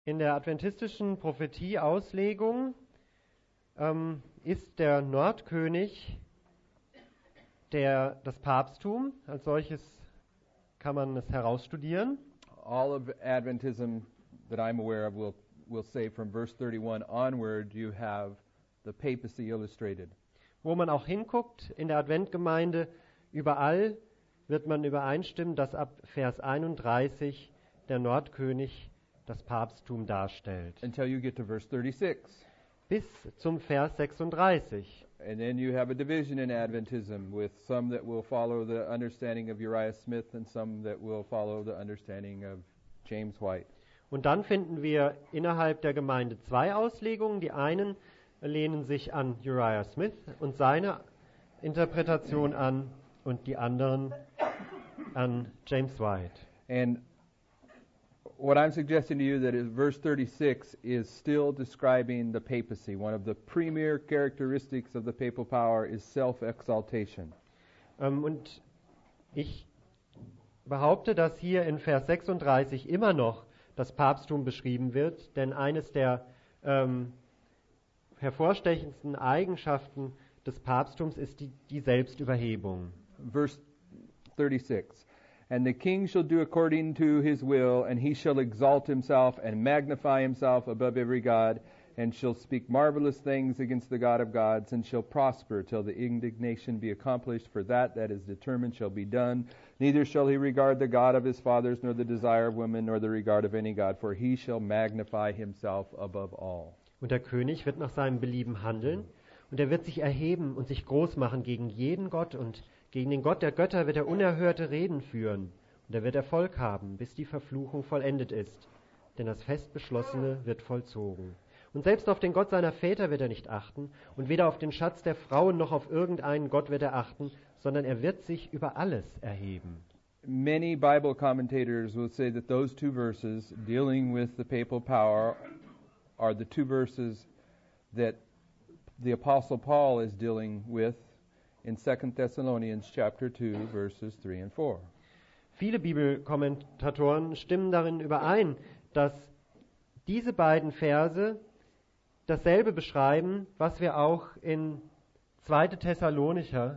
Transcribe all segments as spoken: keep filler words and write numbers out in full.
In der adventistischen Prophetie-Auslegung ähm, ist der Nordkönig der, das Papsttum. Als solches kann man es herausstudieren. All of Adventism that I'm aware of will, will say from verse thirty-one onward you have the papacy illustrated. Wo man auch hinguckt in der Adventgemeinde, überall wird man übereinstimmen, dass ab Vers einunddreißig der Nordkönig das Papsttum darstellt. Until you get to verse thirty-six. Bis zum Vers sechsunddreißig. And then you have a division in Adventism with some that will follow the understanding of Uriah Smith and some that will follow the understanding of James White. Und dann finden wir innerhalb der Gemeinde zwei Auslegungen. Die einen lehnen sich an Uriah Smith und seine Interpretation an und die anderen an James White. And what I'm suggesting to you that is verse thirty-six is still describing the papacy. One of the premier characteristics of the papal power is self-exaltation. Ähm, und ich behaupte, dass hier in Vers sechsunddreißig immer noch das Papsttum beschrieben wird, denn eines der ähm, hervorstechendsten Eigenschaften des Papsttums ist die, die Selbstüberhebung. Verse thirty-six. And the king shall do according to his will, and he shall exalt himself and magnify himself above every god, and shall speak marvelous things against the God of gods, and shall prosper till the indignation be accomplished, for that that is determined shall be done. Neither shall he regard the God of his fathers, nor the desire of women, nor the regard of any god, for he shall magnify himself above all. Und der König wird nach seinem Belieben handeln, und er wird sich erheben und sich groß machen gegen jeden Gott, und gegen den Gott der Götter wird er unerhörte Reden führen, und er wird Erfolg haben, bis die Verfluchung vollendet ist, denn das Festbeschlossene wird vollzogen. Und selbst auf den Gott seiner Väter wird er nicht achten, und weder auf den Schatz der Frauen noch auf irgendeinen Gott wird er achten, sondern er wird sich über alles erheben. Many Bible commentators will say that those two verses dealing with the papal power are the two verses that the Apostle Paul is dealing with in Second Thessalonians chapter two, verses three and four. Viele Bibelkommentatoren stimmen darin überein, dass diese beiden Verse dasselbe beschreiben, was wir auch in zweite Thessalonicher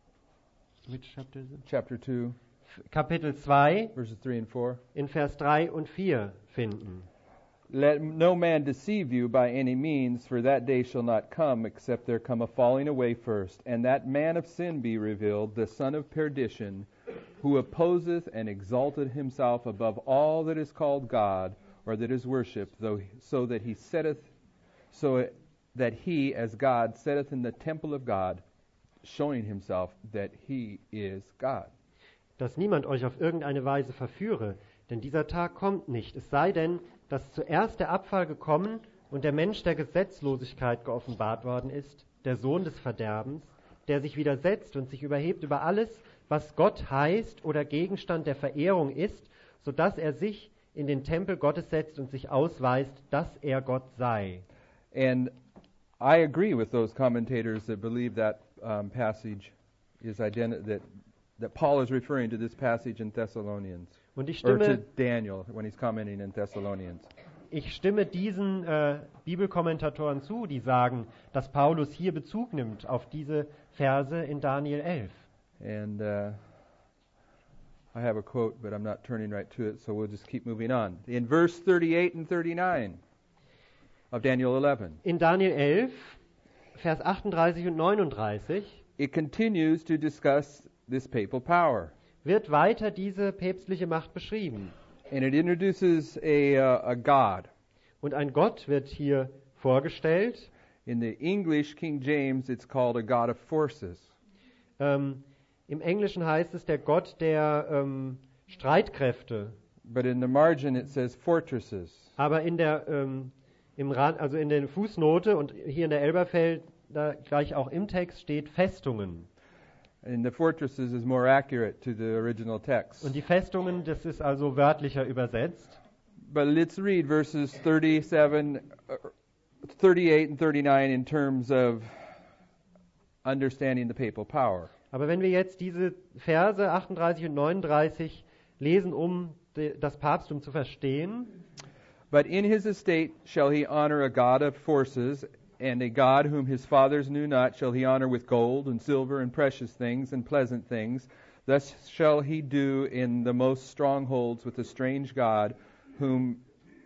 chapter two, Kapitel zwei, verses three and four. In Vers drei und vier finden. Let no man deceive you by any means, for that day shall not come, except there come a falling away first, and that man of sin be revealed, the son of perdition, who opposeth and exalteth himself above all that is called God, or that is worshipped, though so that he setteth, so that he, as God, setteth in the temple of God, showing himself that he is God. Dass niemand euch auf irgendeine Weise verführe, denn dieser Tag kommt nicht, es sei denn, dass zuerst der Abfall gekommen und der Mensch der Gesetzlosigkeit geoffenbart worden ist, der Sohn des Verderbens, der sich widersetzt und sich überhebt über alles, was Gott heißt oder Gegenstand der Verehrung ist, so dass er sich in den Tempel Gottes setzt und sich ausweist, dass er Gott sei. And I agree with those commentators that believe that um, passage is identi- that that Paul is referring to this passage in Thessalonians. Und ich Or to stimme, Daniel when he's commenting in Thessalonians. ich stimme diesen äh, Bibelkommentatoren zu, die sagen, dass Paulus hier Bezug nimmt auf diese Verse in Daniel elf. And uh, I have a quote, but I'm not turning right to it, so we'll just keep moving on. In verse thirty-eight and thirty-nine of Daniel eleven, In Daniel elf, Vers achtunddreißig und neununddreißig, it continues to discuss this papal power. wird weiter diese päpstliche Macht beschrieben. And it introduces a, uh, a God. Und ein Gott wird hier vorgestellt. In the English King James, it's called a God of forces. Ähm, Im Englischen heißt es der Gott der ähm, Streitkräfte. But in the margin it says fortresses. Aber in der ähm, im Rand, also in der Fußnote und hier in der Elberfeld, da gleich auch im Text steht Festungen. And the fortresses is more accurate to the original text. Und die Festungen, das ist also wörtlicher übersetzt. But let's read verses thirty-seven, uh, thirty-eight and thirty-nine in terms of understanding the papal power. Aber wenn wir jetzt diese Verse achtunddreißig und neununddreißig lesen, um de, das Papsttum zu verstehen, But in his estate shall he honor a god of forces, and a god whom his fathers knew not shall he honor with gold and silver and precious things and pleasant things. Thus shall he do in the most strongholds with a strange god, whom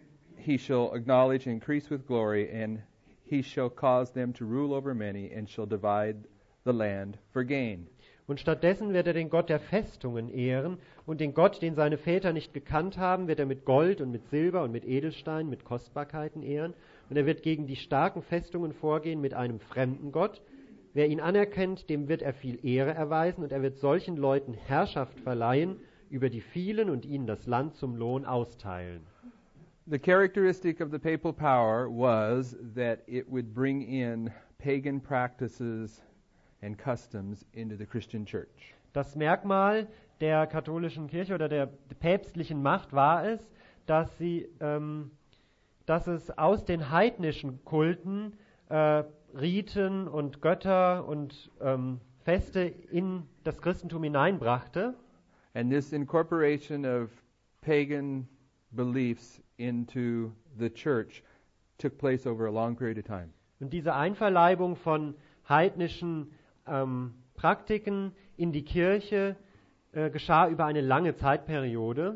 he shall acknowledge and increase with glory, and he shall cause them to rule over many, and shall divide the land for gain. Und stattdessen wird er den Gott der Festungen ehren, und den Gott, den seine Väter nicht gekannt haben, wird er mit Gold und mit Silber und mit Edelsteinen, mit Kostbarkeiten ehren. Und er wird gegen die starken Festungen vorgehen mit einem fremden Gott. Wer ihn anerkennt, dem wird er viel Ehre erweisen, und er wird solchen Leuten Herrschaft verleihen über die vielen und ihnen das Land zum Lohn austeilen. The characteristic of the papal power was that it would bring in pagan practices and customs into the Christian church. Das Merkmal der katholischen Kirche oder der päpstlichen Macht war es, dass sie, ähm, dass es aus den heidnischen Kulten äh, Riten und Götter und ähm, Feste in das Christentum hineinbrachte. And this incorporation of pagan beliefs into the church took place over a long period of time. Und diese Einverleibung von heidnischen ähm, Praktiken in die Kirche äh, geschah über eine lange Zeitperiode.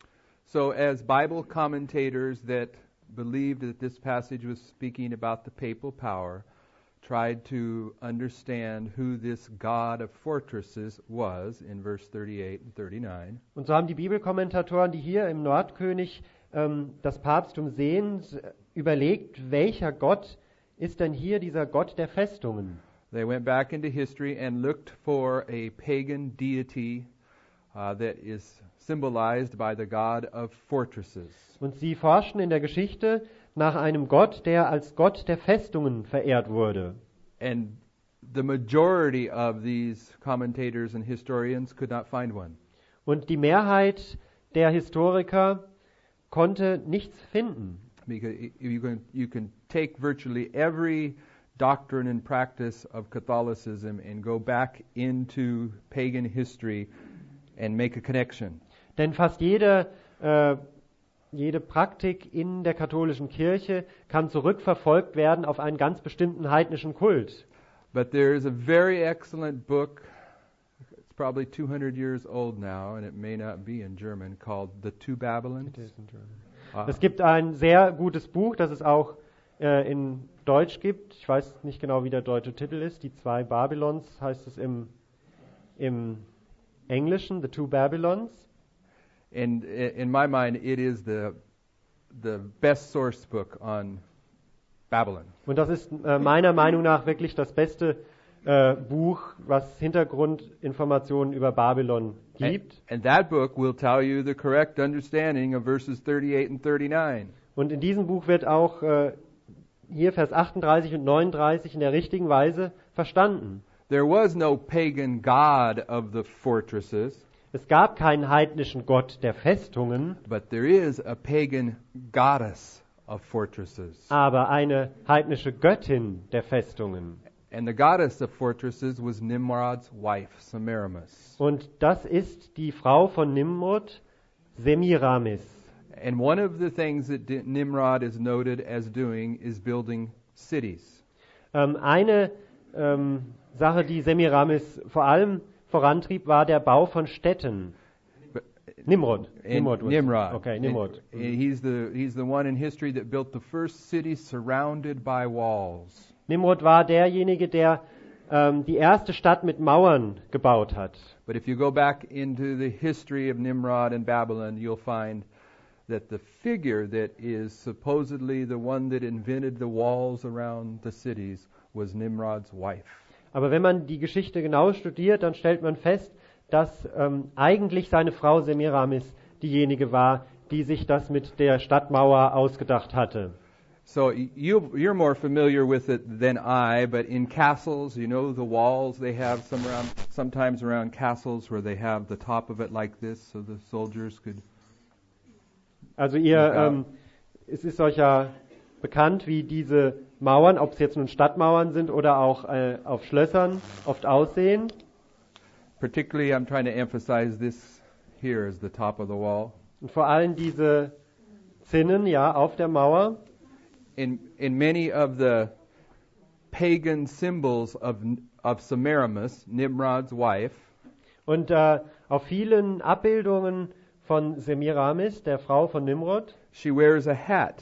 So as Bible commentators that believed that this passage was speaking about the papal power tried to understand who this God of fortresses was in verse thirty-eight and thirty-nine. Und so haben die Bibelkommentatoren, die hier im Nordkönig ähm, das Papsttum sehen, überlegt, welcher Gott ist denn hier dieser Gott der Festungen? They went back into history and looked for a pagan deity uh, that is symbolized by the God of fortresses. Und sie forschten in der Geschichte nach einem Gott, der als Gott der Festungen verehrt wurde. And the majority of these commentators and historians could not find one. Und die Mehrheit der Historiker konnte nichts finden. Because you can, you can take virtually every doctrine and practice of Catholicism and go back into pagan history and make a connection. Denn fast jede, äh, jede Praktik in der katholischen Kirche kann zurückverfolgt werden auf einen ganz bestimmten heidnischen Kult. But there is a very excellent book, it's probably two hundred years old now, and it may not be in German, called The Two Babylons. Ah. Es gibt ein sehr gutes Buch, das es auch äh, in Deutsch gibt. Ich weiß nicht genau, wie der deutsche Titel ist. Die zwei Babylons heißt es im, im Englischen, The Two Babylons. And in my mind, it is the the best source book on Babylon. Und das ist äh, meiner Meinung nach wirklich das beste äh, Buch, was Hintergrundinformationen über Babylon gibt. And, and that book will tell you the correct understanding of verses thirty-eight and thirty-nine. Und in diesem Buch wird auch äh, hier Vers achtunddreißig und neununddreißig in der richtigen Weise verstanden. There was no pagan god of the fortresses. Es gab keinen heidnischen Gott der Festungen, but there is a pagan goddess of fortresses. Aber eine heidnische Göttin der Festungen. And the goddess of fortresses was Nimrod's wife, Semiramis. Und das ist die Frau von Nimrod, Semiramis. And one of the things that Nimrod is noted as doing is building cities. Ähm, eine ähm, Sache, die Semiramis vor allem vorantrieb, war der Bau von Städten. Nimrod. Nimrod. Nimrod. Okay, Nimrod. And he's the he's the one in history that built the first city surrounded by walls. Nimrod war derjenige, der ähm, die erste Stadt mit Mauern gebaut hat. But if you go back into the history of Nimrod and Babylon, you'll find that the figure that is supposedly the one that invented the walls around the cities was Nimrod's wife. Aber wenn man die Geschichte genau studiert, dann stellt man fest, dass ähm, eigentlich seine Frau Semiramis diejenige war, die sich das mit der Stadtmauer ausgedacht hatte. So you, you're more familiar with it than I, but in castles, you know the walls, they have some around, sometimes around castles where they have the top of it like this, so the soldiers could... Also ihr, ähm, es ist euch ja bekannt, wie diese Mauern, ob es jetzt nun Stadtmauern sind oder auch äh, auf Schlössern, oft aussehen. Particularly, I'm trying to emphasize this here as the top of the wall. Und vor allem diese Zinnen, ja, auf der Mauer. In in many of the pagan symbols of of Semiramis, Nimrod's wife, Und äh, auf vielen Abbildungen von Semiramis, der Frau von Nimrod, she wears a hat,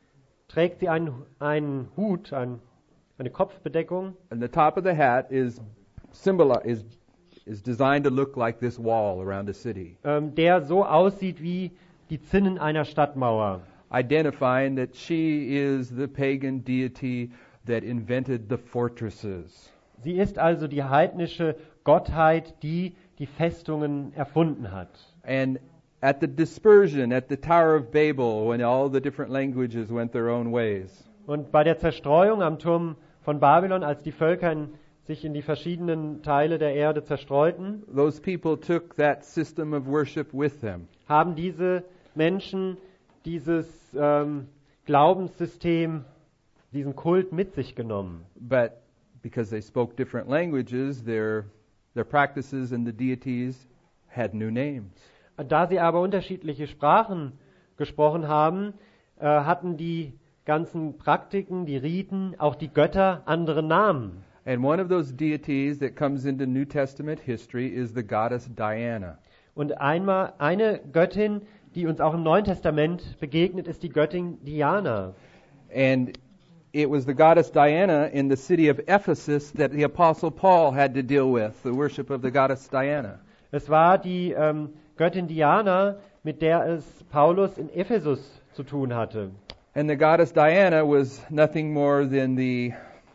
trägt sie einen, einen Hut, ein, eine Kopfbedeckung. and the top of the hat is symbol is is designed to look like this wall around a city, Ähm, der so aussieht wie die Zinnen einer Stadtmauer, identifying that she is the pagan deity that invented the fortresses. Sie ist also die heidnische Gottheit, die die Festungen erfunden hat. And at the dispersion at the Tower of Babel, when all the different languages went their own ways, Und bei der Zerstreuung am Turm von Babylon, als die Völker in, sich in die verschiedenen Teile der Erde zerstreuten, those people took that system of worship with them. haben diese Menschen dieses ähm, Glaubenssystem, diesen Kult mit sich genommen. But because they spoke different languages, their their practices and the deities had new names. Da sie aber unterschiedliche Sprachen gesprochen haben, äh, hatten die ganzen Praktiken, die Riten, auch die Götter andere Namen. And one of those deities that comes into New Testament history is the goddess Diana. Und einmal eine Göttin, die uns auch im Neuen Testament begegnet, ist die Göttin Diana. And it was the goddess Diana in the city of Ephesus that the apostle Paul had to deal with, the worship of the goddess Diana. Es war die ähm, Göttin Diana, mit der es Paulus in Ephesus zu tun hatte. And the goddess Diana was nothing more than the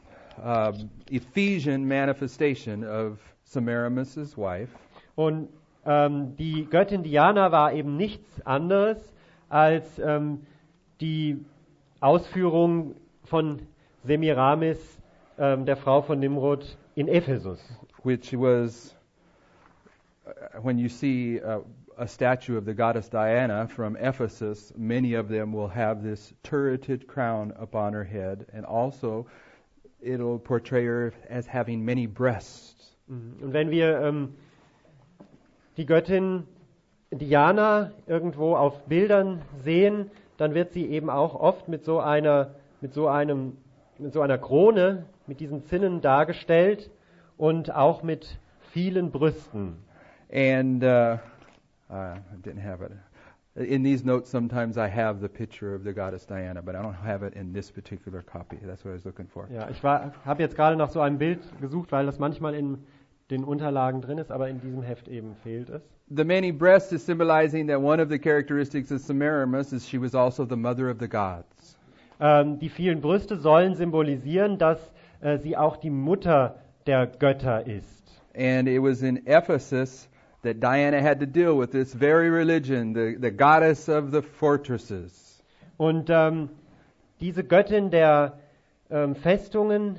uh, Ephesian manifestation of Semiramis' wife. Und ähm, die Göttin Diana war eben nichts anderes als ähm, die Ausführung von Semiramis, ähm, der Frau von Nimrod, in Ephesus. Which was, uh, when you see uh, a statue of the goddess Diana from Ephesus, many of them will have this turreted crown upon her head, and also it'll portray her as having many breasts. Und wenn wir ähm, die Göttin Diana irgendwo auf Bildern sehen, dann wird sie eben auch oft mit so einer, mit so einem, mit so einer Krone, mit diesen Zinnen dargestellt und auch mit vielen Brüsten. And uh, uh, I didn't have it. In these notes, sometimes I have the picture of the goddess Diana, but I don't have it in this particular copy. That's what I was looking for. Ja, ich habe jetzt gerade nach so einem Bild gesucht, weil das manchmal in den Unterlagen drin ist, aber in diesem Heft eben fehlt es. The many breasts is symbolizing that one of the characteristics of Semiramis is she was also the mother of the gods. Ähm, die vielen Brüste sollen symbolisieren, dass äh, sie auch die Mutter der Götter ist. And it was in Ephesus that Diana had to deal with this very religion, the, the goddess of the fortresses. Und ähm, diese Göttin der ähm, Festungen,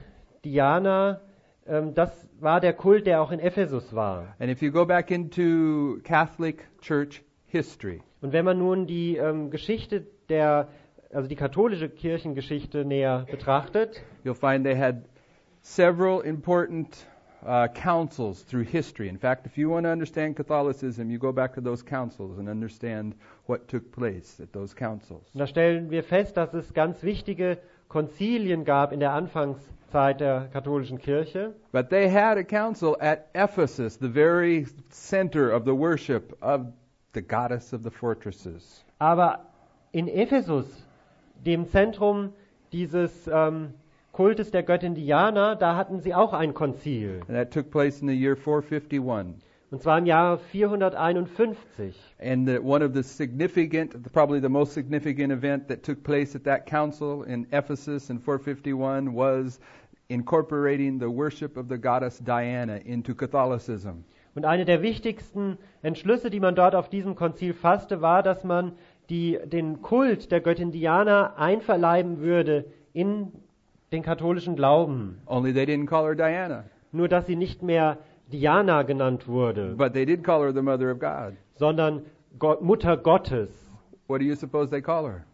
Diana, ähm, das war der Kult, der auch in Ephesus war. And if you go back into Catholic Church history, Und wenn man nun die ähm, Geschichte der, also die katholische Kirchengeschichte näher betrachtet, you'll find they had several important uh, councils through history. In fact, if you want to understand Catholicism, you go back to those councils and understand what took place at those councils. und da stellen wir fest, dass es ganz wichtige Konzilien gab in der Anfangszeit der katholischen Kirche. But they had a council at Ephesus, the very center of the worship of the goddess of the fortresses. Aber in Ephesus, dem Zentrum dieses ähm, Kultes der Göttin Diana, da hatten sie auch ein Konzil. And that took place in the year four fifty-one. Und zwar im Jahr vierhunderteinundfünfzig. And the, one of the significant, probably the most significant event that took place at that council in Ephesus in four fifty-one was incorporating the worship of the goddess Diana into Catholicism. Und eine der wichtigsten Entschlüsse, die man dort auf diesem Konzil fasste, war, dass man die, den Kult der Göttin Diana einverleiben würde in den katholischen Glauben. Only they didn't call her Diana, Nur dass sie nicht mehr Diana genannt wurde, but they did call her the Mother of God. sondern Gott, Mutter Gottes. What do you suppose they call her?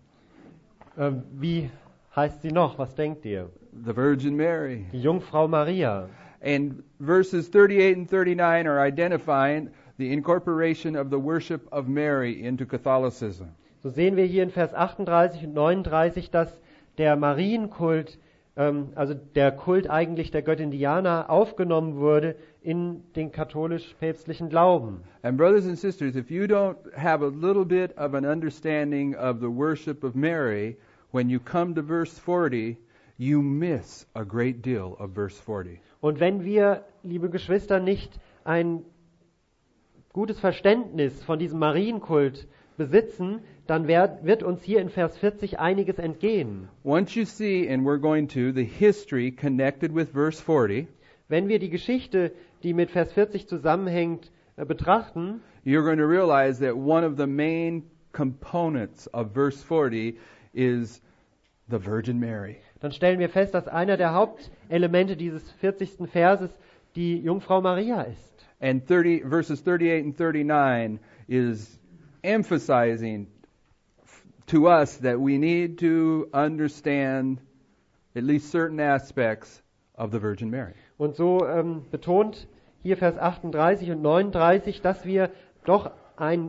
Ähm, wie heißt sie noch? Was denkt ihr? The Virgin Mary. Die Jungfrau Maria. And verses thirty-eight and thirty-nine are identifying the incorporation of the worship of Mary into Catholicism. So sehen wir hier in Vers achtunddreißig und neununddreißig, dass der Marienkult, ähm, also der Kult eigentlich der Göttin Diana, aufgenommen wurde in den katholisch-päpstlichen Glauben. And brothers and sisters, if you don't have a little bit of an understanding of the worship of Mary, when you come to verse forty, you miss a great deal of verse forty. Und wenn wir, liebe Geschwister, nicht ein gutes Verständnis von diesem Marienkult besitzen, dann werd, wird uns hier in Vers vierzig einiges entgehen. Once you see, and we're going to, the history connected with verse forty, Wenn wir die Geschichte, die mit Vers vierzig zusammenhängt, äh, betrachten, you're going to realize that one of the main components of verse forty is the Virgin Mary. dann stellen wir fest, dass einer der Hauptelemente dieses vierzigsten Verses die Jungfrau Maria ist. And thirty, verses thirty-eight and thirty-nine is emphasizing to us that we need to understand at least certain aspects of the Virgin Mary. Und so ähm, betont hier Vers achtunddreißig und neununddreißig, dass wir doch ein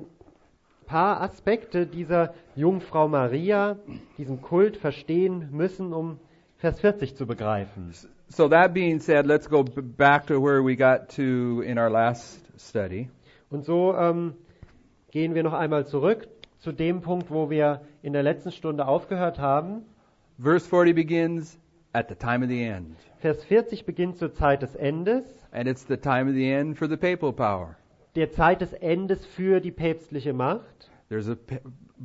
paar Aspekte dieser Jungfrau Maria, diesen Kult verstehen müssen, um Vers vierzig zu begreifen. So that being said, let's go b- back to where we got to in our last study. Und so ähm, gehen wir noch einmal zurück zu dem Punkt, wo wir in der letzten Stunde aufgehört haben. Verse forty begins at the time of the end. Vers vierzig beginnt zur Zeit des Endes, And it's the time of the end for the papal power. der Zeit des Endes für die päpstliche Macht. There's a, pa-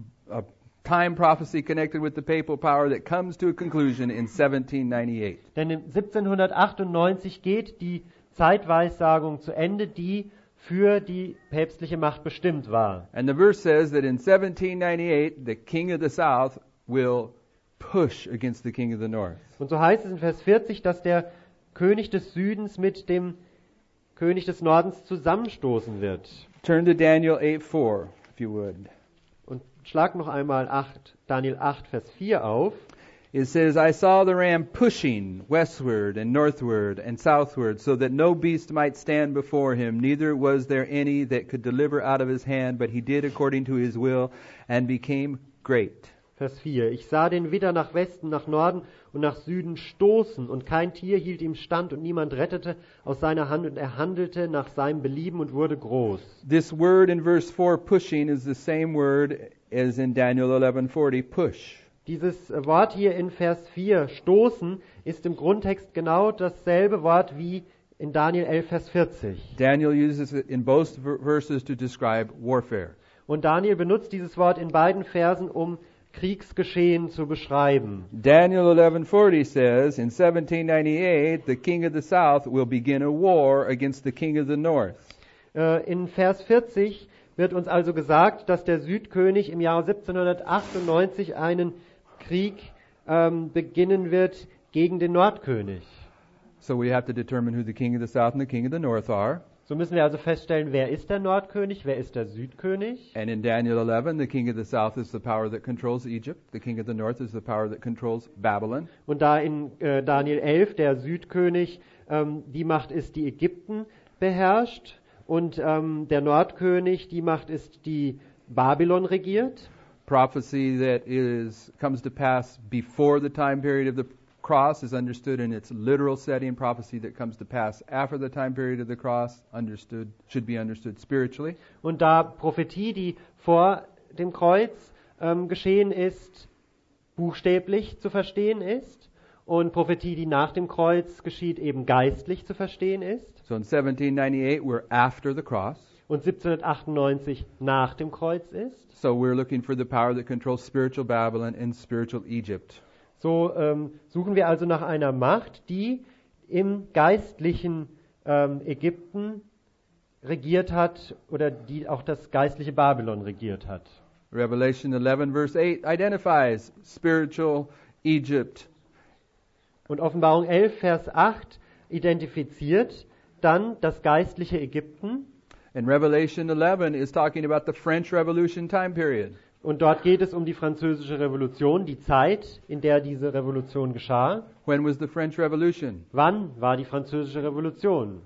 a time prophecy connected with the papal power that comes to a conclusion in seventeen ninety-eight. Denn in siebzehnhundertachtundneunzig geht die Zeitweissagung zu Ende, die für die päpstliche Macht bestimmt war. And the verse says that in seventeen ninety-eight, the king of the south will push against the king of the north. Und so heißt es in Vers vierzig, dass der König des Südens mit dem König des Nordens zusammenstoßen wird. Turn to Daniel eight four, if you would. Und schlag noch einmal acht, Daniel acht, Vers vier auf. It says, I saw the ram pushing westward and northward and southward, so that no beast might stand before him, neither was there any that could deliver out of his hand, but he did according to his will, and became great. Vers vier. Ich sah den Widder nach Westen, nach Norden und nach Süden stoßen, und kein Tier hielt ihm stand, und niemand rettete aus seiner Hand, und er handelte nach seinem Belieben und wurde groß. This word in verse four, pushing, is the same word as in Daniel eleven forty, push. Dieses Wort hier in Vers vier, stoßen, ist im Grundtext genau dasselbe Wort wie in Daniel elf, Vers vierzig. Daniel uses it in both ver- verses to describe warfare. Und Daniel benutzt dieses Wort in beiden Versen, um Kriegsgeschehen zu beschreiben. Daniel eleven forty says, in seventeen ninety-eight, the king of the south will begin a war against the king of the north. Äh, In Vers vierzig wird uns also gesagt, dass der Südkönig im Jahr siebzehnhundertachtundneunzig einen Krieg ähm, beginnen wird gegen den Nordkönig. So we have to determine who the king of the south and the king of the north are. So müssen wir also feststellen, wer ist der Nordkönig, wer ist der Südkönig. And in Daniel eleven, the king of the south is the power that controls Egypt. The king of the north is the power that controls Babylon. Und da in äh, Daniel elf der Südkönig ähm, die Macht ist, die Ägypten beherrscht, und ähm, der Nordkönig die Macht ist, die Babylon regiert. Prophecy that is comes to pass before the time period of the cross is understood in its literal setting. Prophecy that comes to pass after the time period of the cross understood should be understood spiritually. Und da Prophetie, die vor dem Kreuz ähm, geschehen ist, buchstäblich zu verstehen ist, und Prophetie, die nach dem Kreuz geschieht, eben geistlich zu verstehen ist, So in seventeen ninety-eight, we're after the cross. und siebzehnhundertachtundneunzig nach dem Kreuz ist. So we're looking for the power that controls spiritual Babylon and spiritual Egypt. So ähm, suchen wir also nach einer Macht, die im geistlichen ähm, Ägypten regiert hat, oder die auch das geistliche Babylon regiert hat. Revelation eleven verse eight identifies spiritual Egypt. Und Offenbarung elf, Vers acht identifiziert dann das geistliche Ägypten. And Revelation eleven is talking about the French Revolution time period. Und dort geht es um die französische Revolution, die Zeit, in der diese Revolution geschah. When was the French Revolution? Wann war die französische Revolution?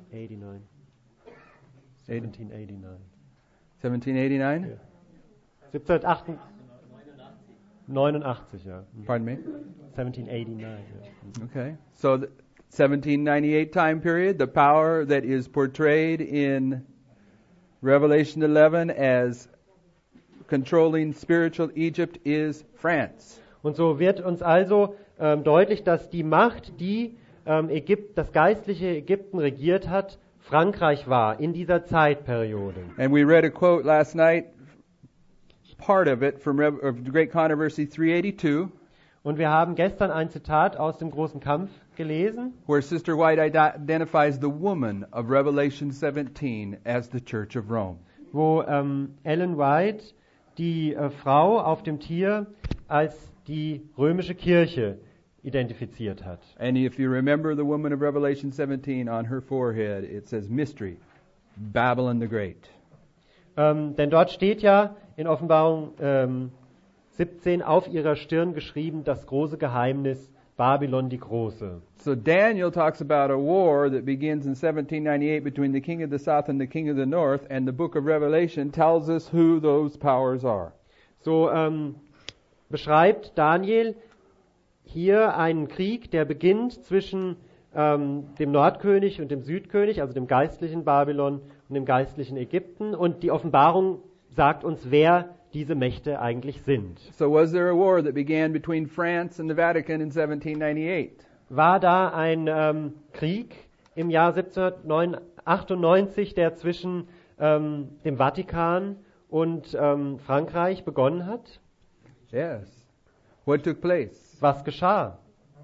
eighty-nine. seventeen eighty-nine. seventeen eighty-nine? Yeah. siebzehnhundertachtundneunundachtzig, ja. Pardon me? seventeen eighty-nine. Ja. Okay. So the seventeen ninety-eight time period, the power that is portrayed in Revelation eleven as controlling spiritual Egypt is France. Und so wird uns also ähm, deutlich, dass die Macht, die ähm, Ägypt, das geistliche Ägypten regiert hat, Frankreich war in dieser Zeitperiode. And we read a quote last night, part of it from Re- of the Great Controversy three eighty-two, Und wir haben gestern ein Zitat aus dem großen Kampf gelesen, where Sister White ide- identifies the woman of Revelation seventeen as the Church of Rome. wo ähm, Ellen White die äh, Frau auf dem Tier als die römische Kirche identifiziert hat. And if you remember the woman of Revelation seventeen, on her forehead it says mystery, Babylon the Great. Ähm, denn dort steht ja in Offenbarung ähm, siebzehn auf ihrer Stirn geschrieben, das große Geheimnis Babylon die Große. So Daniel talks about a war that begins in seventeen ninety-eight between the king of the south and the king of the north, and the book of Revelation tells us who those powers are. So ähm, beschreibt Daniel hier einen Krieg, der beginnt zwischen ähm, dem Nordkönig und dem Südkönig, also dem geistlichen Babylon und dem geistlichen Ägypten. Und die Offenbarung sagt uns, wer diese Mächte eigentlich sind. So was there a war that began between France and the Vatican in seventeen ninety-eight? War da ein ähm, Krieg im Jahr siebzehnhundertachtundneunzig, der zwischen ähm, dem Vatikan und ähm, Frankreich begonnen hat? Yes. What took place? Was geschah?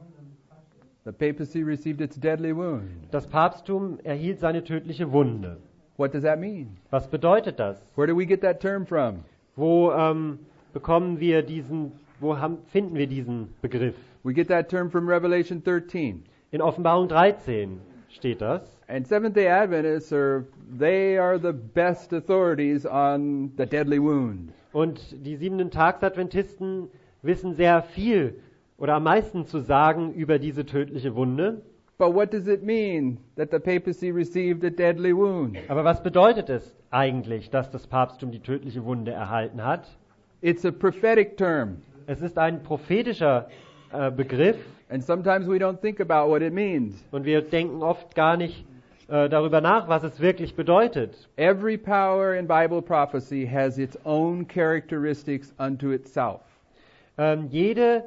The papacy received its deadly wound. Das Papsttum erhielt seine tödliche Wunde. What does that mean? Was bedeutet das? Where do we get that term from? Wo ähm, bekommen wir diesen, wo haben, finden wir diesen Begriff? We get that term from Revelation thirteen. In Offenbarung dreizehn steht das. And Seventh-day Adventists are, they are the best authorities on the deadly wound. Und die siebenten Tagsadventisten wissen sehr viel oder am meisten zu sagen über diese tödliche Wunde. But what does it mean that the papacy received a deadly wound? Aber was bedeutet es eigentlich, dass das Papsttum die tödliche Wunde erhalten hat? It's a prophetic term. Es ist ein prophetischer äh, Begriff And sometimes we don't think about what it means. und wir denken oft gar nicht äh, darüber nach, was es wirklich bedeutet. Every power in Bible prophecy has its own characteristics unto itself. Ähm, jede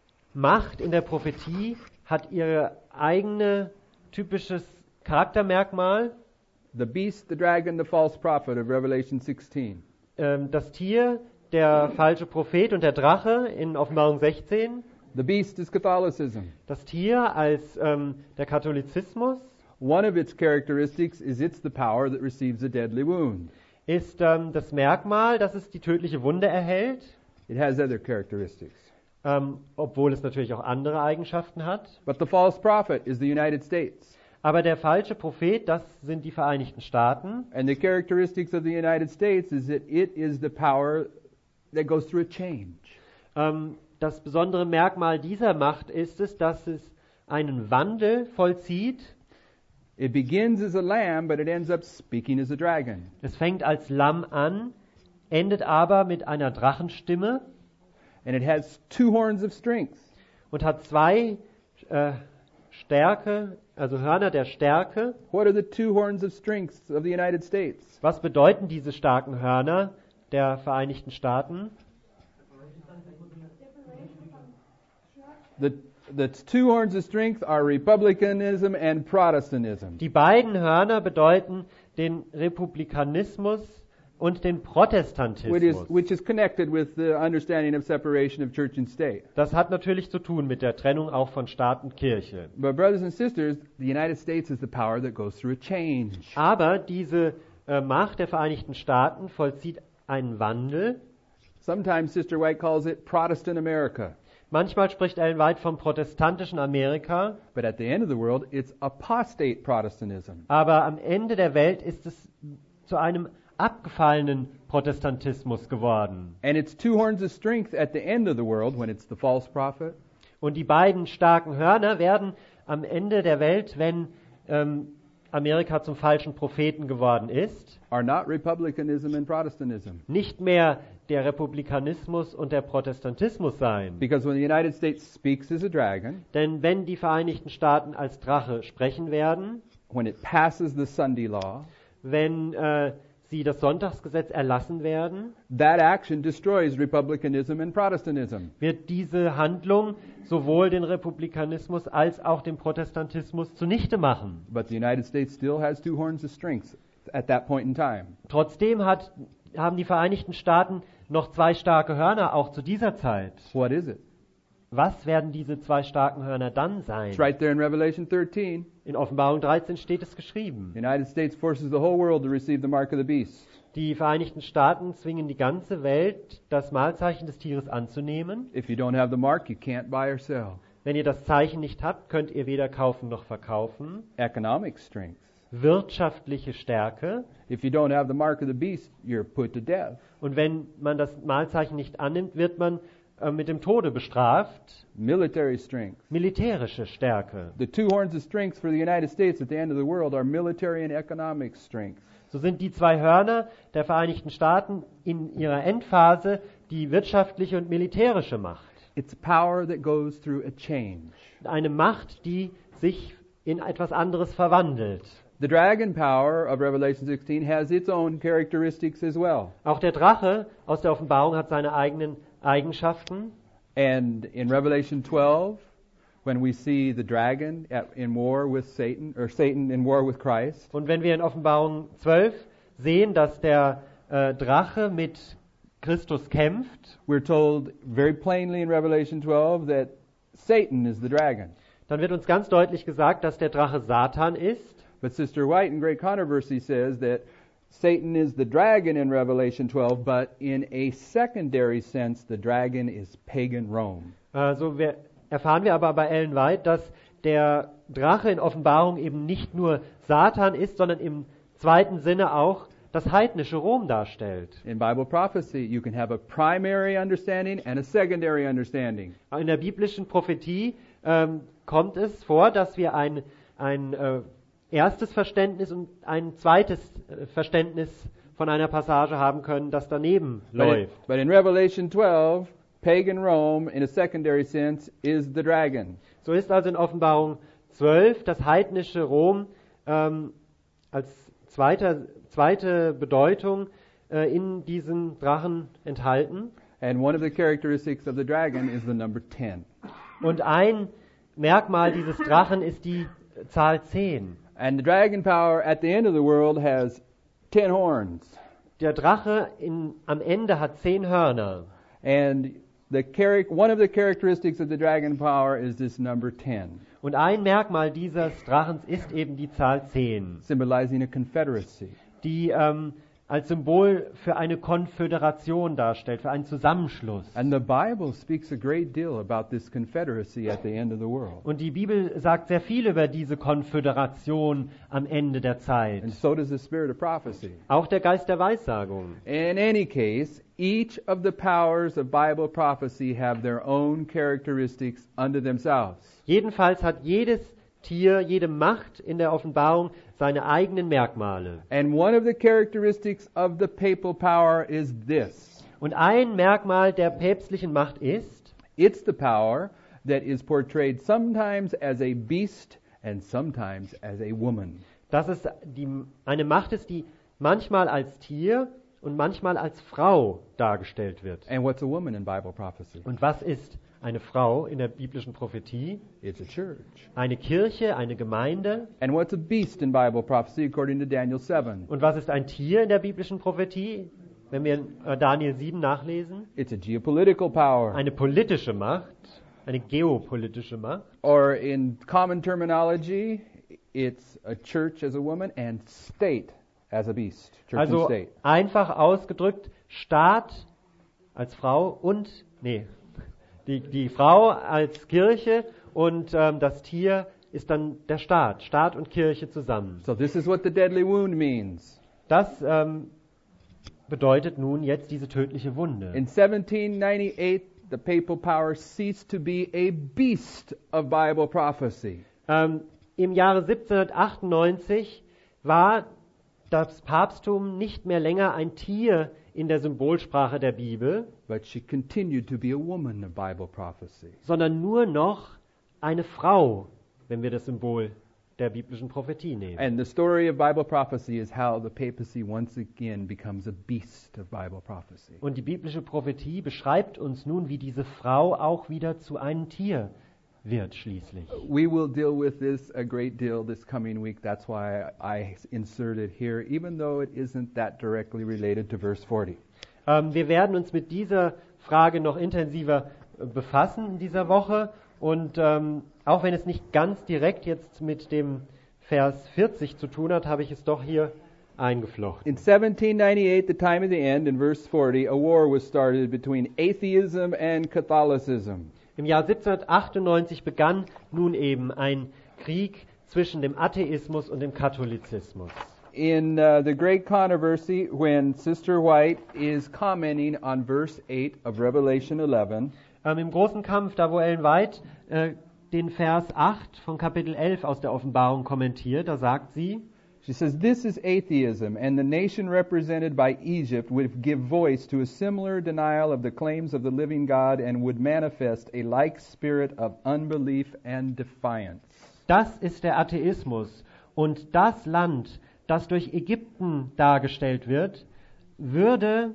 Macht in der Prophetie hat ihr eigene typisches Charaktermerkmal. The beast, the dragon, the false prophet of Revelation sixteen. Ähm, das Tier, der falsche Prophet und der Drache in Offenbarung sechzehn. The beast is Catholicism. Das Tier als ähm, der Katholizismus One of its characteristics is it's the power that receives a deadly wound. ist ähm, das Merkmal, dass es die tödliche Wunde erhält, It has other characteristics. ähm, obwohl es natürlich auch andere Eigenschaften hat. But the false prophet is the United States. Aber der falsche Prophet, das sind die Vereinigten Staaten. And the characteristics of the United States is that it is the power that goes through a change. Ähm, das besondere Merkmal dieser Macht ist es, dass es einen Wandel vollzieht. It begins as a lamb, but it ends up speaking as a dragon. Es fängt als Lamm an, endet aber mit einer Drachenstimme And it has two horns of strength. und hat zwei äh, Stärke, also Hörner der Stärke. What are the two horns of strength of the United States? Was bedeuten diese starken Hörner der Vereinigten Staaten? The, the two horns of strength are republicanism and Protestantism. Die beiden Hörner bedeuten den Republikanismus und den Which is, Protestantismus. which is connected with the understanding of separation of church and state. Das hat natürlich zu tun mit der Trennung auch von Staat und Kirche. But brothers and sisters, the United States is the power that goes through a change. Aber diese äh, Macht der Vereinigten Staaten vollzieht einen Wandel. Sometimes Sister White calls it Protestant America. Manchmal spricht Ellen White vom protestantischen Amerika, But at the end of the world, it's apostate Protestantism. aber am Ende der Welt ist es zu einem abgefallenen Protestantismus geworden. And it's two horns of strength at the end of the world when it's the false prophet. Und die beiden starken Hörner werden am Ende der Welt, wenn ähm, Amerika zum falschen Propheten geworden ist, Are not republicanism and Protestantism. nicht mehr der Republikanismus und der Protestantismus sein. Because when the United States speaks as a dragon, Denn wenn die Vereinigten Staaten als Drache sprechen werden, when it passes the Sunday law, wenn äh, sie das Sonntagsgesetz erlassen werden, that action destroys republicanism and Protestantism. wird diese Handlung sowohl den Republikanismus als auch den Protestantismus zunichte machen. But the United States still has two horns of strength at that point in time. Trotzdem hat, haben die Vereinigten Staaten noch zwei starke Hörner, auch zu dieser Zeit. What is it? Was werden diese zwei starken Hörner dann sein? It's right there in Revelation thirteen. In Offenbarung dreizehn steht es geschrieben. The United States forces the whole world to receive the mark of the beast. Die Vereinigten Staaten zwingen die ganze Welt, das Mahlzeichen des Tieres anzunehmen. If you don't have the mark, you can't buy or sell. Wenn ihr das Zeichen nicht habt, könnt ihr weder kaufen noch verkaufen. Economic strength. Wirtschaftliche Stärke. If you don't have the mark of the beast, you're put to death. Und wenn man das Mahlzeichen nicht annimmt, wird man äh, mit dem Tode bestraft. Military strength. Militärische Stärke. The two horns of strength for the United States at the end of the world are military and economic strength. So sind die zwei Hörner der Vereinigten Staaten in ihrer Endphase die wirtschaftliche und militärische Macht. It's power that goes through a change. Eine Macht, die sich in etwas anderes verwandelt. The dragon power of Revelation sixteen has its own characteristics as well. Auch der Drache aus der Offenbarung hat seine eigenen Eigenschaften. And in Revelation twelve, when we see the dragon at, in war with Satan, or Satan in war with Christ, Und wenn wir in Offenbarung zwölf sehen, dass der äh, Drache mit Christus kämpft, we're told very plainly in Revelation twelve that Satan is the dragon. dann wird uns ganz deutlich gesagt, dass der Drache Satan ist. But Sister White in Great Controversy says that Satan is the dragon in Revelation twelve, but in a secondary sense, the dragon is pagan Rome. Also wir, erfahren wir aber bei Ellen White, dass der Drache in Offenbarung eben nicht nur Satan ist, sondern im zweiten Sinne auch das heidnische Rom darstellt. In Bible prophecy, you can have a primary understanding and a secondary understanding. In der biblischen Prophetie ähm, kommt es vor, dass wir ein, ein äh, erstes Verständnis und ein zweites äh, Verständnis von einer Passage haben können, das daneben But in, läuft. but in Revelation twelve, pagan Rome, in a secondary sense, is the dragon. So ist also in Offenbarung zwölf das heidnische Rom ähm, als zweiter, zweite Bedeutung äh, in diesen Drachen enthalten. And one of the characteristics of the dragon is the number ten. Und ein Merkmal dieses Drachen ist die Zahl zehn. And the dragon power at the end of the world has ten horns. Der Drache in, am Ende hat zehn Hörner. And the charac- one of the characteristics of the dragon power is this number ten, Und ein Merkmal dieses Drachens ist eben die Zahl zehn, symbolizing a confederacy. die ähm, als Symbol für eine Konföderation darstellt, für einen Zusammenschluss. And the Bible speaks a great deal about this confederacy at the end of the world. Und die Bibel sagt sehr viel über diese Konföderation am Ende der Zeit. And so does the spirit of prophecy. Auch der Geist der Weissagung. In any case, each of the powers of Bible prophecy have their own characteristics unto themselves. Jedenfalls hat jedes Tier, jede Macht in der Offenbarung seine eigenen Merkmale. And one of the characteristics of the papal power is this. Und ein Merkmal der päpstlichen Macht ist, It's the power that is portrayed sometimes as a beast and sometimes as a woman. dass es die, eine Macht ist, die manchmal als Tier und manchmal als Frau dargestellt wird. And what's a woman in Bible prophecy? Und was ist eine Frau in der biblischen Prophetie? It's a church. Eine Kirche, eine Gemeinde. And what's a beast in Bible prophecy according to Daniel seven? Und was ist ein Tier in der biblischen Prophetie? Wenn wir in Daniel sieben nachlesen, It's a geopolitical power. eine politische Macht, eine geopolitische Macht. Or in common terminology, it's a church as a woman and state as a beast. Church and Also state. einfach ausgedrückt, Staat als Frau und, nee, die, die Frau als Kirche und ähm, das Tier ist dann der Staat, Staat und Kirche zusammen. So this is what the deadly wound means. Das ähm, bedeutet nun jetzt diese tödliche Wunde. In seventeen ninety-eight, the papal power ceased to be a beast of Bible prophecy. Ähm, Im Jahre siebzehnhundertachtundneunzig war das Papsttum nicht mehr länger ein Tier in der Symbolsprache der Bibel, but she continued to be a woman of Bible prophecy. sondern nur noch eine Frau, wenn wir das Symbol der biblischen Prophetie nehmen. And the story of Bible prophecy is how the papacy once again becomes a beast of Bible prophecy. Und die biblische Prophetie beschreibt uns nun, wie diese Frau auch wieder zu einem Tier wird schließlich. We will deal with this a great deal this coming week. That's why I inserted here, even though it isn't that directly related to verse forty. Ähm, wir werden uns mit dieser Frage noch intensiver äh, befassen in dieser Woche. Und ähm, auch wenn es nicht ganz direkt jetzt mit dem Vers vierzig zu tun hat, habe ich es doch hier eingeflochten. In seventeen ninety-eight, the time of the end, in verse forty, a war was started between atheism and Catholicism. Im Jahr siebzehnhundertachtundneunzig begann nun eben ein Krieg zwischen dem Atheismus und dem Katholizismus. In uh, the great controversy, when Sister White is commenting on verse eight of Revelation eleven, Ähm, Im großen Kampf, da wo Ellen White äh, den Vers acht von Kapitel elf aus der Offenbarung kommentiert, da sagt sie, she says, "This is atheism, and the nation represented by Egypt would give voice to a similar denial of the claims of the living God and would manifest a like spirit of unbelief and defiance." das ist der Atheismus. Und das Land, das durch Ägypten dargestellt wird, würde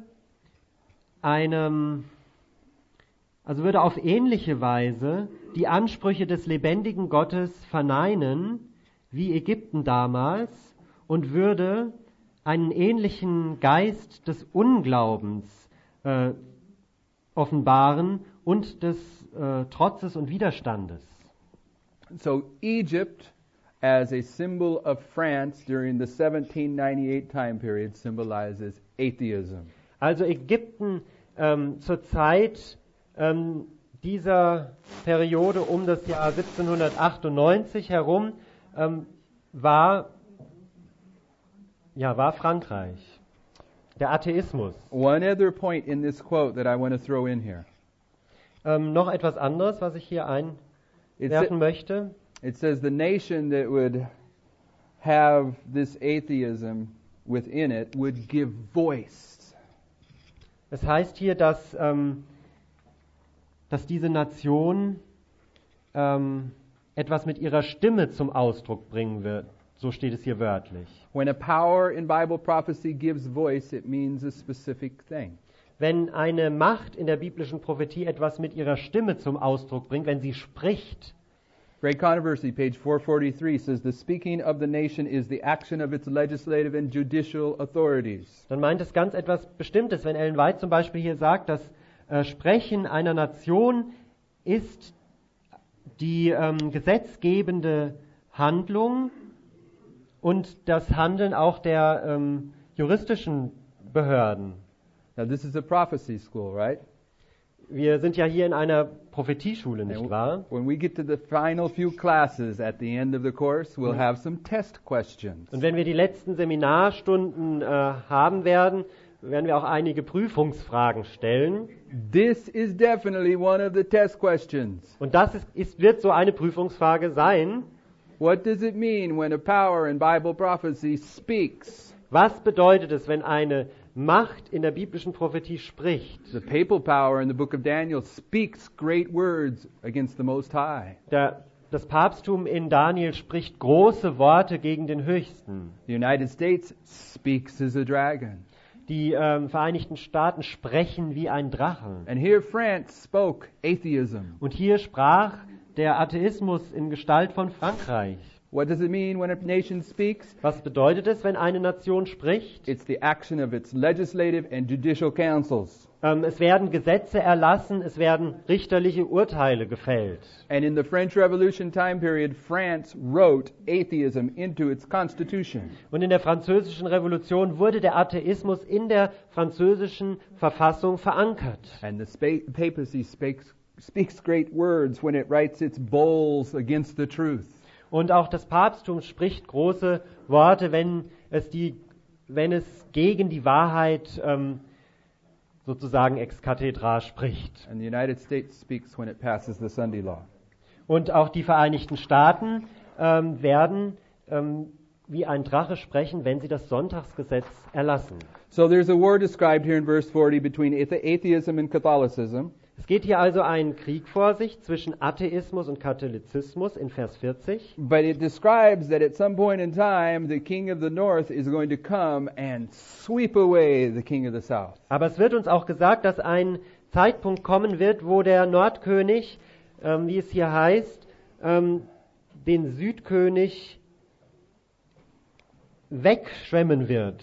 einem, also würde auf ähnliche Weise die Ansprüche des lebendigen Gottes verneinen, wie Ägypten damals, und würde einen ähnlichen Geist des Unglaubens äh, offenbaren und des äh, Trotzes und Widerstandes. So Egypt, as a symbol of France during the seventeen ninety-eight time period, symbolizes atheism. Also Ägypten ähm, zur Zeit ähm, dieser Periode um das Jahr siebzehnhundertachtundneunzig herum ähm, war, ja, war Frankreich. Der Atheismus. One other point in this quote that I want to throw in here. Ähm, noch etwas anderes, was ich hier It, einwerfen sa- möchte. it says the nation that would have this atheism within it would give voice. Es heißt hier, dass, ähm, dass diese Nation ähm, etwas mit ihrer Stimme zum Ausdruck bringen wird. So steht es hier wörtlich. When a power in Bible prophecy gives voice, it means a specific thing. Wenn eine Macht in der biblischen Prophetie etwas mit ihrer Stimme zum Ausdruck bringt, wenn sie spricht, Great Controversy, page four forty-three, says the speaking of the nation is the action of its legislative and judicial authorities. dann meint es ganz etwas Bestimmtes. Wenn Ellen White zum Beispiel hier sagt, das äh, Sprechen einer Nation ist die ähm, gesetzgebende Handlung und das Handeln auch der ähm, juristischen Behörden. Now, this is a prophecy school, right? Wir sind ja hier in einer Prophetieschule, nicht And wahr? when we get to the final few classes at the end of the course, we'll have some test questions. Und wenn wir die letzten Seminarstunden äh, haben werden, werden wir auch einige Prüfungsfragen stellen. This is definitely one of the test questions. Und das ist, ist, wird so eine Prüfungsfrage sein. What does it mean when a power in Bible prophecy speaks? Was bedeutet es, wenn eine Macht in der biblischen Prophetie spricht? The papal power in the book of Daniel speaks great words against the Most High. Der, das Papsttum in Daniel spricht große Worte gegen den Höchsten. The United States speaks as a dragon. Die ähm, Vereinigten Staaten sprechen wie ein Drache. And here France spoke atheism. Und hier sprach der Atheismus in Gestalt von Frankreich. What does it mean when a nation speaks? Was bedeutet es, wenn eine Nation spricht? It's the action of its legislative and judicial councils. Ähm, es werden Gesetze erlassen, es werden richterliche Urteile gefällt. And in the French Revolution time period, France wrote atheism into its constitution. Und in der französischen Revolution wurde der Atheismus in der französischen Verfassung verankert. And the spa- papacy speaks, speaks great words when it writes its bulls against the truth. Und auch das Papsttum spricht große Worte, wenn es, die, wenn es gegen die Wahrheit ähm, sozusagen ex cathedra spricht. And the United States speaks when it passes the Sunday law. Und auch die Vereinigten Staaten ähm, werden ähm, wie ein Drache sprechen, wenn sie das Sonntagsgesetz erlassen. So there's a war described here in verse forty between athe- atheism and Catholicism. Es geht hier also ein Krieg vor sich zwischen Atheismus und Katholizismus in Vers vierzig. But it describes that at some point in time, the king of the north is going to come and sweep away the king of the south. Aber es wird uns auch gesagt, dass ein Zeitpunkt kommen wird, wo der Nordkönig, ähm, wie es hier heißt, ähm, den Südkönig wegschwemmen wird.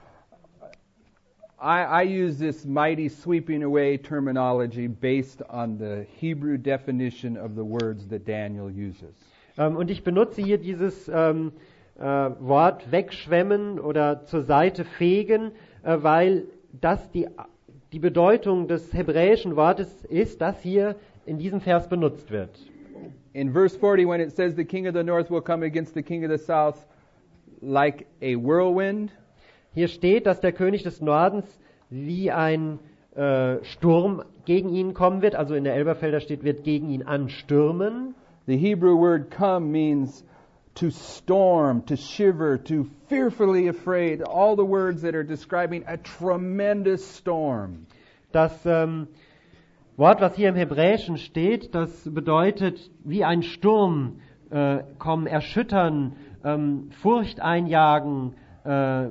I, I use this mighty sweeping away terminology based on the Hebrew definition of the words that Daniel uses. Ähm, und ich benutze hier dieses ähm, äh, Wort wegschwemmen oder zur Seite fegen, äh, weil das die, die Bedeutung des hebräischen Wortes ist, das hier in diesem Vers benutzt wird. In verse forty, when it says the king of the north will come against the king of the south like a whirlwind, hier steht, dass der König des Nordens wie ein äh, Sturm gegen ihn kommen wird, also in der Elberfelder steht, wird gegen ihn anstürmen. the Hebrew word come means to storm, to shiver, to fearfully afraid, all the words that are describing a tremendous storm. Das ähm, Wort, was hier im Hebräischen steht, das bedeutet wie ein Sturm äh, kommen, erschüttern, ähm, Furcht einjagen, äh,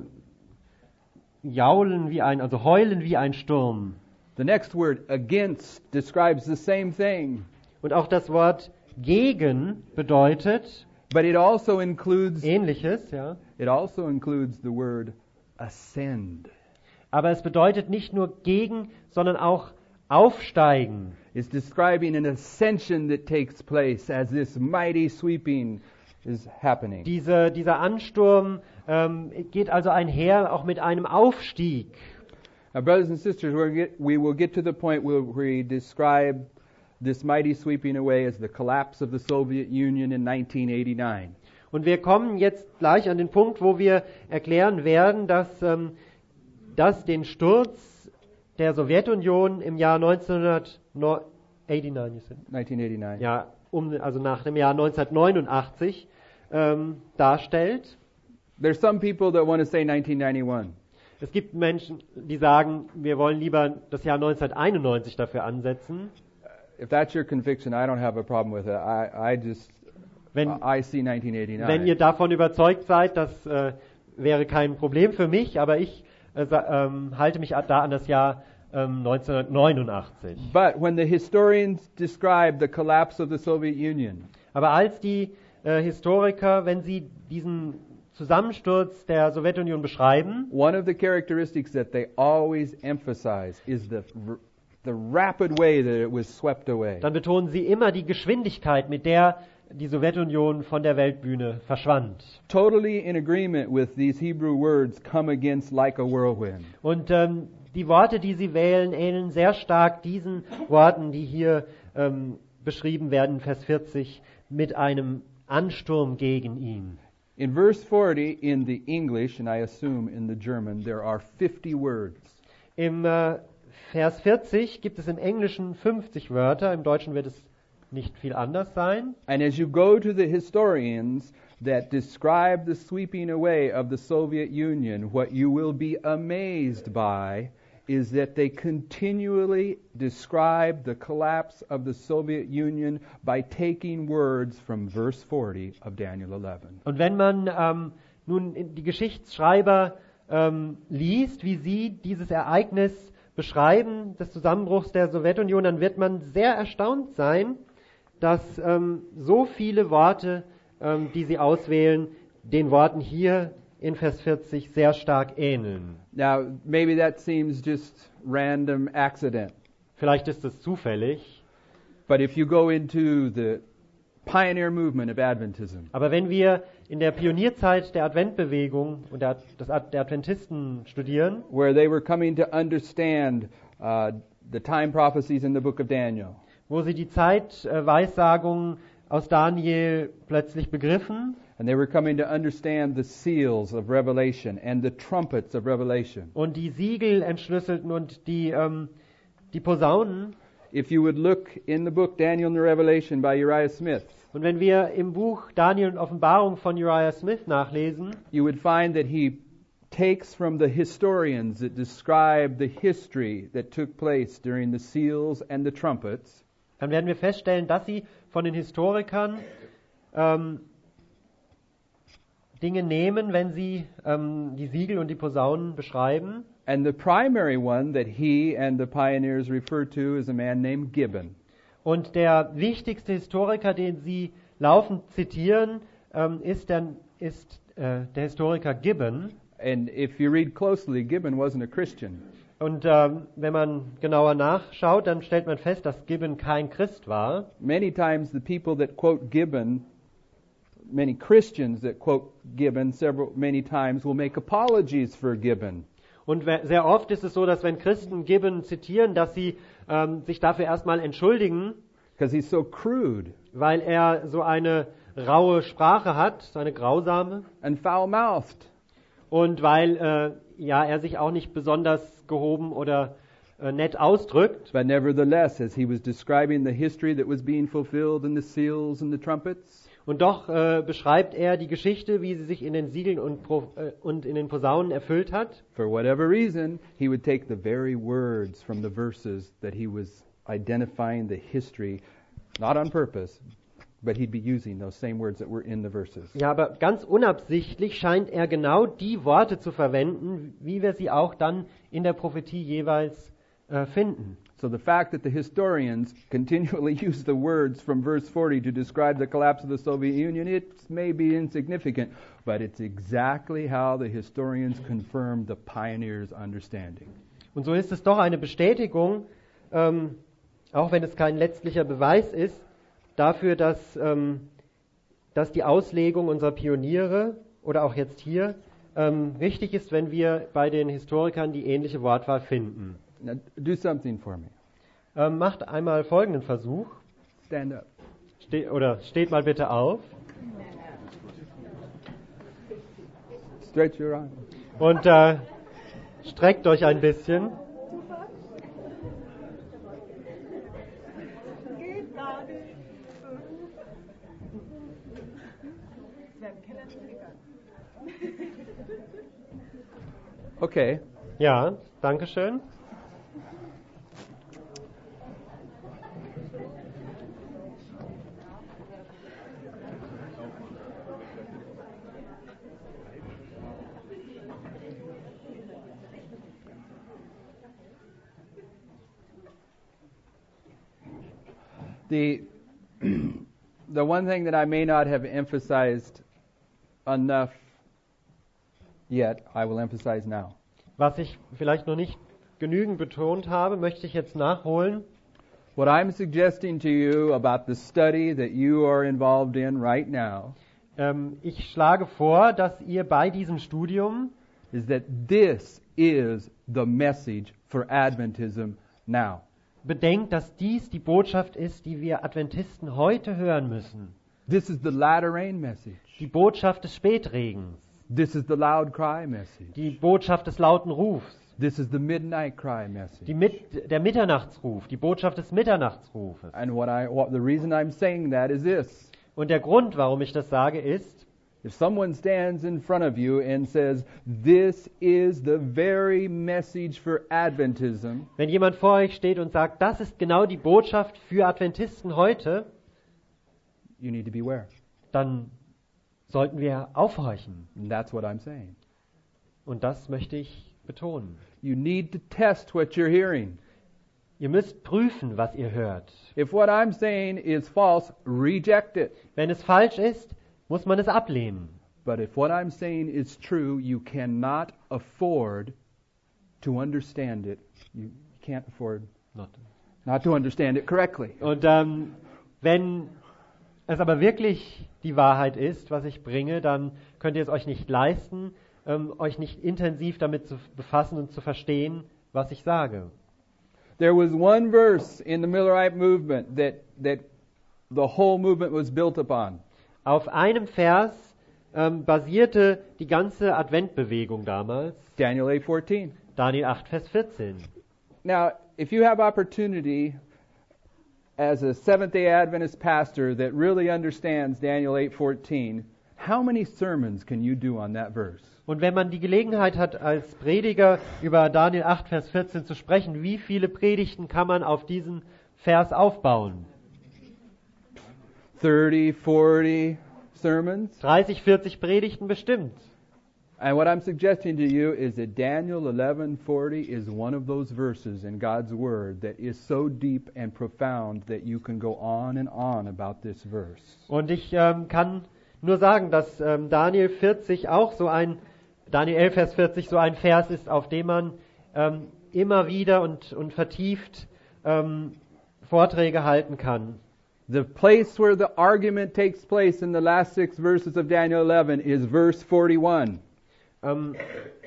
jaulen wie ein, also heulen wie ein Sturm. The next word, against, describes the same thing. Und auch das Wort gegen bedeutet But it also includes Ähnliches, ja. it also includes the word ascend. Aber es bedeutet nicht nur gegen, sondern auch aufsteigen. It's describing an ascension that takes place as this mighty sweeping is happening. Diese, dieser Ansturm ähm, geht also einher auch mit einem Aufstieg. Now, brothers and sisters, we're get, we will get to the point where we describe this mighty sweeping away as the collapse of the Soviet Union in nineteen eighty-nine. Und wir kommen jetzt gleich an den Punkt, wo wir erklären werden, dass, ähm, dass den Sturz der Sowjetunion im Jahr neunzehnhundertneunundachtzig, you said? nineteen eighty-nine. Ja, um, also nach dem Jahr neunzehnhundertneunundachtzig ähm, darstellt. There's some people that want to say nineteen ninety-one. Es gibt Menschen, die sagen, wir wollen lieber das Jahr neunzehnhunderteinundneunzig dafür ansetzen. If that's your conviction, I don't have a problem with it. I, I just, Wenn, I see nineteen eighty-nine. wenn ihr davon überzeugt seid, das äh, wäre kein Problem für mich, aber ich äh, sa- ähm, halte mich da an das Jahr ähm, neunzehnhundertneunundachtzig. But when the historians describe the collapse of the Soviet Union, Aber als die äh, Historiker, wenn sie diesen Zusammensturz der Sowjetunion beschreiben, one of the characteristics that they always emphasize is the the rapid way that it was swept away. dann betonen sie immer die Geschwindigkeit, mit der die Sowjetunion von der Weltbühne verschwand. Totally in agreement with these Hebrew words, come against like a whirlwind. Und ähm, die Worte, die sie wählen, ähneln sehr stark diesen Worten, die hier ähm, beschrieben werden in Vers vierzig, mit einem Ansturm gegen ihn. In verse forty in the English, and I assume in the German, there are fifty words. Im äh, Vers vierzig gibt es im Englischen fünfzig Wörter, im Deutschen wird es nicht viel anders sein. And as you go to the historians that describe the sweeping away of the Soviet Union, what you will be amazed by is that they continually describe the collapse of the Soviet Union by taking words from verse forty of Daniel eleven. Und wenn man ähm, nun die Geschichtsschreiber ähm, liest, wie sie dieses Ereignis beschreiben, des Zusammenbruchs der Sowjetunion, dann wird man sehr erstaunt sein, dass ähm, so viele Worte, ähm, die sie auswählen, den Worten hier in Vers vierzig sehr stark ähneln. Now, maybe that seems just random accident, Vielleicht ist es zufällig, but if you go into the pioneer movement of Adventism, aber wenn wir in der Pionierzeit der Adventbewegung und der, des Ad, der Adventisten studieren, where they were coming to understand uh, the time prophecies in the book of Daniel, wo sie die Zeitweissagungen aus Daniel plötzlich begriffen and they were coming to understand the seals of Revelation and the trumpets of Revelation. und die Siegel entschlüsselten und die, ähm, die Posaunen, if you would look in the book Daniel and the Revelation by Uriah Smith, Und wenn wir im Buch Daniel und Offenbarung von Uriah Smith nachlesen, you would find that he takes from the historians that describe the history that took place during the seals and the trumpets, dann werden wir feststellen, dass sie von den Historikern ähm, Dinge nehmen, wenn sie ähm, die Siegel und die Posaunen beschreiben. and the primary one that he and the pioneers refer to is a man named Gibbon. Und der wichtigste Historiker, den sie laufend zitieren, ähm, ist, der, ist äh, der Historiker Gibbon. And if you read closely, Gibbon wasn't a Christian. Und ähm, wenn man genauer nachschaut, dann stellt man fest, dass Gibbon kein Christ war. Many times the people that quote Gibbon, many Christians that quote Gibbon several many times will make apologies for Gibbon. Und we- sehr oft ist es so, dass wenn Christen Gibbon zitieren, dass sie ähm, sich dafür erstmal entschuldigen, Because he's so crude weil er so eine raue Sprache hat, so eine grausame, and foul-mouthed. und weil äh, ja er sich auch nicht besonders gehoben oder äh, nett ausdrückt. But nevertheless, as he was describing the history that was being fulfilled in the seals and the trumpets, Und doch äh, beschreibt er die Geschichte, wie sie sich in den Siegeln und, Pro, äh, und in den Posaunen erfüllt hat. for whatever reason, he would take the very words from the verses that he was identifying the history, not on purpose, but he'd be using those same words that were in the verses. Ja, aber ganz unabsichtlich scheint er genau die Worte zu verwenden, wie wir sie auch dann in der Prophetie jeweils äh, finden. So the fact that the historians continually use the words from verse forty to describe the collapse of the Soviet Union, it may be insignificant, but it's exactly how the historians confirm the pioneers' understanding. Und so ist es doch eine Bestätigung, ähm, auch wenn es kein letztlicher Beweis ist, dafür, dass, ähm, dass die Auslegung unserer Pioniere oder auch jetzt hier ähm, richtig ist, wenn wir bei den Historikern die ähnliche Wortwahl finden. Now, do something for me. Ähm, macht einmal folgenden Versuch. Stand up. Ste- oder steht mal bitte auf Stretch your arm. und äh, streckt euch ein bisschen. Okay. Ja, danke schön. The the one thing that I may not have emphasized enough yet, I will emphasize now. Was ich vielleicht noch nicht genügend betont habe, möchte ich jetzt nachholen. What I'm suggesting to you about the study that you are involved in right now Ähm, ich schlage vor, dass ihr bei diesem Studium is that this is the message for Adventism now. bedenkt, dass dies die Botschaft ist, die wir Adventisten heute hören müssen. This is the latter rain message. Die Botschaft des Spätregens, This is the loud cry message. die Botschaft des lauten Rufs, This is the midnight cry message. die Mit- der Mitternachtsruf, die Botschaft des Mitternachtsrufes. And what I what the reason I'm saying that is this. Und der Grund, warum ich das sage, ist, If someone stands in front of you and says, "This is the very message for Adventism," wenn jemand vor euch steht und sagt, das ist genau die Botschaft für Adventisten heute, you need to beware. dann sollten wir aufhorchen. And that's what I'm saying. Und das möchte ich betonen. You need to test what you're hearing. Ihr müsst prüfen, was ihr hört. If what I'm saying is false, reject it. Wenn es falsch ist, muss man es ablehnen. But if what I'm saying is true, you cannot afford to understand it. You can't afford not to understand it correctly. Und ähm, wenn es aber wirklich die Wahrheit ist, was ich bringe, dann könnt ihr es euch nicht leisten, ähm, euch nicht intensiv damit zu befassen und zu verstehen, was ich sage. There was one verse in the Millerite movement that, that the whole movement was built upon. Auf einem Vers ähm, basierte die ganze Adventbewegung damals, Daniel eight fourteen. Daniel acht, Vers vierzehn. Now, if you have opportunity, as a Seventh-day Adventist pastor that really understands Daniel eight fourteen, how many sermons can you do on that verse? Und wenn man die Gelegenheit hat, als Prediger über Daniel acht, Vers vierzehn zu sprechen, wie viele Predigten kann man auf diesen Vers aufbauen? thirty, forty sermons? dreißig, vierzig Predigten bestimmt. And what I'm suggesting to you is that Daniel eleven forty is one of those verses in God's Word that is so deep and profound that you can go on and on about this verse. Und ich ähm, kann nur sagen, dass ähm, Daniel vierzig auch so ein, Daniel elf, Vers vierzig so ein Vers ist, auf dem man ähm, immer wieder und, und vertieft ähm, Vorträge halten kann. The place where the argument takes place in the last six verses of Daniel eleven is verse forty-one. Um,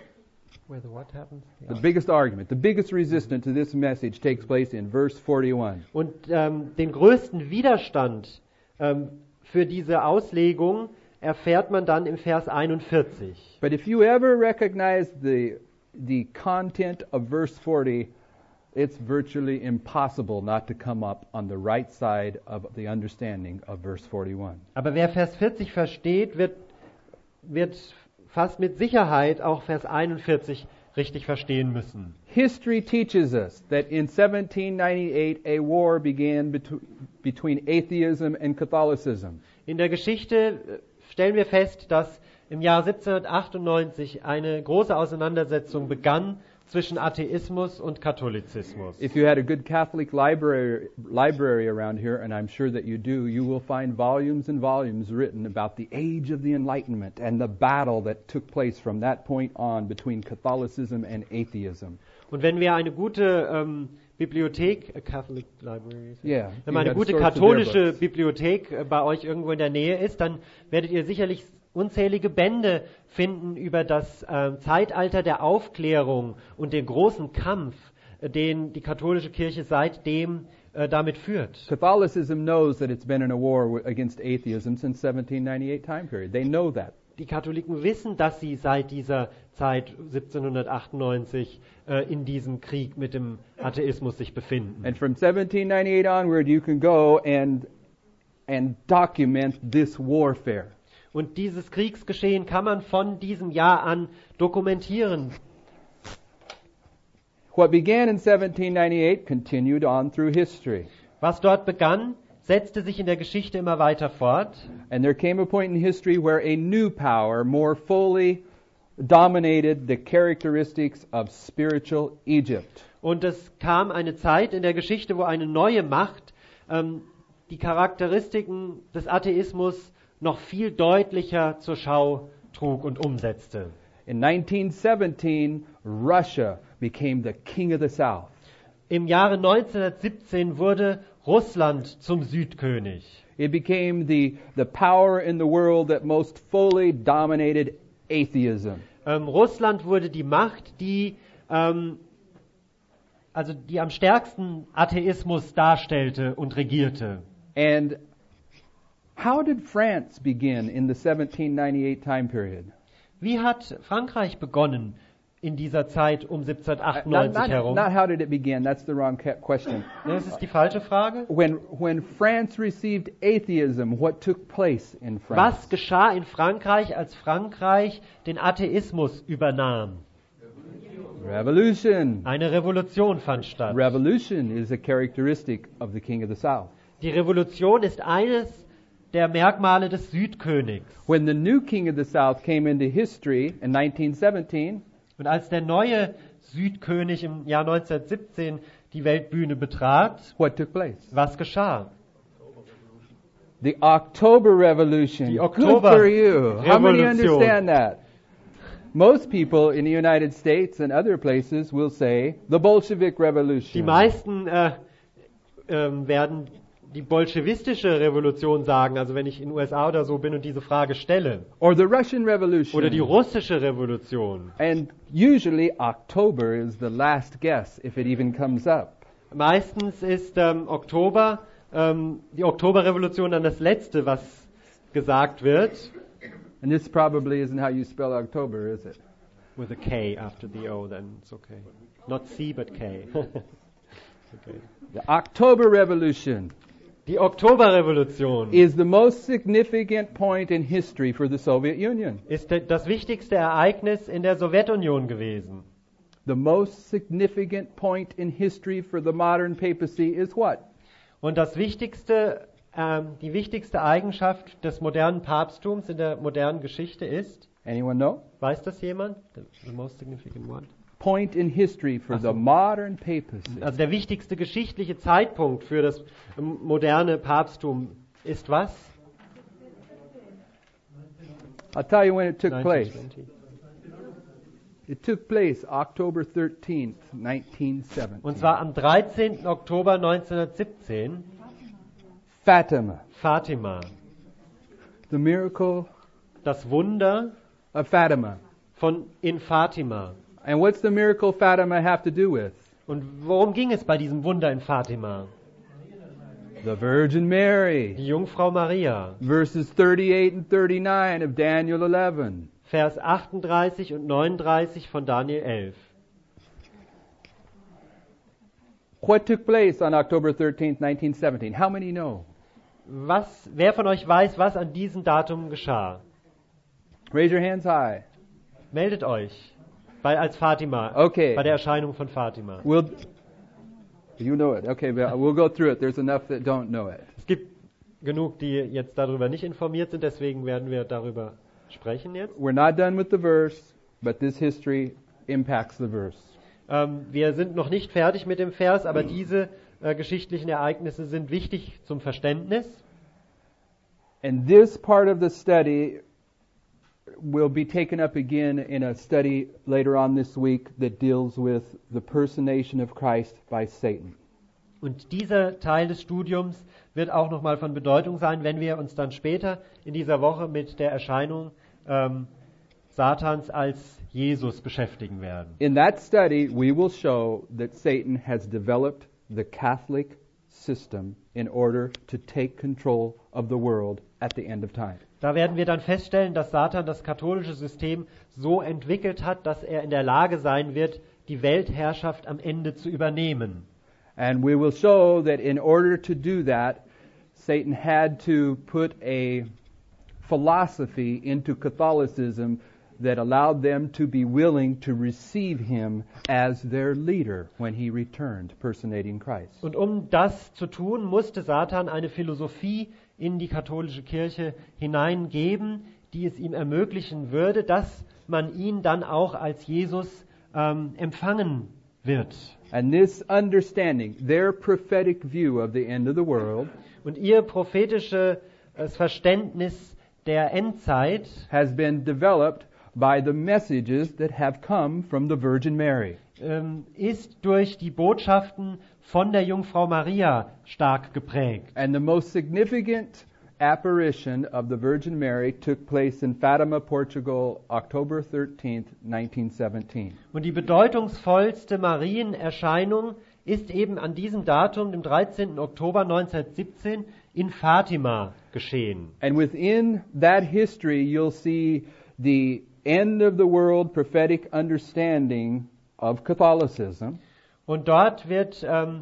where the what happens? The biggest argument, the biggest resistance to this message takes place in verse forty-one. Und ähm, den größten Widerstand ähm, für diese Auslegung erfährt man dann im Vers einundvierzig. But if you ever recognize the the content of verse forty, it's virtually impossible not to come up on the right side of the understanding of verse forty-one. Aber wer Vers vierzig versteht, wird wird fast mit Sicherheit auch Vers einundvierzig richtig verstehen müssen. History teaches us that in seventeen ninety-eight a war began betw- between atheism and Catholicism. In der Geschichte stellen wir fest, dass im Jahr siebzehnhundertachtundneunzig eine große Auseinandersetzung begann zwischen Atheismus und Katholizismus. If you had a good Catholic library library around here, and I'm sure that you do, you will find volumes and volumes written about the age of the Enlightenment and the battle that took place from that point on between Catholicism and atheism. Und wenn wir eine gute ähm, Bibliothek, a Catholic Library, Yeah, wenn man you eine had gute sorts of their katholische books. Bibliothek äh, bei euch irgendwo in der Nähe ist, dann werdet ihr sicherlich unzählige Bände finden über das äh, Zeitalter der Aufklärung und den großen Kampf, äh, den die katholische Kirche seitdem äh, damit führt. Catholicism knows that it's been in a war w- against atheism since seventeen ninety-eight time period. They know that. Die Katholiken wissen, dass sie seit dieser Zeit siebzehnhundertachtundneunzig äh, in diesem Krieg mit dem Atheismus sich befinden. And from seventeen ninety-eight onward, you can go and and document this warfare. Und dieses Kriegsgeschehen kann man von diesem Jahr an dokumentieren. What began in seventeen ninety-eight continued on through history. Was dort begann, setzte sich in der Geschichte immer weiter fort. And there came a point in history where a new power more fully dominated the characteristics of spiritual Egypt. Und es kam eine Zeit in der Geschichte, wo eine neue Macht ähm, die Charakteristiken des Atheismus noch viel deutlicher zur Schau trug und umsetzte. In nineteen seventeen, Russia became the king of the South. Im Jahre neunzehnhundertsiebzehn wurde Russland zum Südkönig. It became the, the power in the world that most fully dominated atheism. Ähm, Russland wurde die Macht, die ähm, also die am stärksten Atheismus darstellte und regierte. And how did France begin in the seventeen ninety-eight time period? Wie hat Frankreich begonnen in dieser Zeit um Not, siebzehnhundertachtundneunzig not, herum? not how did it begin, that's the wrong ca- question. Das ist die falsche Frage. When, when France received atheism, what took place in France? Was geschah in Frankreich, als Frankreich den Atheismus übernahm? Revolution. Eine Revolution fand statt. Revolution is a characteristic of the king of the South. Die Revolution ist eines der Merkmale des Südkönigs. When the new king of the South came into history in nineteen seventeen, Und als der neue Südkönig im Jahr neunzehnhundertsiebzehn die Weltbühne betrat, what took place? was geschah? The October Revolution. Die Good Oktober for you. How many Revolution. understand that? Most people in the United States and other places will say the Bolshevik Die Revolution. meisten äh, ähm, werden die bolschewistische Revolution sagen, also wenn ich in den U S A oder so bin und diese Frage stelle. Or the Russian Revolution. Oder die russische Revolution. And usually October is the last guess if it even comes up. Meistens ist ähm, Oktober, ähm, die Oktoberrevolution dann das Letzte, was gesagt wird. And this probably isn't how you spell October, is it? With a K after the O, then it's okay. Not C, but K. Okay. The October Revolution Die Oktoberrevolution is the most significant point in history for the Soviet Union. ist de- das wichtigste Ereignis in der Sowjetunion gewesen. The most significant point in history for the modern papacy is what? Und das wichtigste, ähm, die wichtigste Eigenschaft des modernen Papsttums in der modernen Geschichte ist, Anyone know? weiß das jemand? The, the most significant one. Point in history for Ach so. the modern papacy. Also der wichtigste geschichtliche Zeitpunkt für das ähm, moderne Papsttum ist was? I'll tell you when it took place. neunzehn zwanzig. It took place October thirteenth, nineteen seventeen. Und zwar am dreizehnten Oktober neunzehnhundertsiebzehn, Fatima, Fatima. the miracle Das Wunder of Fatima. von in Fatima. And what's the miracle Fatima have to do with? Und worum ging es bei diesem Wunder in Fatima? The Virgin Mary. Die Jungfrau Maria. Verses thirty-eight and thirty-nine of Daniel eleven. Vers achtunddreißig und neununddreißig von Daniel elf. What took place on October thirteenth, nineteen seventeen? How many know? Was, wer von euch weiß, was an diesem Datum geschah? Raise your hands high. Meldet euch bei, als Fatima, Okay. bei der Erscheinung von Fatima. We'll, you know it. Okay, but we'll go through it. There's enough that don't know it. Es gibt genug, die jetzt darüber nicht informiert sind, deswegen werden wir darüber sprechen jetzt. We're not done with the verse, but this history impacts the verse. Ähm, wir sind noch nicht fertig mit dem Vers, aber diese äh, geschichtlichen Ereignisse sind wichtig zum Verständnis. And this part of the study will be taken up again in a study later on this week that deals with the personation of Christ by Satan. Und dieser Teil des Studiums wird auch nochmal von Bedeutung sein, wenn wir uns dann später in dieser Woche mit der Erscheinung ähm, Satans als Jesus beschäftigen werden. In that study, we will show that Satan has developed the Catholic system in order to take control of the world at the end of time. Da werden wir dann feststellen, dass Satan das katholische System so entwickelt hat, dass er in der Lage sein wird, die Weltherrschaft am Ende zu übernehmen. And we will show that in order to do that, Satan had to put a philosophy into Catholicism that allowed them to be willing to receive him as their leader when he returned, personating Christ. Und um das zu tun, musste Satan eine Philosophie in die katholische Kirche hineingeben, die es ihm ermöglichen würde, dass man ihn dann auch als Jesus ähm, empfangen wird. And this understanding, their prophetic view of the end of the world, Und ihr prophetisches Verständnis der Endzeit has been developed by the messages that have come from the Virgin Mary. ähm, ist durch die Botschaften von der Jungfrau Maria stark geprägt. And the most significant apparition of the Virgin Mary took place in Fatima, Portugal, October thirteenth, nineteen seventeen. Und die bedeutungsvollste Marienerscheinung ist eben an diesem Datum, dem dreizehnten Oktober neunzehnhundertsiebzehn, in Fatima geschehen. And within that history, you'll see the end of the world prophetic understanding of Catholicism. Und dort wird ähm,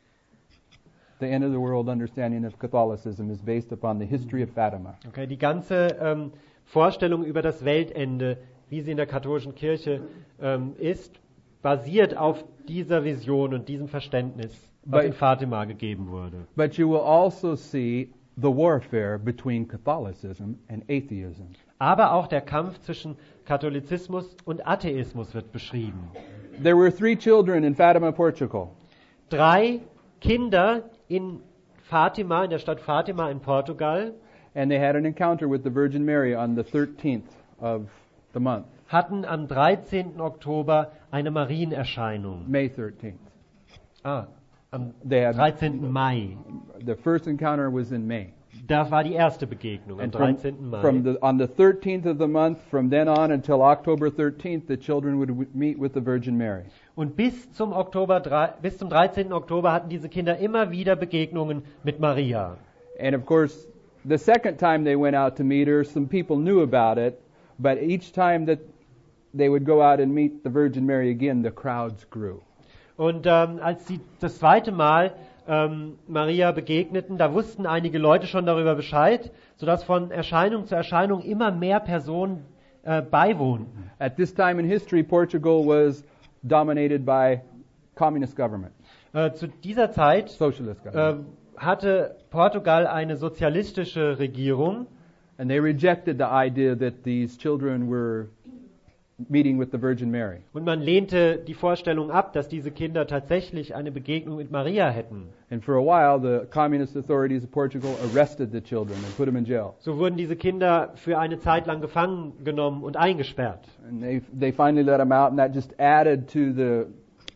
The end of the world understanding of Catholicism is based upon the history of Fatima. okay, die ganze ähm, Vorstellung über das Weltende, wie sie in der katholischen Kirche ähm, ist, basiert auf dieser Vision und diesem Verständnis, was But- in Fatima gegeben wurde. But you will also see the warfare between Catholicism and atheism. Aber auch der Kampf zwischen Katholizismus und Atheismus wird beschrieben. There were three children in Fatima, Portugal. Drei Kinder in Fatima, in der Stadt Fatima in Portugal, And they had an encounter with the Virgin Mary on the thirteenth of the month, hatten am dreizehnten Oktober eine Marienerscheinung. May thirteenth. Ah, am They had, dreizehnten Mai. the first encounter was in May. Da war die erste Begegnung, am And from, dreizehnten Mai. from the, on the thirteenth of the month, from then on until October thirteenth, the children would w- meet with the Virgin Mary. Und bis zum Oktober, drei- bis zum dreizehnten Oktober hatten diese Kinder immer wieder Begegnungen mit Maria. And of course, the second time they went out to meet her, some people knew about it, but each time that they would go out and meet the Virgin Mary again, the crowds grew. Und ähm, als sie das zweite Mal ähm, Maria begegneten, da wussten einige Leute schon darüber Bescheid, sodass von Erscheinung zu Erscheinung immer mehr Personen äh, beiwohnten. At this time in history, Portugal was dominated by communist government, Äh, zu dieser Zeit socialist äh, government. hatte Portugal eine sozialistische Regierung And they rejected the idea that these children were meeting with the Virgin Mary. und man lehnte die Vorstellung ab, dass diese Kinder tatsächlich eine Begegnung mit Maria hätten. And for a while, the communist authorities of Portugal arrested the children and put them in jail. So wurden diese Kinder für eine Zeit lang gefangen genommen und eingesperrt. And they they finally let them out, and that just added to the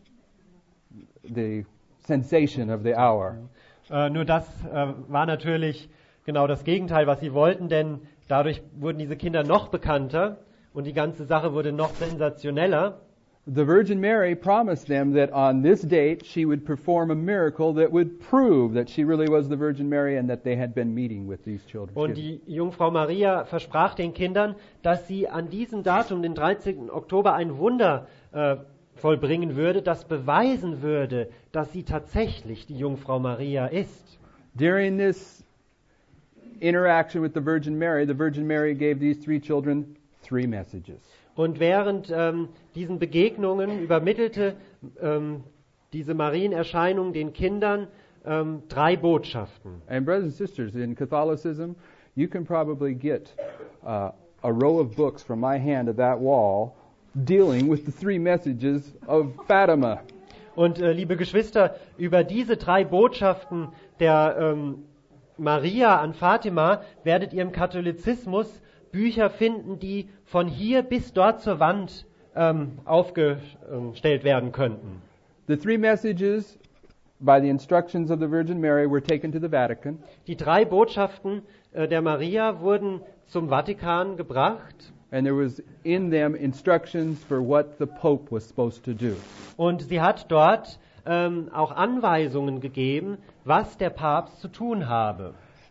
the sensation of the hour. Äh, nur das äh, war natürlich genau das Gegenteil, was sie wollten, denn dadurch wurden diese Kinder noch bekannter und die ganze Sache wurde noch sensationeller. The Virgin Mary promised them that on this date she would perform a miracle that would prove that she really was the Virgin Mary and that they had been meeting with these children. Und die Jungfrau Maria versprach den Kindern, dass sie an diesem Datum, den dreizehnten Oktober, ein Wunder äh, vollbringen würde, das beweisen würde, dass sie tatsächlich die Jungfrau Maria ist. During this interaction with the Virgin Mary, the Virgin Mary gave these three children three messages. Und während ähm, diesen Begegnungen übermittelte ähm, diese Marienerscheinung den Kindern ähm, drei Botschaften. And brothers and sisters, in Catholicism, you can probably get uh, a row of books from my hand at that wall dealing with the three messages of Fatima. Und äh, liebe Geschwister, über diese drei Botschaften der ähm, Maria an Fatima werdet ihr im Katholizismus Bücher finden, die von hier bis dort zur Wand ähm, aufgestellt werden könnten. The three messages, by the instructions of the Virgin Mary, were taken to the Vatican. Die drei Botschaften äh, der Maria wurden zum Vatikan gebracht. And there was in them instructions for what the Pope was supposed to do. Und sie hat dort ähm, auch Anweisungen gegeben, was der Papst zu tun habe.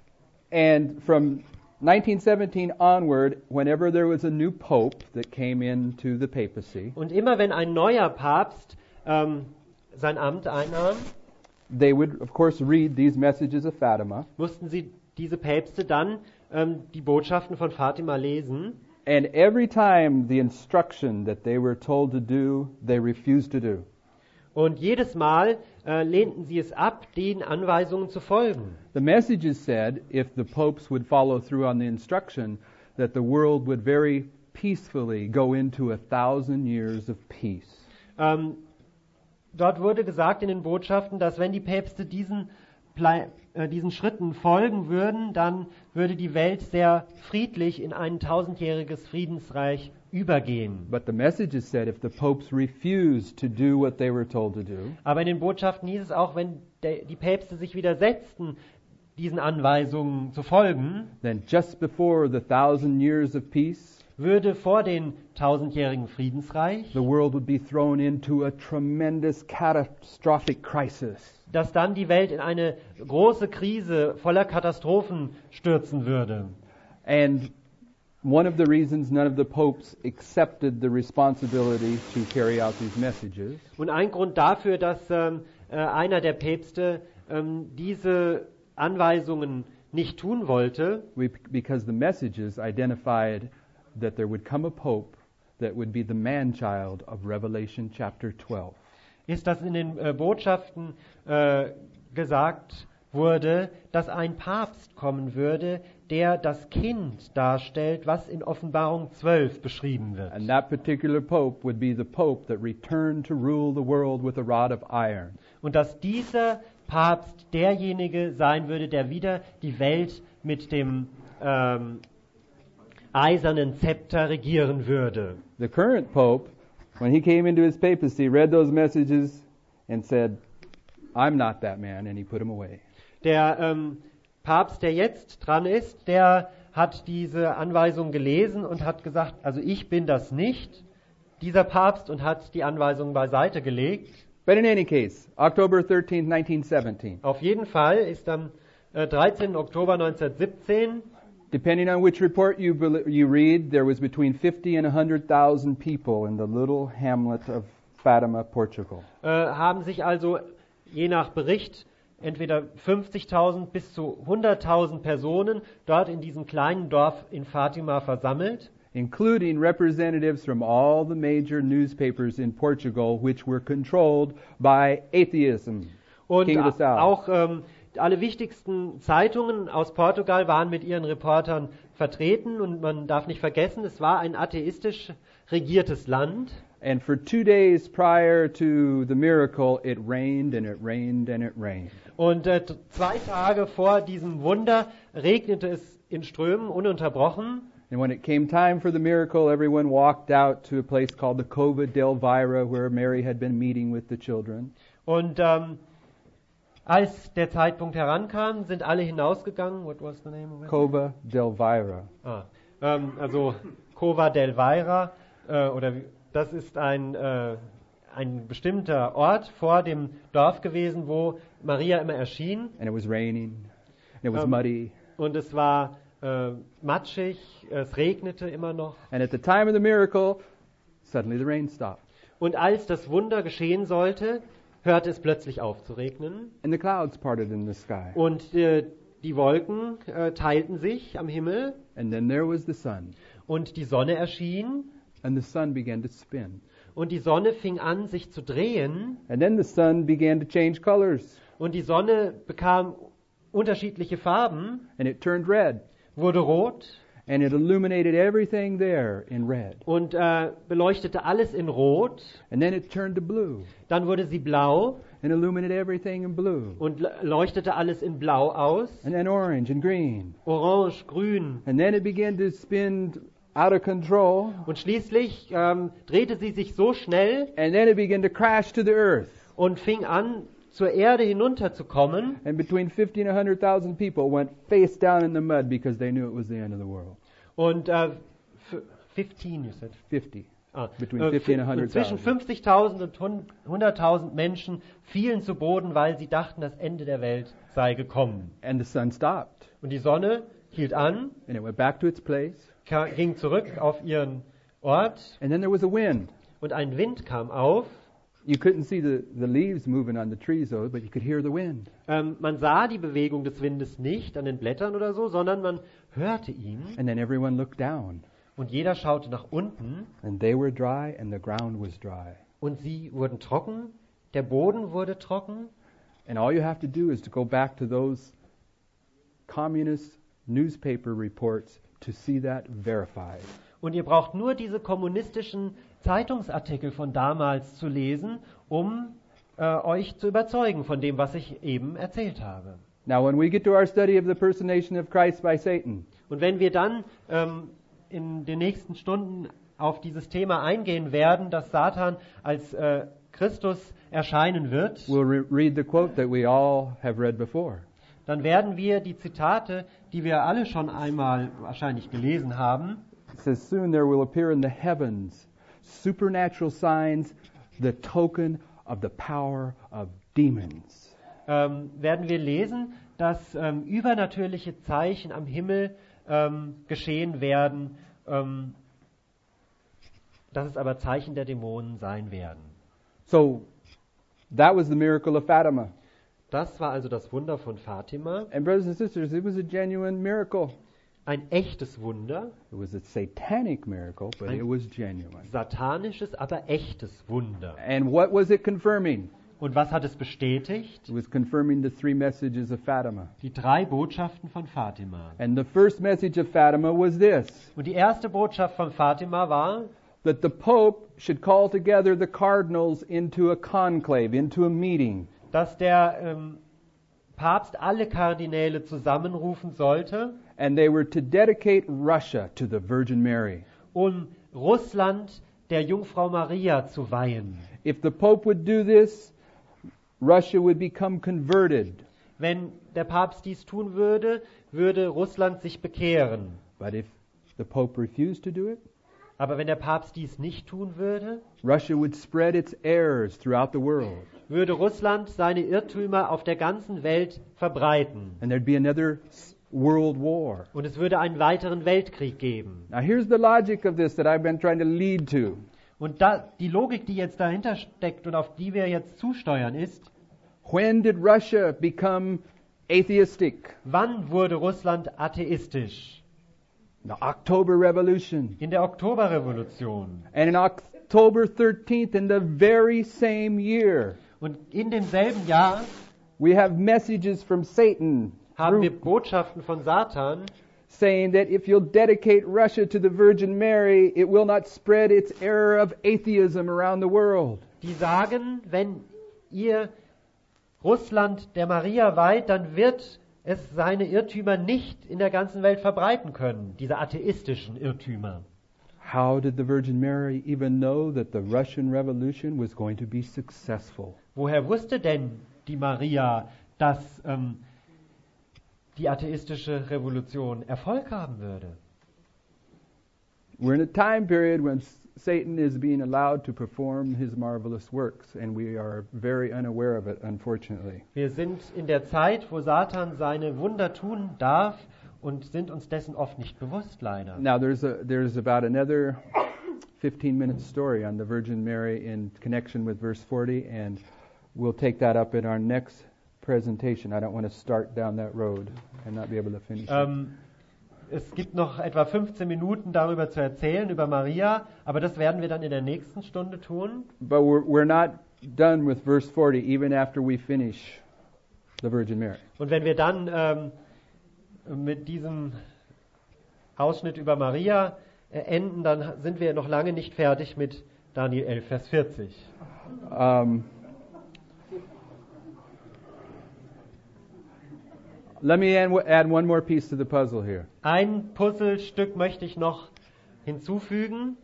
And from nineteen seventeen onward, whenever there was a new Pope that came into the papacy, Und immer wenn ein neuer Papst ähm, sein Amt einnahm, they would, of course, read these messages of Fatima. mussten sie diese Päpste dann ähm, die Botschaften von Fatima lesen. And every time the instruction that they were told to do, they refused to do. Und jedes Mal äh, lehnten sie es ab, den Anweisungen zu folgen. The messages said, if the popes would follow through on the instruction, that the world would very peacefully go into a thousand years of peace. Ähm, dort wurde gesagt in den Botschaften, dass wenn die Päpste diesen, Ple- äh, diesen Schritten folgen würden, dann würde die Welt sehr friedlich in ein tausendjähriges Friedensreich übergehen. But the messages said, if the popes refused to do what they were told to do, Aber in den Botschaften hieß es auch, wenn de- die Päpste sich widersetzten, diesen Anweisungen zu folgen, then just before the thousand years of peace, würde vor den tausendjährigen Friedensreich, the world would be thrown into a tremendous catastrophic crisis. dass dann die Welt in eine große Krise voller Katastrophen stürzen würde. And one of the reasons none of the popes accepted the responsibility to carry out these messages Und ein Grund dafür, dass ähm, äh, einer der Päpste ähm, diese Anweisungen nicht tun wollte, we, because the messages identified that there would come a pope that would be the man-child of Revelation chapter twelve. ist, dass in den äh, Botschaften äh, gesagt wurde, dass ein Papst kommen würde, der das Kind darstellt, was in Offenbarung zwölf beschrieben wird. And that particular pope would be the pope that returned to rule the world with a rod of iron. Und dass dieser Papst derjenige sein würde, der wieder die Welt mit dem ähm, eisernen Zepter regieren würde. The current pope, when he came into his papacy, read those messages and said, I'm not that man, and he put them away. Der ähm, Papst, der jetzt dran ist, der hat diese Anweisung gelesen und hat gesagt, also ich bin das nicht, dieser Papst, und hat die Anweisung beiseite gelegt. But in any case, October thirteenth, nineteen seventeen, Auf jeden Fall ist am äh, dreizehnten Oktober neunzehnhundertsiebzehn, depending on which report you bel- you read, there was between fifty and one hundred thousand people in the little hamlet of Fatima, Portugal. äh, haben sich also je nach Bericht entweder fünfzigtausend bis zu hunderttausend Personen dort in diesem kleinen Dorf in Fatima versammelt, including representatives from all the major newspapers in Portugal, which were controlled by atheism. und King of the South. auch ähm, alle wichtigsten Zeitungen aus Portugal waren mit ihren Reportern vertreten und man darf nicht vergessen, es war ein atheistisch regiertes Land. And for two days prior to the miracle, it rained and it rained and it rained. Und äh, zwei Tage vor diesem Wunder regnete es in Strömen ununterbrochen. And when it came time for the miracle, everyone walked out to a place called the Cova d'Elvira, where Mary had been meeting with the children. Und ähm, als der Zeitpunkt herankam, sind alle hinausgegangen. What was the name of it? Cova d'Elvira. Ah, ähm, also Cova d'Elvira, äh, oder wie- das ist ein, äh, ein bestimmter Ort vor dem Dorf gewesen, wo Maria immer erschien. And it was raining. And it was Um, muddy. Und es war äh, matschig, es regnete immer noch. And at the time of the miracle, suddenly the rain stopped. Und als das Wunder geschehen sollte, hörte es plötzlich auf zu regnen. And the clouds parted in the sky. Und äh, die Wolken äh, teilten sich am Himmel And then there was the sun. und die Sonne erschien And the sun began to spin. und die Sonne fing an, sich zu drehen And then the sun began to change colors. und die Sonne bekam unterschiedliche Farben, And it turned red. wurde rot And it illuminated everything there in red. und äh, beleuchtete alles in Rot. And then it turned to blue. Dann wurde sie blau And illuminated everything in blue. und le- leuchtete alles in Blau aus, And then orange and green. orange, grün. And then it began to spin out of control. Und schließlich ähm, drehte sie sich so schnell And then it began to crash to the earth. und fing an, zur Erde hinunterzukommen. And between fifty and one hundred thousand people went face down in the mud because they knew it was the end of the world. Und äh, f- fifteen, you said. fifty. Ah, Between äh, fifty and f- hundred zwischen thousand. fünfzigtausend und hun- hunderttausend Menschen fielen zu Boden, weil sie dachten, das Ende der Welt sei gekommen. And the sun stopped. Und die Sonne hielt an, And it went back to its place. ka- ging zurück auf ihren Ort And then there was a wind. und ein Wind kam auf. You couldn't see the, the leaves moving on the trees, though, but you could hear the wind. Ähm, man sah die Bewegung des Windes nicht an den Blättern oder so, sondern man hörte ihn And then everyone looked down. und jeder schaute nach unten And they were dry, and the ground was dry. und sie wurden trocken, der Boden wurde trocken. And all you have to do is to go back to those communist newspaper reports to see that verified. Und ihr braucht nur diese kommunistischen Zeitungsartikel von damals zu lesen, um äh, euch zu überzeugen von dem, was ich eben erzählt habe. Now, when we get to our study of the personation of Christ by Satan, Und wenn wir dann ähm, in den nächsten Stunden auf dieses Thema eingehen werden, dass Satan als äh, Christus erscheinen wird, we'll re- read the quote that we all have read before. dann werden wir die Zitate, die wir alle schon einmal wahrscheinlich gelesen haben, It says, soon there will appear in the heavens supernatural signs, the token of the power of demons. ähm, werden wir lesen, dass ähm, übernatürliche Zeichen am Himmel ähm, geschehen werden, ähm, dass es aber Zeichen der Dämonen sein werden. So, that was the miracle of Fatima. Das war also das Wunder von Fatima, And brothers and sisters, it was a genuine miracle. ein echtes Wunder, It was a satanic miracle, but Ein- it was genuine. satanisches, aber echtes Wunder. And what was it confirming? Und was hat es bestätigt? It was confirming the three messages of Fatima. Die drei Botschaften von Fatima. And the first message of Fatima was this, Und die erste Botschaft von Fatima war, that the Pope should call together the cardinals into a conclave, into a meeting. dass der ähm, Papst alle Kardinäle zusammenrufen sollte, And they were to dedicate Russia to the Virgin Mary. um Russland der Jungfrau Maria zu weihen. If the Pope would do this, Russia would become converted. Wenn der Papst dies tun würde, würde Russland sich bekehren. But if the Pope refused to do it, Aber wenn der Papst dies nicht tun würde, Russia would spread its errors throughout the world. würde Russland seine Irrtümer auf der ganzen Welt verbreiten. And there'd be another s- world war. Und es würde einen weiteren Weltkrieg geben. Now here's the logic of this that I've been trying to lead to. Und da, die Logik, die jetzt dahinter steckt und auf die wir jetzt zusteuern, ist, when did Russia become atheistic? wann wurde Russland atheistisch? The October Revolution. In der Oktoberrevolution. And in October thirteenth, in the very same year, Und in demselben Jahr we have messages from Satan haben wir through- Botschaften von Satan, saying that if you'll dedicate Russia to the Virgin Mary, it will not spread its error of atheism around the world. die sagen, wenn ihr Russland der Maria weiht, dann wird es seine Irrtümer nicht in der ganzen Welt verbreiten können, diese atheistischen Irrtümer. How did the Virgin Mary even know that the Russian Revolution was going to be successful? Woher wusste denn die Maria, dass ähm, die atheistische Revolution Erfolg haben würde? We're in a time period when Satan is being allowed to perform his marvelous works, and we are very unaware of it, unfortunately. Wir sind in der Zeit, wo Satan seine Wunder tun darf und sind uns dessen oft nicht bewusst, leider. Now, there's a, there's about another fifteen-minute story on the Virgin Mary in connection with verse forty, and we'll take that up in our next presentation. I don't want to start down that road and not be able to finish it. Ähm, es gibt noch etwa fünfzehn Minuten darüber zu erzählen, über Maria, aber das werden wir dann in der nächsten Stunde tun. But we're, we're not done with verse forty, even after we finish the Virgin Mary. Und wenn wir dann ähm, mit diesem Ausschnitt über Maria äh, enden, dann sind wir noch lange nicht fertig mit Daniel elf, Vers vierzig. Um, let me add add one more piece to the puzzle here. Ein Puzzlestück möchte ich noch hinzufügen.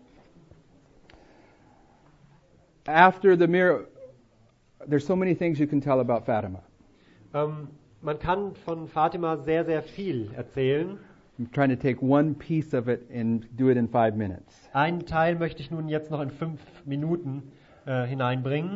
After the miracle, there's so many things you can tell about Fatima. Ähm, man kann von Fatima sehr, sehr viel erzählen. I'm trying to take one piece of it and do it in five minutes. Einen Teil möchte ich nun jetzt noch in fünf Minuten äh, hineinbringen.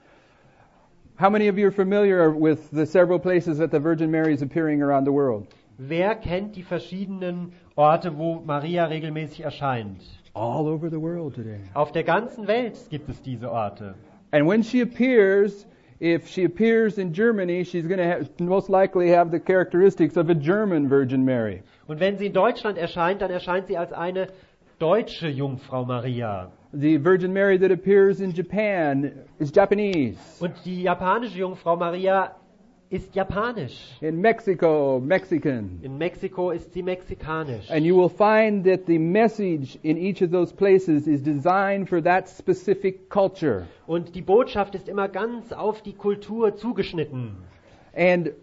How many of you are familiar with the several places that the Virgin Mary is appearing around the world? Wer kennt die verschiedenen Orte, wo Maria regelmäßig erscheint? All over the world today. Auf der ganzen Welt gibt es diese Orte. And when she appears, if she appears in Germany, she's going to have, most likely have the characteristics of a German Virgin Mary. Und wenn sie in Deutschland erscheint, dann erscheint sie als eine deutsche Jungfrau Maria. The Virgin Mary that appears in Japan is Japanese. Und die japanische Jungfrau Maria ist japanisch. In Mexico, Mexican. In Mexiko ist sie mexikanisch. And you will find that the message in each of those places is designed for that specific culture. Und die Botschaft ist immer ganz auf die Kultur zugeschnitten. And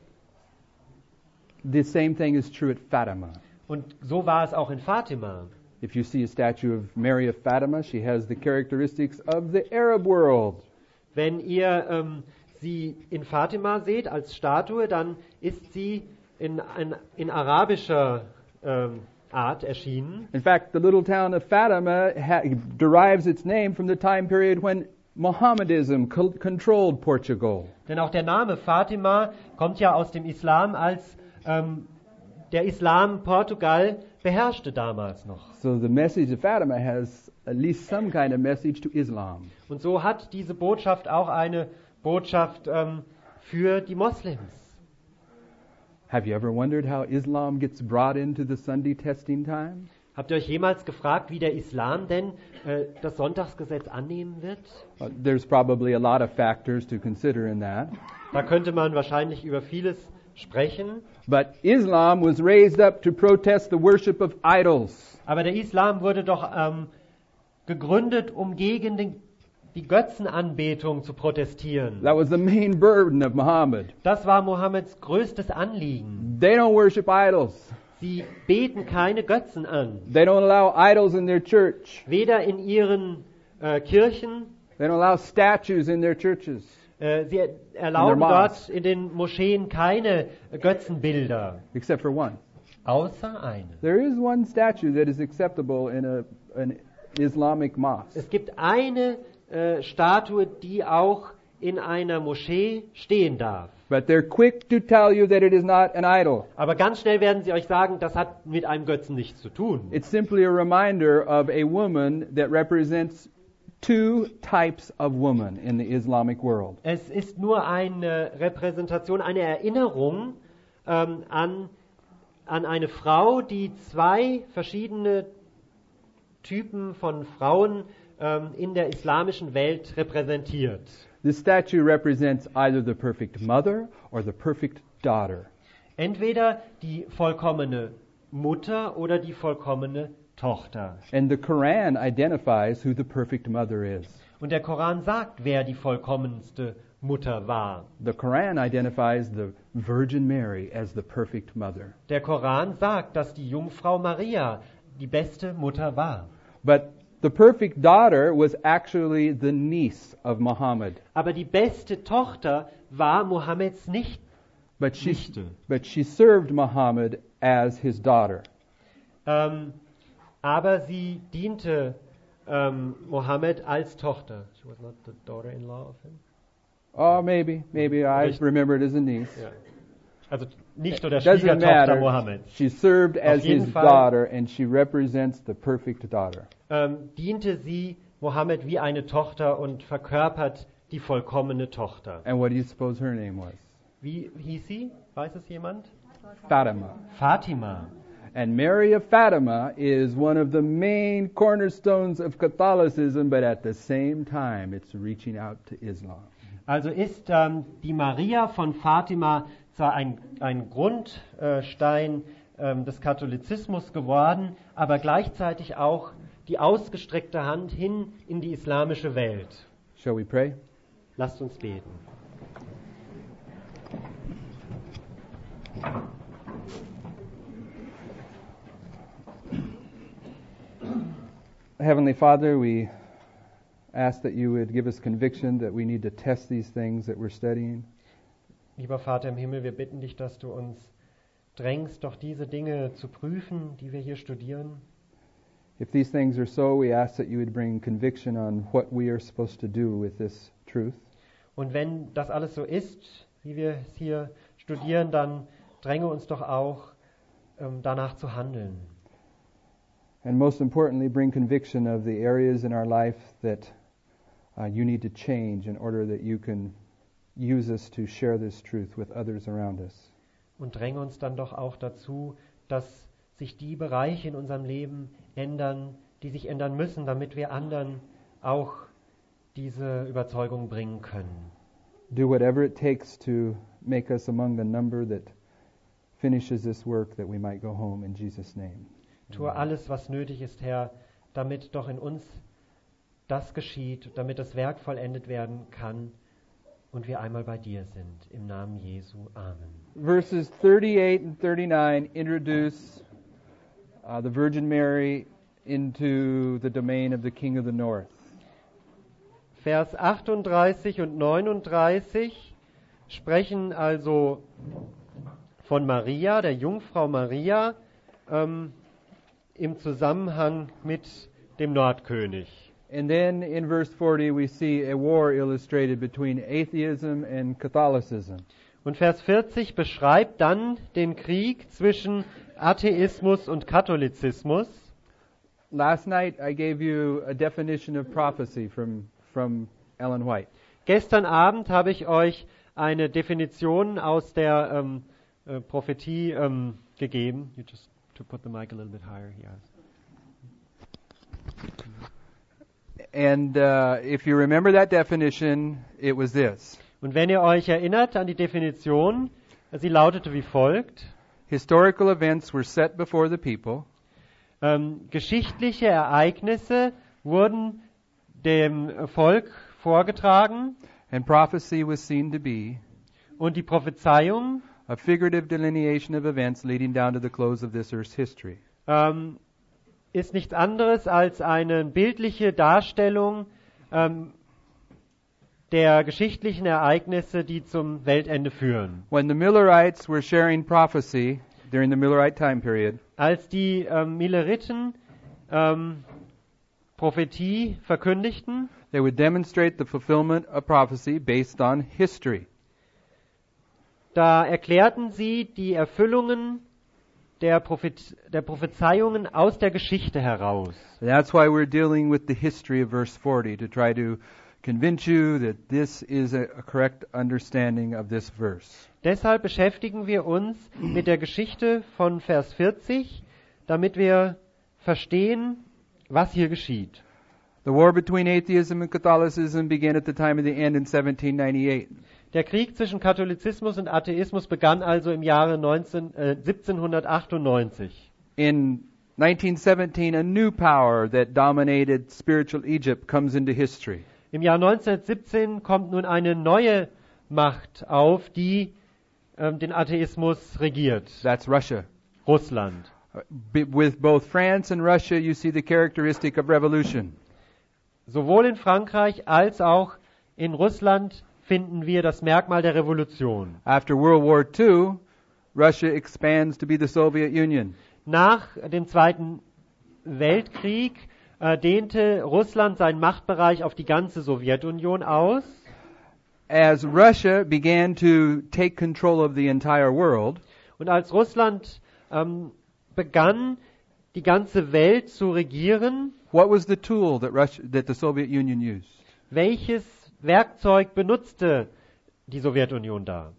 the same thing is true at Fatima. Und so war es auch in Fatima. If you see a statue of Mary of Fatima, she has the characteristics of the Arab world. Wenn ihr ähm, sie in Fatima seht als Statue, dann ist sie in, in, in arabischer ähm, Art erschienen. In fact, the little town of Fatima ha- derives its name from the time period when Mohammedanism co- controlled Portugal. Denn auch der Name Fatima kommt ja aus dem Islam, als ähm, der Islam Portugal beherrschte damals noch. So the message of Fatima has at least some kind of message to Islam. Und so hat diese Botschaft auch eine Botschaft ähm, für die Moslems. Have you ever wondered how Islam gets brought into the Sunday testing time? Habt ihr euch jemals gefragt, wie der Islam denn äh, das Sonntagsgesetz annehmen wird? Uh, there's probably a lot of factors to consider in that. Da könnte man wahrscheinlich über vieles sprechen. But Islam was raised up to protest the worship of idols. Aber der Islam wurde doch ähm, gegründet, um gegen den, die Götzenanbetung zu protestieren. That was the main burden of Muhammad. Das war Mohammeds größtes Anliegen. They don't worship idols. Sie beten keine Götzen an. They don't allow idols in their church. Weder in ihren äh, Kirchen, They don't allow statues in their churches. äh, sie erlauben In their dort mosques. in den Moscheen keine äh, Götzenbilder. Except for one. Außer eine. There is one statue that is acceptable in a, an Islamic mosque. Es gibt eine äh, Statue, die auch in einer Moschee stehen darf. But they're quick to tell you that it is not an idol. Aber ganz schnell werden sie euch sagen, das hat mit einem Götzen nichts zu tun. It's simply a reminder of a woman that represents two types of woman in the Islamic world. Es ist nur eine Repräsentation, eine Erinnerung ähm, an, an eine Frau, die zwei verschiedene Typen von Frauen ähm, in der islamischen Welt repräsentiert. This statue represents either the perfect mother or the perfect daughter. Entweder die vollkommene Mutter oder die vollkommene Tochter. And the Quran identifies who the perfect mother is. Und der Koran sagt, wer die vollkommenste Mutter war. The Quran identifies the Virgin Mary as the perfect mother. Der Koran sagt, dass die Jungfrau Maria die beste Mutter war. But the perfect daughter was actually the niece of Muhammad. Aber die beste Tochter war Mohammeds nicht. But she, Nichte. but she served Muhammad as his daughter. Ähm, aber sie diente ähm, Mohammed als Tochter. She was not the daughter-in-law of him. Oh, maybe, maybe I Richtig. remember it as a niece. Ja. Also nicht oder Doesn't Schwiegertochter matter. Mohammeds. She served as jeden his Fall. daughter, and she represents the perfect daughter. Ähm, diente sie Mohammed wie eine Tochter und verkörpert die vollkommene Tochter. And what do you suppose her name was? Wie hieß sie? Weiß es jemand? Fatima. Fatima. And Mary of Fatima is one of the main cornerstones of Catholicism, but at the same time, it's reaching out to Islam. Also ist ähm, die Maria von Fatima zwar ein, ein Grundstein ähm, des Katholizismus geworden, aber gleichzeitig auch die ausgestreckte Hand hin in die islamische Welt. Shall we pray? Lasst uns beten. Heavenly Father, we ask that you would give us conviction that we need to test these things that we're studying. Lieber Vater im Himmel, wir bitten dich, dass du uns drängst, doch diese Dinge zu prüfen, die wir hier studieren. If these things are so, we ask that you would bring conviction on what we are supposed to do with this truth. Und wenn das alles so ist, wie wir es hier studieren, dann dränge uns doch auch, ähm, danach zu handeln. And most importantly, bring conviction of the areas in our life that uh, you need to change in order that you can use us to share this truth with others around us. Und dränge uns dann doch auch dazu, dass sich die Bereiche in unserem Leben ändern, die sich ändern müssen, damit wir anderen auch diese Überzeugung bringen können. Do whatever it takes to make us among the number that finishes this work that we might go home in Jesus' name. Tue alles, was nötig ist, Herr, damit doch in uns das geschieht, damit das Werk vollendet werden kann und wir einmal bei dir sind. Im Namen Jesu. Amen. Verses thirty-eight and thirty-nine introduce uh, the Virgin Mary into the domain of the King of the North. Vers achtunddreißig und neununddreißig sprechen also von Maria, der Jungfrau Maria, ähm, im Zusammenhang mit dem Nordkönig. And then in verse forty we see a war illustrated between atheism and Catholicism. Und Vers vierzig beschreibt dann den Krieg zwischen Atheismus und Katholizismus. Last night I gave you a definition of prophecy from from Ellen White. Gestern Abend habe ich euch eine Definition aus der ähm, äh, Prophetie ähm, gegeben. You just to put the mic a little bit higher, yes. And uh, if you remember that definition, it was this. Und wenn ihr euch erinnert an die Definition, sie lautete wie folgt. Historical events were set before the people. Ähm, geschichtliche Ereignisse wurden dem Volk vorgetragen. And prophecy was seen to be Und die Prophezeiung a figurative delineation of events leading down to the close of this earth's history. ähm, ist nichts anderes als eine bildliche Darstellung ähm, der geschichtlichen Ereignisse, die zum Weltende führen. When the Millerites were sharing prophecy during the Millerite time period, Als die ähm, Milleriten ähm, Prophetie verkündigten, they would demonstrate the fulfillment of prophecy based on history. da erklärten sie die Erfüllungen der, Prophet, der Prophezeiungen aus der Geschichte heraus. That's why we're dealing with the history of verse forty, to try to convince you that this is a, a correct understanding of this verse. Deshalb beschäftigen wir uns mit der Geschichte von Vers vierzig, damit wir verstehen, was hier geschieht. The war between atheism and Catholicism began at the time of the end in seventeen ninety-eight. Der Krieg zwischen Katholizismus und Atheismus begann also im Jahre neunzehn, äh, siebzehnhundertachtundneunzig. In nineteen seventeen, a new power that dominated spiritual Egypt comes into history. Im Jahr neunzehnhundertsiebzehn kommt nun eine neue Macht auf, die ähm, den Atheismus regiert. That's Russia. Russland. B- with both France and Russia, you see the characteristic of revolution. Sowohl in Frankreich als auch in Russland finden wir das Merkmal der Revolution. After World War Two, Russia expands to be the Soviet Union. Nach dem Zweiten Weltkrieg äh, dehnte Russland seinen Machtbereich auf die ganze Sowjetunion aus. As Russia began to take control of the entire world, Und als Russland ähm, begann, die ganze Welt zu regieren, what was the tool that Russia, that the Soviet Union used? welches Werkzeug benutzte die Sowjetunion da?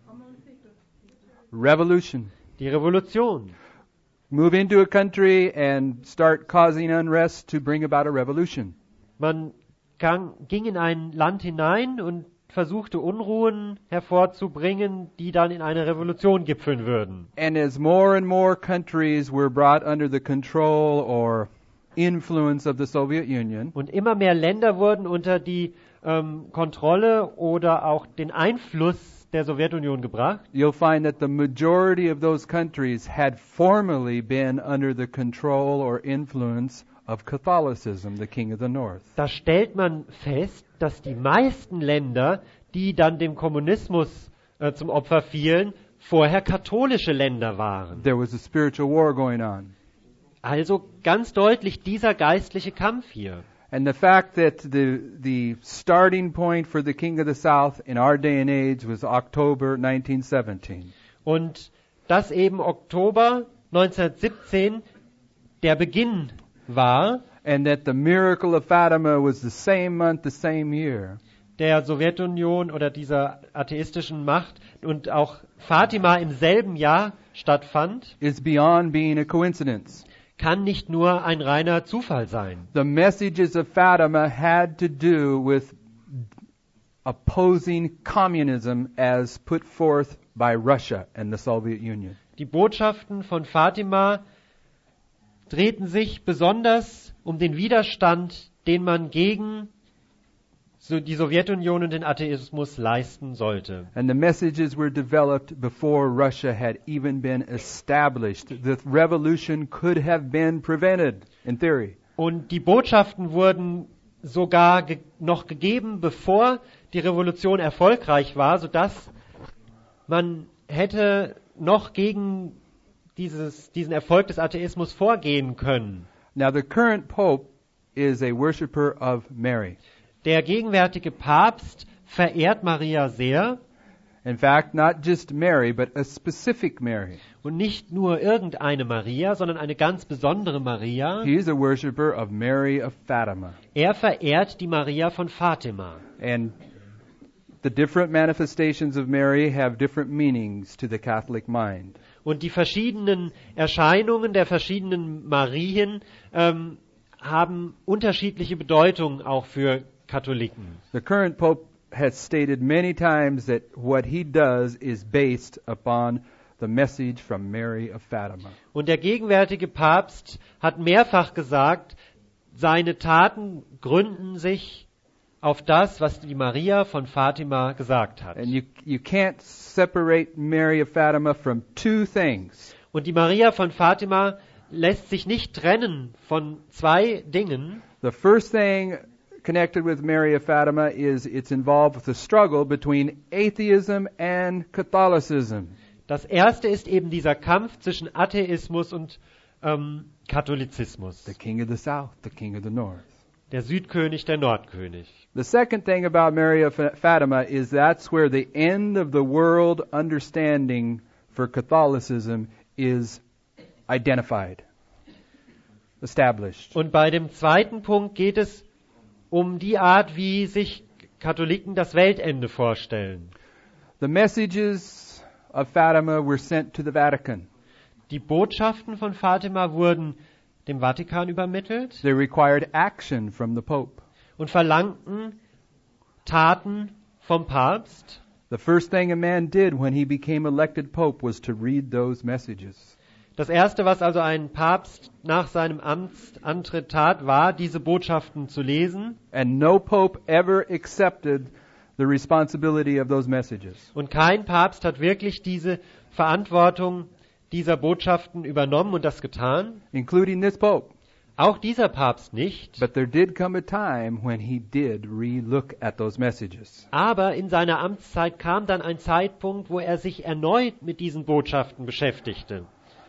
Revolution. Die Revolution. Move into a country and start causing unrest to bring about a revolution. Man kann, ging in ein Land hinein und versuchte Unruhen hervorzubringen, die dann in eine Revolution gipfeln würden. And as more and more countries were brought under the control or influence of the Soviet Union, Und immer mehr Länder wurden unter die ähm, Kontrolle oder auch den Einfluss der Sowjetunion gebracht. you'll find that the majority of those countries had formerly been under the control or influence of Catholicism, the king of the north. Da stellt man fest, dass die meisten Länder, die dann dem Kommunismus äh, zum Opfer fielen, vorher katholische Länder waren. There was a spiritual war going on. Also ganz deutlich dieser geistliche Kampf hier. And the fact that the the starting point for the king of the south in our day and age was October nineteen seventeen. Und dass eben Oktober neunzehnhundertsiebzehn der Beginn war And that the miracle of Fatima was the same month, the same year. der Sowjetunion oder dieser atheistischen Macht und auch Fatima im selben Jahr stattfand, Is beyond being a coincidence. kann nicht nur ein reiner Zufall sein. The messages of Fatima had to do with opposing communism as put forth by Russia and the Soviet Union. Die Botschaften von Fatima drehten sich besonders um den Widerstand, den man gegen so die Sowjetunion und den Atheismus leisten sollte. And the messages were developed before Russia had even been established. The revolution could have been prevented, in theory. Und die Botschaften wurden sogar ge- noch gegeben, bevor die Revolution erfolgreich war, sodass man hätte noch gegen dieses, diesen Erfolg des Atheismus vorgehen können. Now, the current pope is a worshiper of Mary. Der gegenwärtige Papst verehrt Maria sehr In fact, not just Mary, but a specific Mary. und nicht nur irgendeine Maria, sondern eine ganz besondere Maria. He is a worshiper of Mary of Fatima. Er verehrt die Maria von Fatima. And the different manifestations of Mary have different meanings to the Catholic mind. Und die verschiedenen Erscheinungen der verschiedenen Marien ähm, haben unterschiedliche Bedeutung auch für Katholiken. The current pope has stated many times that what he does is based upon the message from Mary of Fatima. Und der gegenwärtige Papst hat mehrfach gesagt, seine Taten gründen sich auf das, was die Maria von Fatima gesagt hat. And you you can't separate Mary of Fatima from two things. Und die Maria von Fatima lässt sich nicht trennen von zwei Dingen. The first thing connected with Mary of Fatima is it's involved with the struggle between atheism and Catholicism. Das erste ist eben dieser Kampf zwischen Atheismus und ähm, Katholizismus. The king of the south, the king of the north. Der Südkönig, der Nordkönig. The second thing about Mary of Fatima is that's where the end of the world understanding for Catholicism is identified, established. Und bei dem zweiten Punkt geht es um die Art, wie sich Katholiken das Weltende vorstellen. The messages of Fatima were sent to the Vatican. Die Botschaften von Fatima wurden dem Vatikan übermittelt They required action from the Pope. und verlangten Taten vom Papst. The first thing a man did when he became elected Pope was to read those messages. Das Erste, was also ein Papst nach seinem Amtsantritt tat, war, diese Botschaften zu lesen. And no Pope ever accepted the responsibility of those messages. Und kein Papst hat wirklich diese Verantwortung dieser Botschaften übernommen und das getan. Including this Pope. Auch dieser Papst nicht. But there did come a time when he did re-look at those messages. Aber in seiner Amtszeit kam dann ein Zeitpunkt, wo er sich erneut mit diesen Botschaften beschäftigte.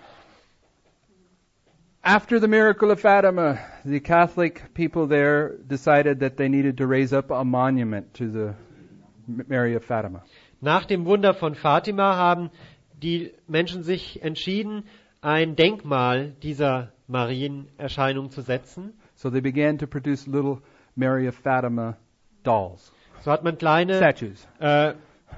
After the miracle of Fatima, the Catholic people there decided that they needed to raise up a monument to the Mary of Fatima. Nach dem Wunder von Fatima haben die Menschen sich entschieden, ein Denkmal dieser Marienerscheinung zu setzen. So they began to produce little Mary of Fatima dolls, So hat man kleine statues. äh,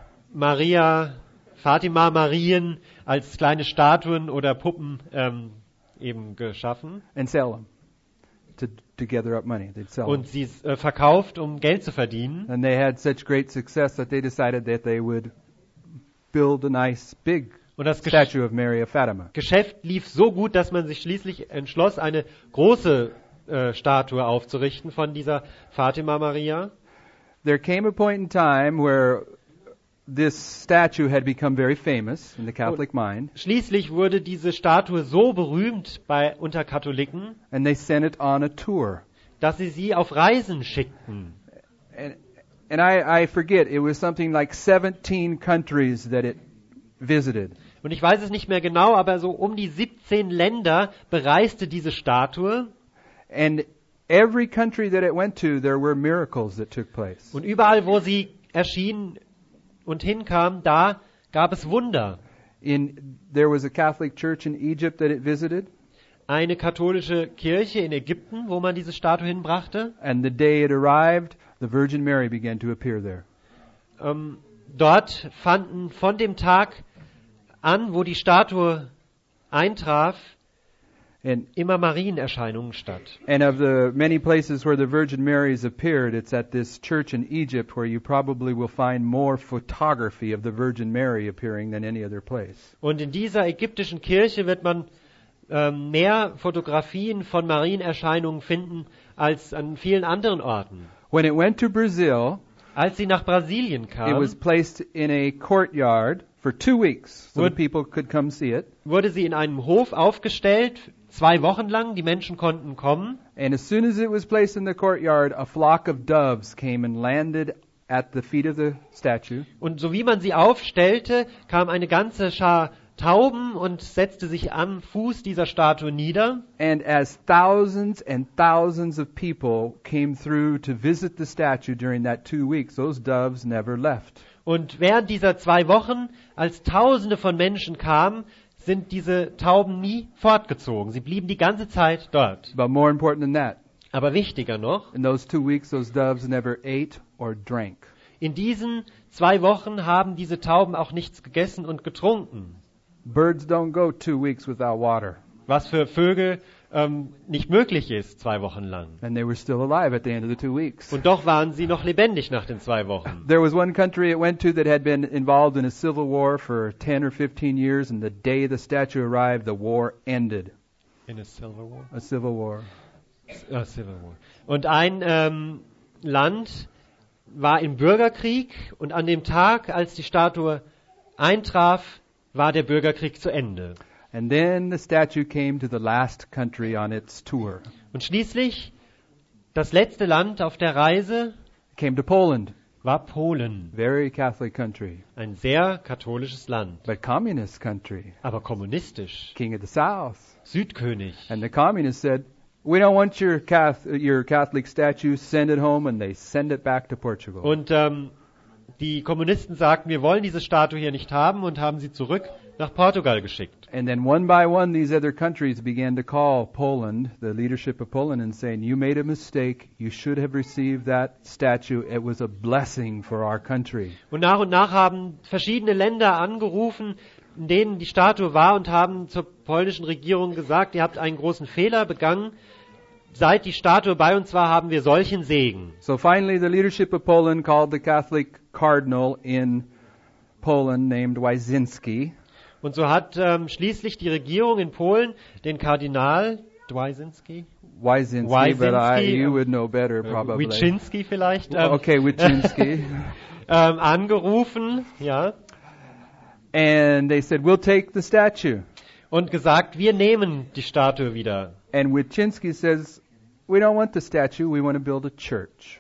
Maria, Fatima Marien als kleine Statuen oder Puppen ähm, eben geschaffen And sell them to, to gather up money. They'd sell them. und sie äh, verkauft, um Geld zu verdienen. And they had such great success that they decided that they would build a nice big Und das Gesch statue of Mary of Fatima. Geschäft lief so gut, dass man sich schließlich entschloss, eine große äh, Statue aufzurichten von dieser Fatima Maria. There came a point in time where this statue had become very famous in the Catholic mind, Schließlich wurde diese Statue so berühmt bei unter Katholiken, and they sent it on a tour. dass sie sie auf Reisen schickten. And, and I, I forget, it was something like seventeen countries that it visited. Und ich weiß es nicht mehr genau, aber so um die siebzehn Länder bereiste diese Statue. And every country that it went to, there were miracles that took place. Und überall, wo sie erschien und hinkam, da gab es Wunder. In, there was a Catholic church in Egypt that it visited, Eine katholische Kirche in Ägypten, wo man diese Statue hinbrachte. and the day it arrived, the Virgin Mary began to appear there. Ähm, dort fanden von dem Tag an, wo die Statue eintraf, And immer Marienerscheinungen statt. And of the many places where the Virgin Mary's appeared, it's at this church in Egypt where you probably will find more photography of the Virgin Mary appearing than any other place. Und in dieser ägyptischen Kirche wird man ähm, mehr Fotografien von Marienerscheinungen finden als an vielen anderen Orten. When it went to Brazil, Als sie nach Brasilien it kam, was placed in a courtyard for two weeks so Would- that people could come see it. wurde sie in einem Hof aufgestellt, zwei Wochen lang, die Menschen konnten kommen. And as soon as it was placed in the courtyard, a flock of doves came and landed at the feet of the statue. Und so wie man sie aufstellte, kam eine ganze Schar Tauben und setzte sich am Fuß dieser Statue nieder. And as thousands and thousands of people came through to visit the statue during that two weeks, those doves never left. Und während dieser zwei Wochen, als Tausende von Menschen kamen, sind diese Tauben nie fortgezogen. Sie blieben die ganze Zeit dort. But more important than that, Aber wichtiger noch, in those two weeks, those doves never ate or drank. in diesen zwei Wochen haben diese Tauben auch nichts gegessen und getrunken. Birds don't go two weeks without water. Was für Vögel ähm, nicht möglich ist, zwei Wochen lang. And they were still alive at the end of the two weeks. Und doch waren sie noch lebendig nach den zwei Wochen. There was one country it went to that had been involved in a civil war for ten or fifteen years, and the day the statue arrived, the war ended. In a Civil War? A civil war. Ah, Civil War. Und ein ähm, Land war im Bürgerkrieg und an dem Tag, als die Statue eintraf, war der Bürgerkrieg zu Ende. And then the statue came to the last country on its tour. Und schließlich, das letzte Land auf der Reise It came to Poland, war Polen. very Catholic country, Ein sehr katholisches Land, but communist country, aber kommunistisch. king of the south. Südkönig. And the communists said, we don't want your Cath- your Catholic statue, send it home, and they send it back to Portugal. Und ähm, die Kommunisten sagten, wir wollen diese Statue hier nicht haben und haben sie zurück nach Portugal geschickt. And then one by one, these other countries began to call Poland, the leadership of Poland, and saying, you made a mistake. You should have received that statue. It was a blessing for our country. Und nach und nach haben verschiedene Länder angerufen, in denen die Statue war, und haben zur polnischen Regierung gesagt, ihr habt einen großen Fehler begangen. Seit die Statue bei uns war, haben wir solchen Segen. So finally, the leadership of Poland called the Catholic cardinal in Poland named Wyszynski. Und so hat ähm, schließlich die Regierung in Polen den Kardinal Wyszynski, Wyszynski, Wyszynski, but I, you would know better probably. Wyszynski vielleicht, ähm, Okay, Wyszynski. ähm, angerufen, ja, And they said, we'll take the statue. und gesagt, wir nehmen die Statue wieder. And Wyszynski says, we don't want the statue, we want to build a church.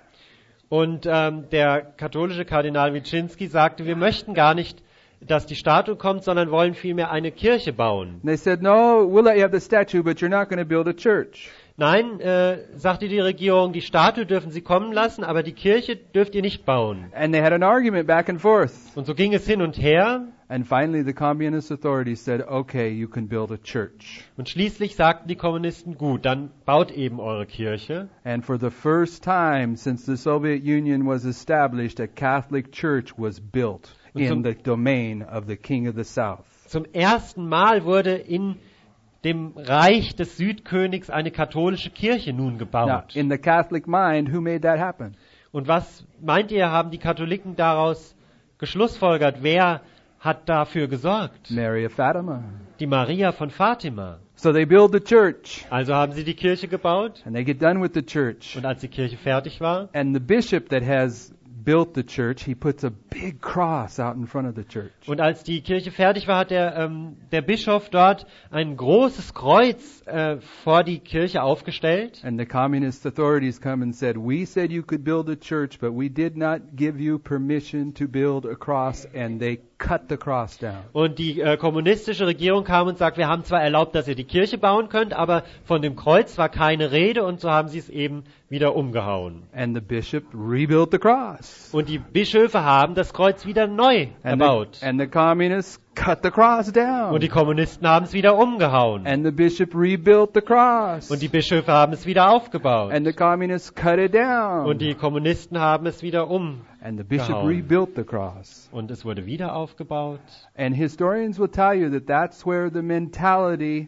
Und ähm, der katholische Kardinal Wyszynski sagte, wir möchten gar nicht, dass die Statue kommt, sondern wollen vielmehr eine Kirche bauen. And they said, no, we'll let you have the statue, but you're not going to build a church. Nein, äh, sagte die Regierung, die Statue dürfen Sie kommen lassen, aber die Kirche dürft ihr nicht bauen. And they had an argument back and forth. Und so ging es hin und her. And finally the communist authorities said, okay, you can build a church. Und schließlich sagten die Kommunisten, gut, dann baut eben eure Kirche. And for the first time since the Soviet Union was established, a Catholic church was built in the domain of the King of the South. Zum ersten Mal wurde in dem Reich des Südkönigs eine katholische Kirche nun Now, gebaut. in the Catholic mind, who made that happen? Und was meint ihr, haben die Katholiken daraus geschlussfolgert? Wer hat dafür gesorgt? Mary of Fatima. Die Maria von Fatima. So they build the church, Also haben sie die Kirche gebaut, and they get done with the church. und als die Kirche fertig war, And the bishop that has built the church, he puts a big cross out in front of the church. und als die Kirche fertig war, hat der, ähm, der Bischof dort ein großes Kreuz äh, vor die Kirche aufgestellt. And the communist authorities come and said, we said you could build a church, but we did not give you permission to build a cross, and they cut the cross down. Und die äh, kommunistische Regierung kam und sagt, wir haben zwar erlaubt, dass ihr die Kirche bauen könnt, aber von dem Kreuz war keine Rede, und so haben sie es eben wieder umgehauen. And the bishop rebuilt the cross. Und die Bischöfe haben das Kreuz wieder neu And erbaut. the, and the communists cut the cross down. Und die Kommunisten haben es wieder umgehauen. And the bishop rebuilt the cross. Und die Bischöfe haben es wieder aufgebaut. And the communists cut it down. Und die Kommunisten haben es wieder umgehauen. And the bishop gehauen. rebuilt the cross. Und es wurde wieder aufgebaut. And historians will tell you that that's where the mentality,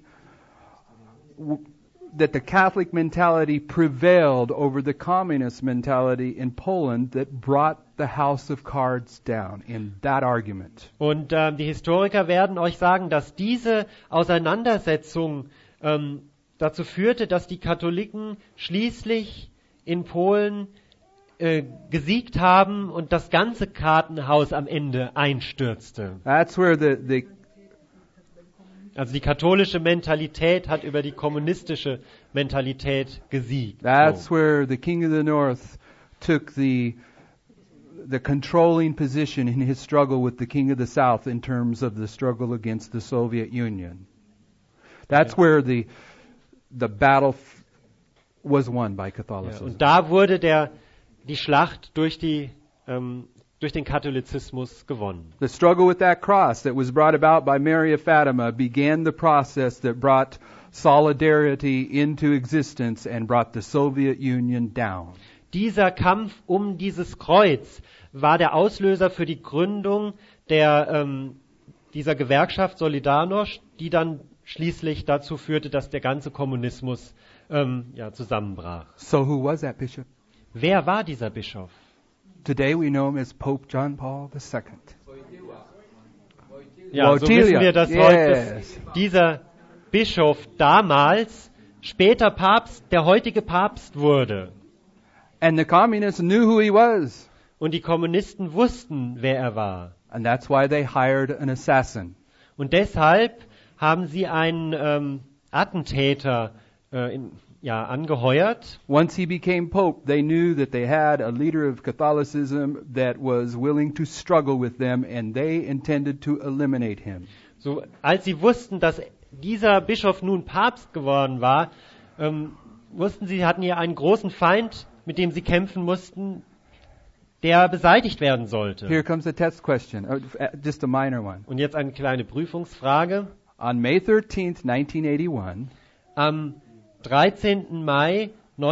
w- that the Catholic mentality prevailed over the communist mentality in Poland that brought the house of cards down in that argument. Und ähm, die Historiker werden euch sagen, dass diese Auseinandersetzung ähm, dazu führte, dass die Katholiken schließlich in Polen äh, gesiegt haben und das ganze Kartenhaus am Ende einstürzte. That's where the, the Also die katholische Mentalität hat über die kommunistische Mentalität gesiegt. that's So. where the King of the North took the the controlling position in his struggle with the King of the South in terms of the struggle against the Soviet Union. That's Okay. where the the battle f- was won by Ja, Catholicism. und da wurde der die Schlacht durch die ähm, durch den Katholizismus gewonnen. The struggle with that cross that was brought about by Mary of Fatima began the process that brought solidarity into existence and brought the Soviet Union down. Dieser Kampf um dieses Kreuz war der Auslöser für die Gründung der ähm, dieser Gewerkschaft Solidarność, die dann schließlich dazu führte, dass der ganze Kommunismus ähm, ja, zusammenbrach. So who was that bishop? Wer war dieser Bischof? Today we know him as Pope John Paul the Second. Ja, so Wojtyla, wissen wir, dass yes. heute dass dieser Bischof damals später Papst, der heutige Papst wurde. And the communists knew who he was. Und die Kommunisten wussten, wer er war. And that's why they hired an assassin. Und deshalb haben sie einen ähm, Attentäter äh, in, ja, angeheuert. Once he became Pope, they knew that they had a leader of Catholicism that was willing to struggle with them, and they intended to eliminate him. So, als sie wussten, dass dieser Bischof nun Papst geworden war, ähm, wussten sie, sie hatten hier einen großen Feind, mit dem sie kämpfen mussten. der beseitigt werden sollte. Here comes a test question, uh, just a minor one. Und jetzt eine kleine Prüfungsfrage. On May thirteenth, nineteen eighty-one, Am dreizehnten Mai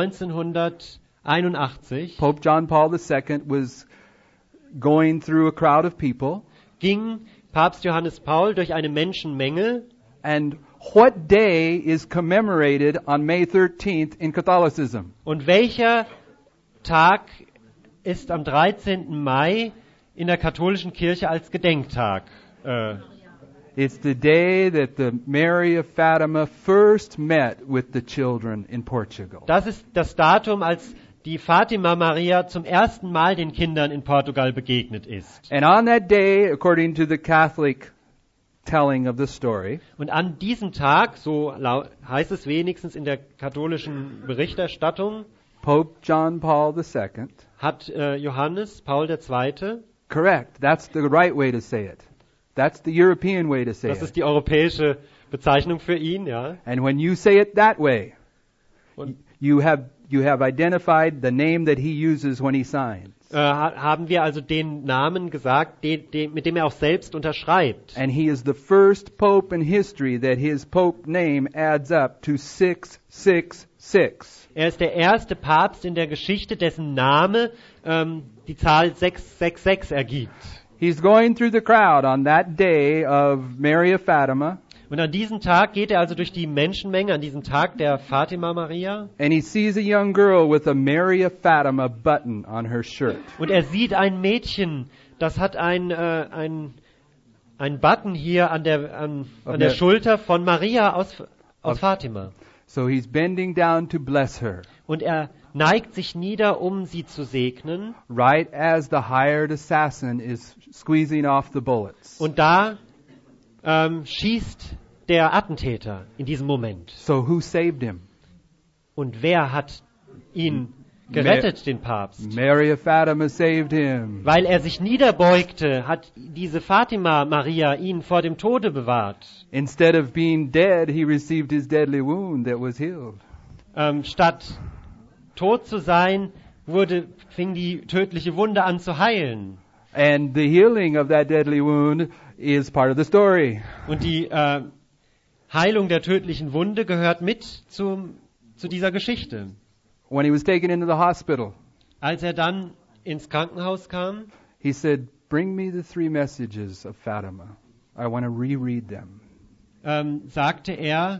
neunzehnhunderteinundachtzig Pope John Paul the Second was going through a crowd of people. ging Papst Johannes Paul durch eine Menschenmenge. And what day is commemorated on May thirteenth in Catholicism? Und welcher Tag ist am dreizehnten Mai in der katholischen Kirche als Gedenktag? Äh, It's the day that the Mary of Fatima first met with the children in Portugal. das ist das Datum, als die Fatima Maria zum ersten Mal den Kindern in Portugal begegnet ist. And on that day, according to the Catholic telling of the story, Und an diesem Tag, so lau- heißt es wenigstens in der katholischen Berichterstattung, Pope John Paul the Second, hat äh, Johannes Paul der Zweite, correct, that's the right way to say it. That's the European way to say das it. ist die europäische Bezeichnung für ihn, ja. And when you say it that way, Und you have you have identified the name that he uses when he signs. äh, ha- haben wir also den Namen gesagt, den, den, mit dem er auch selbst unterschreibt. And he is the first pope in history that his pope name adds up to six six six. Er ist der erste Papst in der Geschichte, dessen Name ähm, die Zahl sechs sechs sechs ergibt. He's going through the crowd on that day of Mary of Fatima, Und an diesem Tag geht er also durch die Menschenmenge, an diesem Tag der Fatima Maria, and he sees a young girl with a Mary of Fatima button on her shirt. und er sieht ein Mädchen, das hat ein, äh, ein, ein Button hier an der, an, an der der- Schulter von Maria aus, aus Auf- Fatima. So he's bending down to bless her, Und er neigt sich nieder, um sie zu segnen. right as the hired assassin is squeezing off the bullets. Und da ähm, schießt der Attentäter in diesem Moment. So who saved him? Und wer hat ihn gerettet, den Papst? Mary of Fatima saved him. Weil er sich niederbeugte, hat diese Fatima Maria ihn vor dem Tode bewahrt. Instead of being dead, he received his deadly wound that was healed. Ähm, statt tot zu sein, wurde, fing die tödliche Wunde an zu heilen. And the healing of that deadly wound is part of the story. Und die äh, Heilung der tödlichen Wunde gehört mit zum, zu dieser Geschichte. When he was taken into the hospital, Als er dann ins Krankenhaus kam, he said, "Bring me the three messages of Fatima. I want to reread them." ähm, sagte er,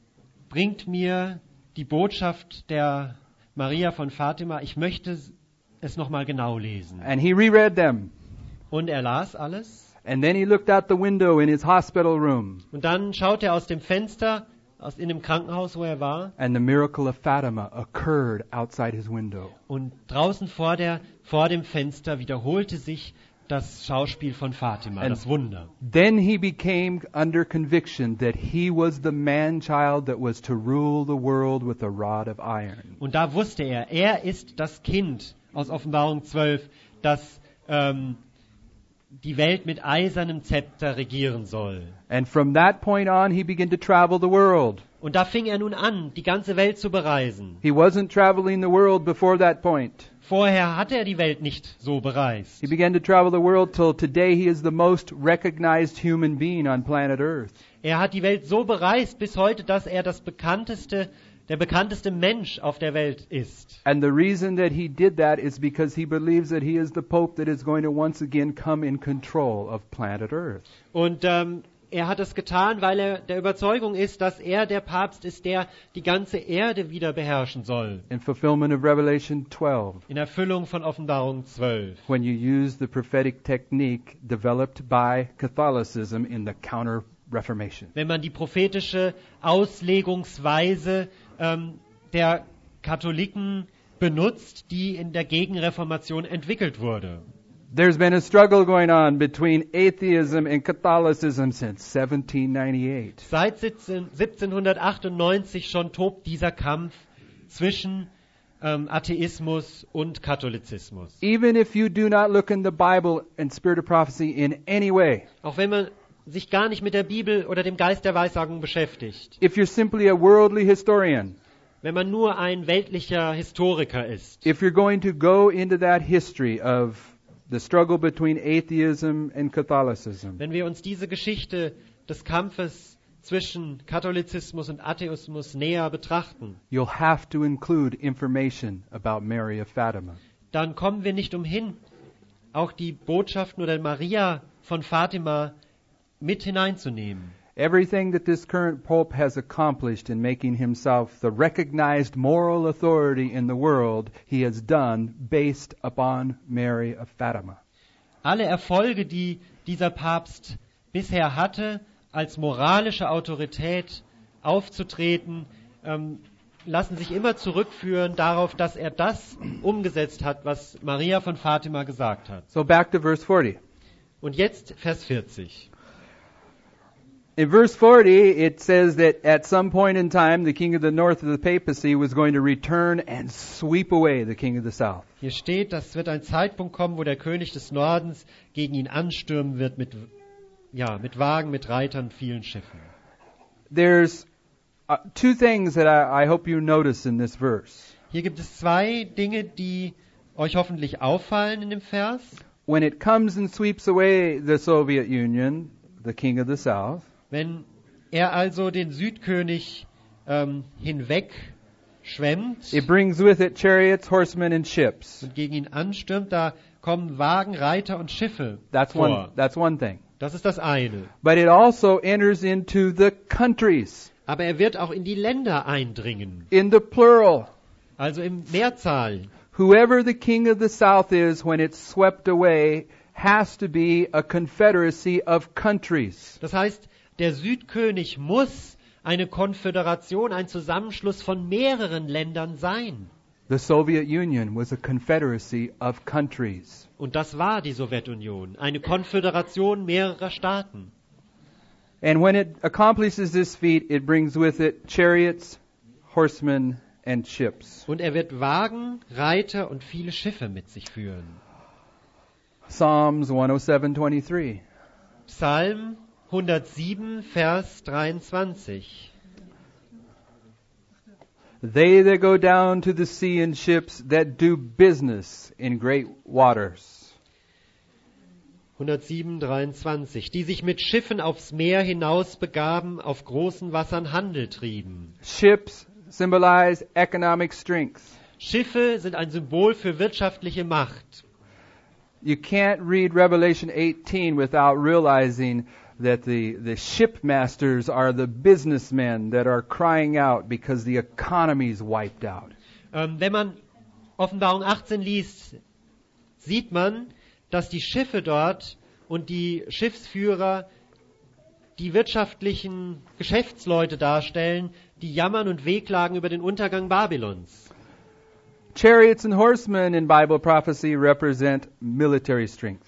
bringt mir die Botschaft der Maria von Fatima, ich möchte es nochmal genau lesen. And he reread them. Und er las alles. And then he looked out the window in his hospital room, Und dann schaute er aus dem Fenster, aus in dem Krankenhaus, wo er war. and the miracle of Fatima occurred outside his window. Und draußen vor, der, vor dem Fenster wiederholte sich das Schauspiel von Fatima, And- das Wunder. Then he became under conviction that he was the man-child that was to rule the world with a rod of iron. Und da wusste er, er ist das Kind aus Offenbarung zwölf, das ähm, die Welt mit eisernem Zepter regieren soll. And from that point on, he began to travel the world. Und da fing er nun an, die ganze Welt zu bereisen. He wasn't traveling the world before that point. Vorher hatte er die Welt nicht so bereist. He began to travel the world till today he is the most recognized human being on planet Earth. Er hat die Welt so bereist bis heute, dass er das bekannteste, der bekannteste Mensch auf der Welt ist. And the reason that he did that is because he believes that he is the Pope that is going to once again come in control of planet Earth. Und ähm, er hat es getan, weil er der Überzeugung ist, dass er der Papst ist, der die ganze Erde wieder beherrschen soll. In fulfillment of Revelation twelve, In Erfüllung von Offenbarung zwölf. when you use the prophetic technique developed by Catholicism in the Counter-Reformation. Wenn man die prophetische Auslegungsweise ähm, der Katholiken benutzt, die in der Gegenreformation entwickelt wurde. There's been a struggle going on between atheism and Catholicism since seventeen ninety-eight. Seit siebzehnhundertachtundneunzig schon tobt dieser Kampf zwischen ähm, Atheismus und Katholizismus. Even if you do not look in the Bible and Spirit of Prophecy in any way, Auch wenn man sich gar nicht mit der Bibel oder dem Geist der Weissagung beschäftigt. if you're simply a worldly historian, wenn man nur ein weltlicher Historiker ist. If you're going to go into that history of the struggle between atheism and Catholicism, Wenn wir uns diese Geschichte des Kampfes zwischen Katholizismus und Atheismus näher betrachten, you'll have to include information about Mary of Fatima. dann kommen wir nicht umhin, auch die Botschaften oder Maria von Fatima mit hineinzunehmen. Everything that this current Pope has accomplished in making himself the recognized moral authority in the world, he has done based upon Mary of Fatima. Alle Erfolge, die dieser Papst bisher hatte, als moralische Autorität aufzutreten, ähm, lassen sich immer zurückführen darauf, dass er das umgesetzt hat, was Maria von Fatima gesagt hat. So back to verse forty. Und jetzt Vers vierzig. In verse forty, it says that at some point in time, the king of the north of the papacy was going to return and sweep away the king of the south. Hier steht, dass es wird ein Zeitpunkt kommen, wo der König des Nordens gegen ihn anstürmen wird mit, ja, mit Wagen, mit Reitern, vielen Schiffen. There's uh, two things that I, I hope you notice in this verse. Hier gibt es zwei Dinge, die euch hoffentlich auffallen in dem Vers. When it comes and sweeps away the Soviet Union, the king of the south, Wenn er also den Südkönig ähm, hinweg schwemmt it brings with it chariots, horsemen, and ships. und gegen ihn anstürmt, da kommen Wagen, Reiter und Schiffe That's vor. one, that's one thing. Das ist das eine. But it also enters into the countries, Aber er wird auch in die Länder eindringen, in the plural. also im Mehrzahl. Whoever the king of the south is when it's swept away has to be a confederacy of countries. Das heißt, der Südkönig muss eine Konföderation, ein Zusammenschluss von mehreren Ländern sein. The Soviet Union was a confederacy of countries. Und das war die Sowjetunion, eine Konföderation mehrerer Staaten. And when it accomplishes this feat, it brings with it chariots, horsemen, and ships. Und er wird Wagen, Reiter und viele Schiffe mit sich führen. Psalms one oh seven twenty-three. Psalm hundertsieben, Vers dreiundzwanzig. They that go down to the sea in ships that do business in great waters. hundertsieben, dreiundzwanzig. Die sich mit Schiffen aufs Meer hinaus begaben, auf großen Wassern Handel trieben. Ships symbolize economic strength. Schiffe sind ein Symbol für wirtschaftliche Macht. You can't read Revelation eighteen without realizing that the, the shipmasters are the businessmen that are crying out because the economy's wiped out. Ähm, wenn man Offenbarung achtzehn liest, sieht man, dass die Schiffe dort und die Schiffsführer die wirtschaftlichen Geschäftsleute darstellen, die jammern und wehklagen über den Untergang Babylons. Chariots and horsemen in Bible prophecy represent military strength.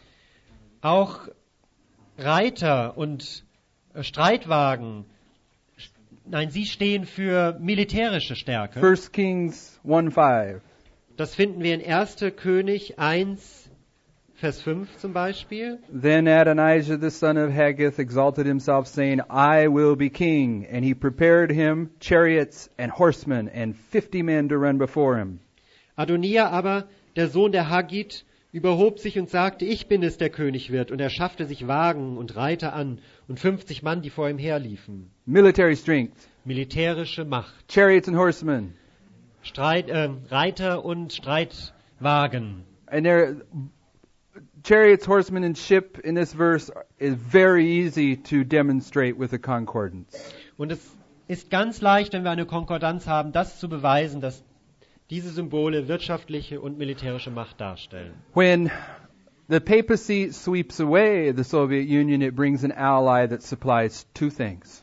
Auch Reiter und äh, Streitwagen, nein, sie stehen für militärische Stärke. First Kings one five. Das finden wir in erster König eins, Vers fünf zum Beispiel. Then Adonijah the son of Haggith exalted himself, saying, I will be king. And he prepared him chariots and horsemen and fifty men to run before him. Adonia aber, der Sohn der Haggith, überhob sich und sagte, ich bin es, der König wird. Und er schaffte sich Wagen und Reiter an und fünfzig Mann, die vor ihm herliefen. Military strength. Militärische Macht. Chariots and horsemen. Streit, äh, Reiter und Streitwagen. And there, chariots, horsemen, and ship in this verse is very easy to demonstrate with a concordance. Und es ist ganz leicht, wenn wir eine Konkordanz haben, das zu beweisen, dass diese Symbole wirtschaftliche und militärische Macht darstellen. When the papacy sweeps away the Soviet Union, it brings an ally that supplies two things.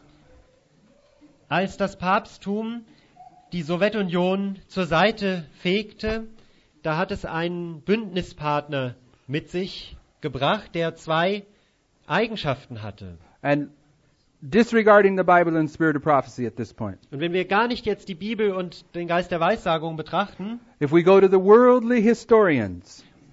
Als das Papsttum die Sowjetunion zur Seite fegte, da hat es einen Bündnispartner mit sich gebracht, der zwei Eigenschaften hatte. And disregarding the Bible and spirit of prophecy at this point, Und wenn wir gar nicht jetzt die Bibel und den Geist der Weissagung betrachten, if we go to the worldly historians,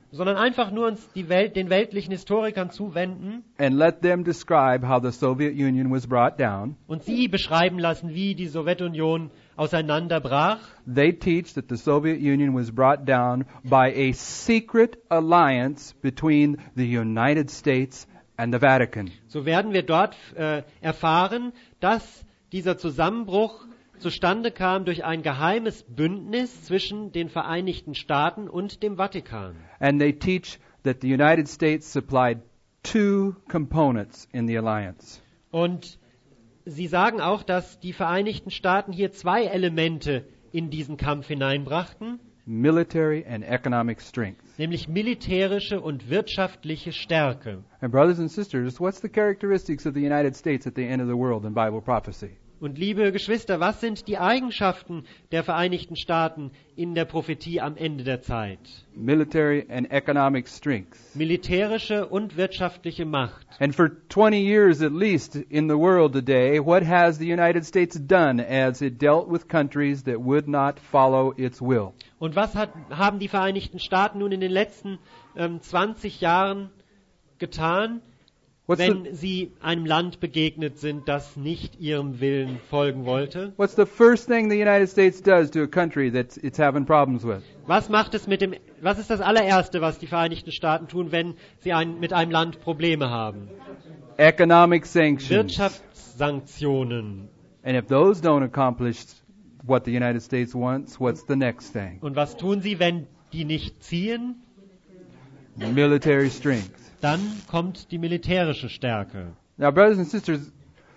sondern einfach nur uns die Welt, den weltlichen Historikern zuwenden and let them describe how the Soviet Union was brought down. und sie beschreiben lassen, wie die Sowjetunion auseinanderbrach. They teach that the Soviet Union was brought down by a secret alliance between the United States and the Vatican. So werden wir dort äh, erfahren, dass dieser Zusammenbruch zustande kam durch ein geheimes Bündnis zwischen den Vereinigten Staaten und dem Vatikan. And they teach that the United States supplied two components in the alliance. Und sie sagen auch, dass die Vereinigten Staaten hier zwei Elemente in diesen Kampf hineinbrachten, Military and economic strength. nämlich militärische und wirtschaftliche Stärke. And brothers and sisters, what's the characteristics of the United States at the end of the world in Bible prophecy? Und liebe Geschwister, was sind die Eigenschaften der Vereinigten Staaten in der Prophetie am Ende der Zeit? Military and economic strength. Militärische und wirtschaftliche Macht. And for twenty years at least in the world today, what has the United States done as it dealt with countries that would not follow its will? Und was hat, haben die Vereinigten Staaten nun in den letzten ähm, zwanzig Jahren getan, What's wenn the, sie einem Land begegnet sind, das nicht ihrem Willen folgen wollte? what's the first thing the United States does to a country that it's having problems with? Was macht es mit dem, was ist das allererste, was die Vereinigten Staaten tun, wenn sie ein, mit einem Land Probleme haben? Economic sanctions. Wirtschaftssanktionen. And if those don't accomplish what the United States wants, what's the next thing? Und was tun sie, wenn die nicht ziehen? Military strength. Dann kommt die militärische Stärke. Now, brothers and sisters,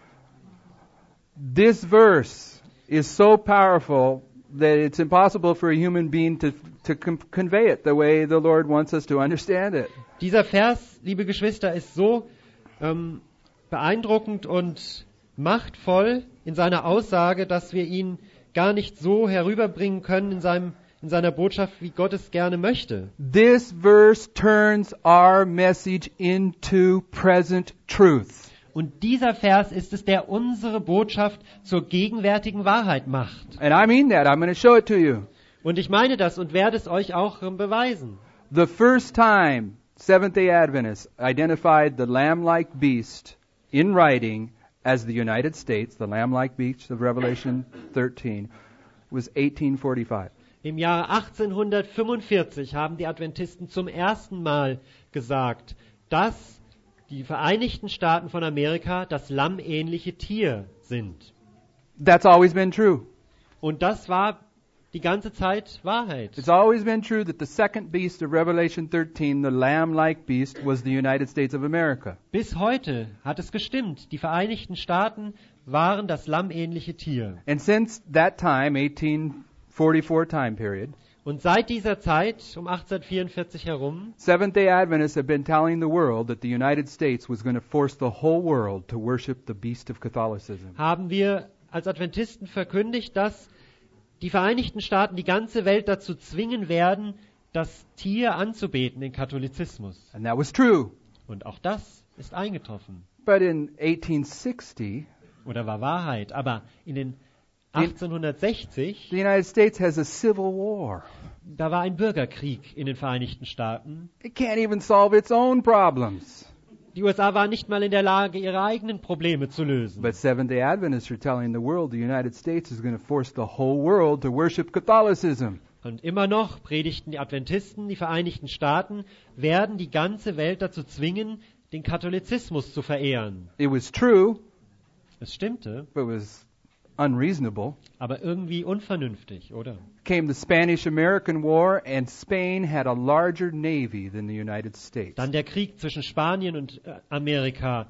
this verse is so powerful that it's impossible for a human being to, to com- convey it the way the Lord wants us to understand it. Dieser Vers, liebe Geschwister, ist so ähm, beeindruckend und machtvoll in seiner Aussage, dass wir ihn gar nicht so herüberbringen können in seinem in seiner Botschaft, wie Gott es gerne möchte. This verse turns our message into present truth. Und dieser Vers ist es, der unsere Botschaft zur gegenwärtigen Wahrheit macht. And I mean that. I'm going to show it to you. Und ich meine das und werde es euch auch ähm, beweisen. The first time Seventh-day Adventists identified the lamb-like beast in writing as the United States, the lamb-like beast of Revelation thirteen, was eighteen forty-five. Im Jahre achtzehnhundertfünfundvierzig haben die Adventisten zum ersten Mal gesagt, dass die Vereinigten Staaten von Amerika das lammähnliche Tier sind. That's always been true. Und das war die ganze Zeit Wahrheit. It's always been true that the second beast of Revelation thirteen, the lamb-like beast, was the United States of America. Bis heute hat es gestimmt. Die Vereinigten Staaten waren das lammähnliche Tier. And since that time, eighteen forty-four time period, Und seit dieser Zeit, um achtzehnhundertvierundvierzig herum, Seventh-day Adventists have been telling the world that the United States was going to force the whole world to worship the beast of Catholicism. haben wir als Adventisten verkündigt, dass die Vereinigten Staaten die ganze Welt dazu zwingen werden, das Tier anzubeten, den Katholizismus. And that was true. Und auch das ist eingetroffen. But in eighteen sixty, Oder war Wahrheit. Aber in den achtzehnhundertsechzig, the United States has a civil war. da war ein Bürgerkrieg in den Vereinigten Staaten. It can't even solve its own problems. Die U S A waren nicht mal in der Lage, ihre eigenen Probleme zu lösen. But Seventh-day Adventists are telling the world the United States is going to force the whole world to worship Catholicism. Und immer noch predigten die Adventisten, die Vereinigten Staaten werden die ganze Welt dazu zwingen, den Katholizismus zu verehren. It was true, Es stimmte, but it was unreasonable. aber irgendwie unvernünftig, oder? Came the Spanish-American War, and Spain had a larger navy than the United States. Dann der Krieg zwischen Spanien und äh, Amerika.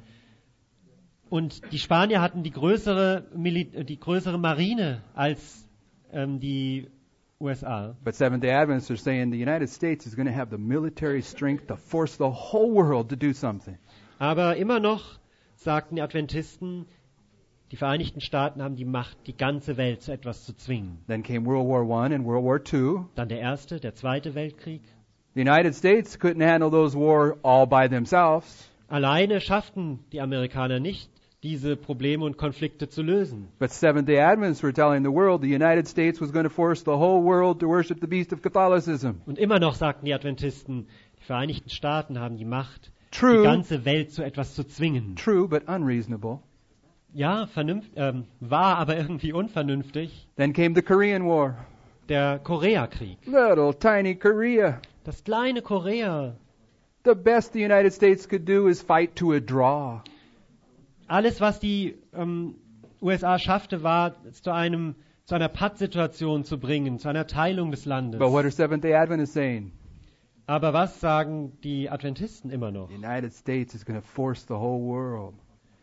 Und die Spanier hatten die größere, Mili- die größere Marine als ähm, die U S A. But Seventh-day Adventists are saying the United States is going to have the military strength to force the whole world to do something. Aber immer noch sagten die Adventisten, die Vereinigten Staaten haben die Macht, die ganze Welt zu etwas zu zwingen. Then came World War One and World War Two. Dann der Erste, der Zweite Weltkrieg. The United States couldn't handle those wars all by themselves. Alleine schafften die Amerikaner nicht, diese Probleme und Konflikte zu lösen. But Seventh-day Adventists were telling the world the United States was going to force the whole world to worship the beast of Catholicism. Und immer noch sagten die Adventisten, Die Vereinigten Staaten haben die Macht, True. die ganze Welt zu etwas zu zwingen. True, but unreasonable. Ja, vernünft, ähm, war aber irgendwie unvernünftig. Then came the Korean War. Der Koreakrieg. Little tiny Korea. Das kleine Korea. The best the United States could do is fight to a draw. Alles, was die ähm, U S A schaffte, war zu einem zu einer Pattsituation zu bringen, zu einer Teilung des Landes. But what are Seventh-day Adventists saying? Aber was sagen die Adventisten immer noch? The United States is going to force the whole world.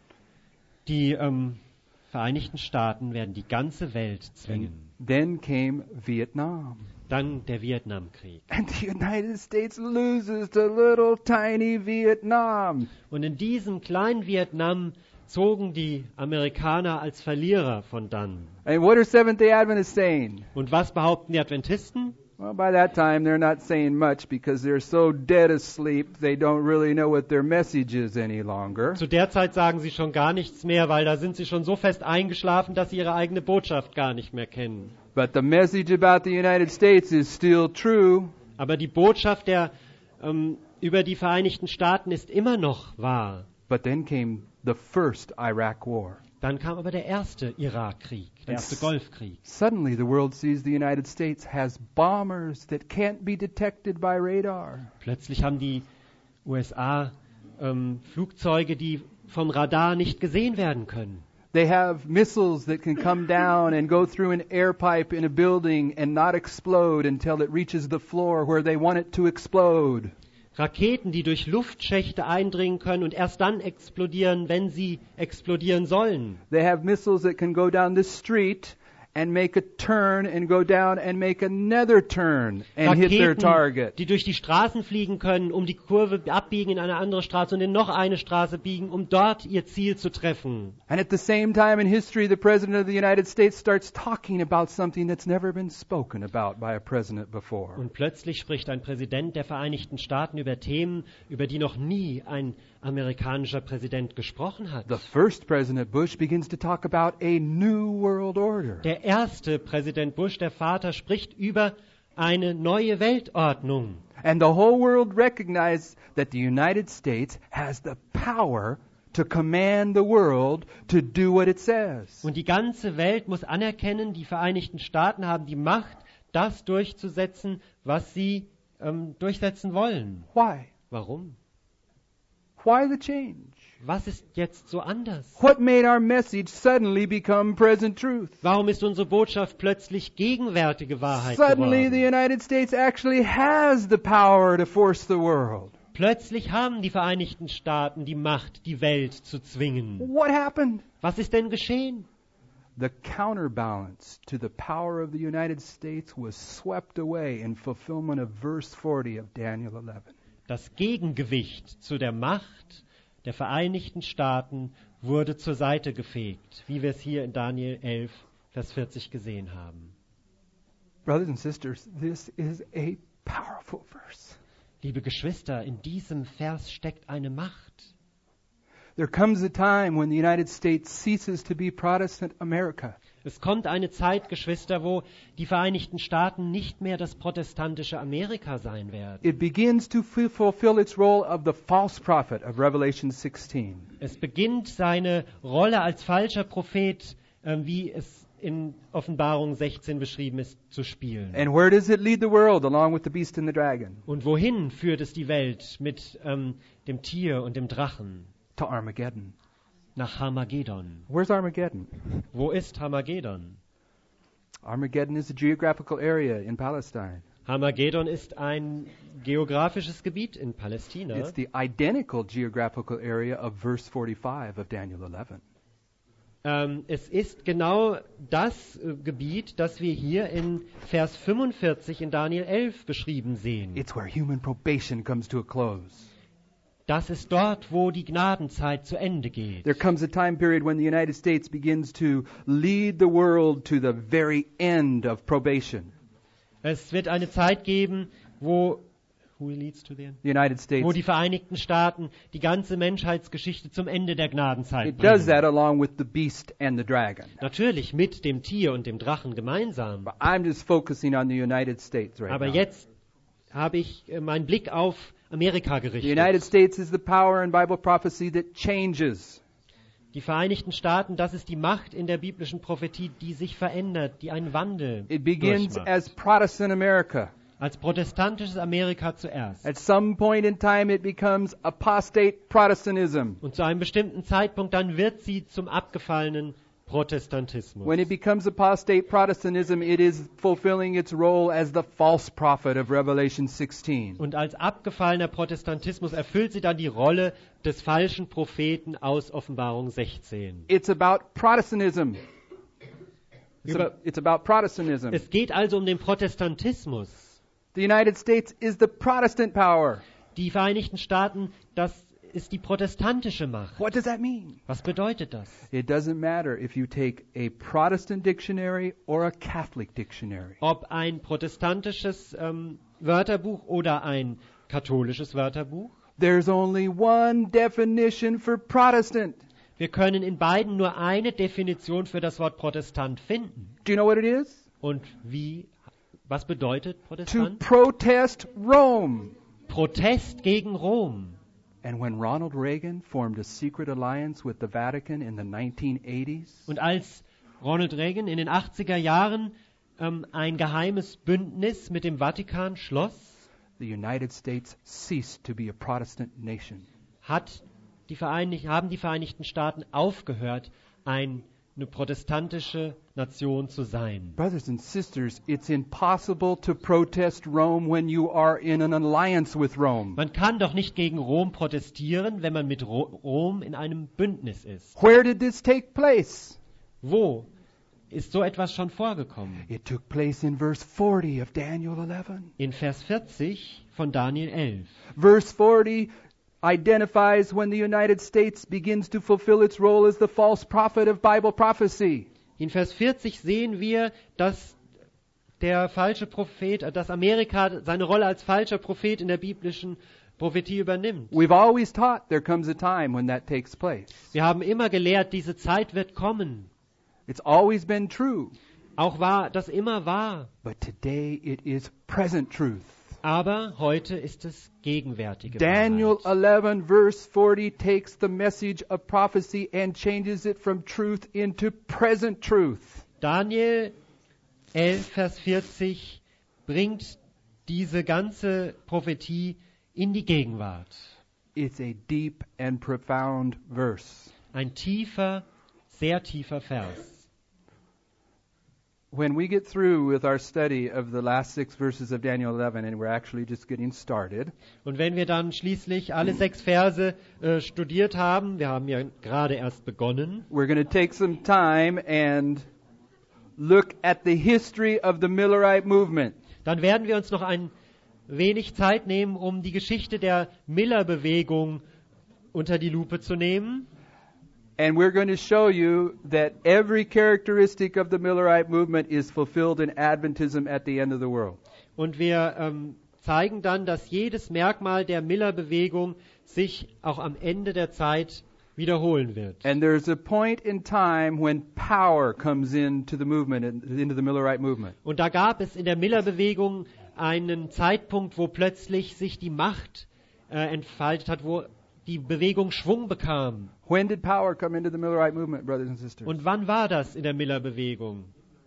Die ähm, Vereinigten Staaten werden die ganze Welt zwingen. Then came Vietnam. Dann der Vietnamkrieg. And the United States loses to little tiny Vietnam. Und in diesem kleinen Vietnam zogen die Amerikaner als Verlierer von dann. And what are Seventh-day Adventists saying? Und was behaupten die Adventisten? Well, by that time, they're not saying much because they're so dead asleep, they don't really know what their message is any longer. Zu der Zeit sagen sie schon gar nichts mehr, weil da sind sie schon so fest eingeschlafen, dass sie ihre eigene Botschaft gar nicht mehr kennen. But the message about the United States is still true. Aber die Botschaft der, ähm, über die Vereinigten Staaten ist immer noch wahr. But then came the first Iraq War. Dann kam aber der erste Irakkrieg, der erste Golfkrieg. Suddenly the world sees the United States has bombers that can't be detected by radar. Plötzlich haben die U S A ähm, Flugzeuge, die vom Radar nicht gesehen werden können. They have missiles that can come down and go through an air pipe in a building and not explode until it reaches the floor where they want it to explode. Raketen, die durch Luftschächte eindringen können und erst dann explodieren, wenn sie explodieren sollen. They have missiles that can go down the street and make a turn and go down and make another turn and hit their Raketen, target. die durch die Straßen fliegen können, um die Kurve abbiegen in eine andere Straße und in noch eine Straße biegen, um dort ihr Ziel zu treffen. And at the same time in history, the President of the United States starts talking about something that's never been spoken about by a president before. Und plötzlich spricht ein Präsident der Vereinigten Staaten über Themen, über die noch nie ein amerikanischer Präsident gesprochen hat. The first President Bush begins to talk about a new world order. Der erste Präsident Bush, der Vater, spricht über eine neue Weltordnung. And the whole world recognizes that the United States has the power to command the world to do what it says. Und die ganze Welt muss anerkennen, die Vereinigten Staaten haben die Macht, das durchzusetzen, was sie ähm, durchsetzen wollen. Why? Warum? Why the change? Was ist jetzt so anders? What made our message suddenly become present truth? Warum ist unsere Botschaft plötzlich gegenwärtige Wahrheit Suddenly the geworden? United States actually has the power to force the world. Plötzlich haben die Vereinigten Staaten die Macht, die Welt zu zwingen. What happened? Was ist denn geschehen? The counterbalance to the power of the United States was swept away in fulfillment of verse forty of Daniel eleven. Das Gegengewicht zu der Macht der Vereinigten Staaten wurde zur Seite gefegt, wie wir es hier in Daniel elf, Vers vierzig gesehen haben. Brothers and sisters, this is a powerful verse. Liebe Geschwister, in diesem Vers steckt eine Macht. There comes a time when the United States ceases to be Protestant America. Es kommt eine Zeit, Geschwister, wo die Vereinigten Staaten nicht mehr das protestantische Amerika sein werden. It begins to f- fulfill its role of the false prophet of Revelation sixteen. Es beginnt seine Rolle als falscher Prophet, äh, wie es in Offenbarung sechzehn beschrieben ist, zu spielen. And where does it lead the world along with the beast and the dragon? Und wohin führt es die Welt mit ähm, dem Tier und dem Drachen? To Armageddon. Nach Harmagedon. Where's Armageddon? Wo ist Harmagedon? Armageddon is a geographical area in Palestine. Harmagedon ist ein geografisches Gebiet in Palästina. It's the identical geographical area of verse forty-five of Daniel eleven. Ähm, es ist genau das äh, Gebiet, das wir hier in Vers fünfundvierzig in Daniel elf beschrieben sehen. It's where human probation comes to a close. Das ist dort, wo die Gnadenzeit zu Ende geht. There comes a time period when the United States begins to lead the world to the very end of probation. Es wird eine Zeit geben, wo, who leads to the end? The United States, wo die Vereinigten Staaten die ganze Menschheitsgeschichte zum Ende der Gnadenzeit it does bringen. that along with the beast and the dragon. Natürlich mit dem Tier und dem Drachen gemeinsam. But I'm just focusing on the United States right Aber now. jetzt habe ich äh, meinen Blick auf Amerika The United gerichtet. States is the power in Bible prophecy that changes. Die Vereinigten Staaten, das ist die Macht in der biblischen Prophetie, die sich verändert, die einen Wandel It begins durchmacht. as Protestant America. Als protestantisches Amerika zuerst. At some point in time, it becomes apostate Protestantism. Und zu einem bestimmten Zeitpunkt dann wird sie zum abgefallenen Protestantismus. When it becomes apostate Protestantism, it is fulfilling its role as the false prophet of Revelation sixteen. Und als abgefallener Protestantismus erfüllt sie dann die Rolle des falschen Propheten aus Offenbarung sechzehn. It's about Protestantism. It's, Über- a- it's about Protestantism. Es geht also um den Protestantismus. The United States is the Protestant power. Die Vereinigten Staaten, das ist die protestantische Macht. What does that mean? Was bedeutet das? It doesn't matter if you take a Protestant dictionary or a Catholic dictionary. Ob ein protestantisches ähm, Wörterbuch oder ein katholisches Wörterbuch. There's only one definition for Protestant. Wir können in beiden nur eine Definition für das Wort Protestant finden. Do you know what it is? Und wie, was bedeutet To Protestant? protest Rome. Protest gegen Rom. And when Ronald Reagan formed a secret alliance with the Vatican in the nineteen eighties, Und als Ronald Reagan in den achtziger Jahren ähm, ein geheimes Bündnis mit dem Vatikan schloss, the United States ceased to be a Protestant nation. hat die Vereinig- haben die Vereinigten Staaten aufgehört, ein, eine protestantische Nation zu sein. Brothers and sisters, it's impossible to protest Rome when you are in an alliance with Rome. Man kann doch nicht gegen Rom protestieren, wenn man mit Ro- Rom in einem Bündnis ist. Where did this take place? Wo ist so etwas schon vorgekommen? It took place in verse forty of Daniel eleven. In Vers vierzig von Daniel elf. Verse forty identifies when the United States begins to fulfill its role as the false prophet of Bible prophecy. In Vers vierzig sehen wir, dass der falsche Prophet, äh, dass Amerika seine Rolle als falscher Prophet in der biblischen Prophetie übernimmt. We've always taught there comes a time when that takes place. Wir haben immer gelehrt, diese Zeit wird kommen. It's always been true, Auch war das immer wahr. but today it is present truth. Aber heute ist es gegenwärtige Daniel Wahrheit. eleven verse forty takes the message of prophecy and changes it from truth into present truth. Daniel elf, Vers vierzig bringt diese ganze Prophetie in die Gegenwart. It's a deep and profound verse. Ein tiefer, sehr tiefer Vers. When we get through with our study of the last six verses of Daniel eleven, and we're actually just getting started, Und wenn wir dann schließlich alle sechs Verse äh, studiert haben, wir haben ja gerade erst begonnen, we're going to take some time and look at the history of the Millerite movement. dann werden wir uns noch ein wenig Zeit nehmen, um die Geschichte der Miller-Bewegung unter die Lupe zu nehmen. And we're going to show you that every characteristic of the Millerite movement is fulfilled in Adventism at the end of the world. Und wir ähm, zeigen dann, dass jedes Merkmal der Miller-Bewegung sich auch am Ende der Zeit wiederholen wird. And there's a point in time when power comes into the movement, into the Millerite movement. Und da gab es in der Miller-Bewegung einen Zeitpunkt, wo plötzlich sich die Macht äh, entfaltet hat, wo die Bewegung Schwung bekam. When did power come into the Millerite movement, brothers and sisters? Und wann war das in der Miller-Bewegung?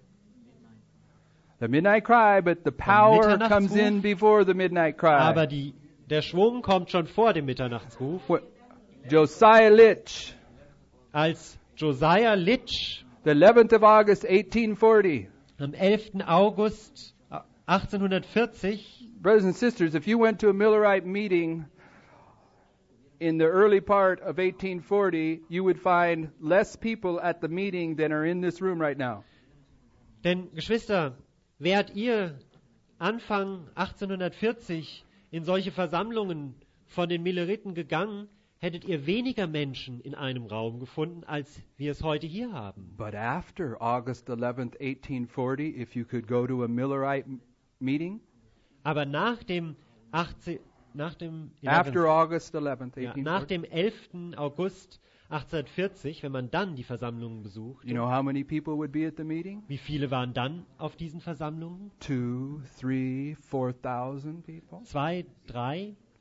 The midnight cry, but the power Mitternachtsruf. comes in before the midnight cry. Aber die, der Schwung kommt schon vor dem Mitternachtsruf, Wh- Josiah Litch, als Josiah Litch the eleventh of August, eighteen forty. am elften August achtzehnhundertvierzig, Brothers and sisters, if you went to a Millerite meeting in the early part of eighteen forty, you would find less people at the meeting than are in this room right now. denn Geschwister, wärt ihr Anfang achtzehnhundertvierzig in solche Versammlungen von den Milleriten gegangen, hättet ihr weniger Menschen in einem Raum gefunden, als wir es heute hier haben. But after August eleventh, eighteen forty, if you could go to a Millerite m- meeting, Aber nach dem, achtzehn, nach dem, after August eleventh, ja, eighteen nach forty, dem elften August achtzehnhundertvierzig, wenn man dann die Versammlungen besucht, you know how many people would be at the meeting? wie viele waren dann auf diesen Versammlungen? Two, three, four thousand people. Zwei, drei,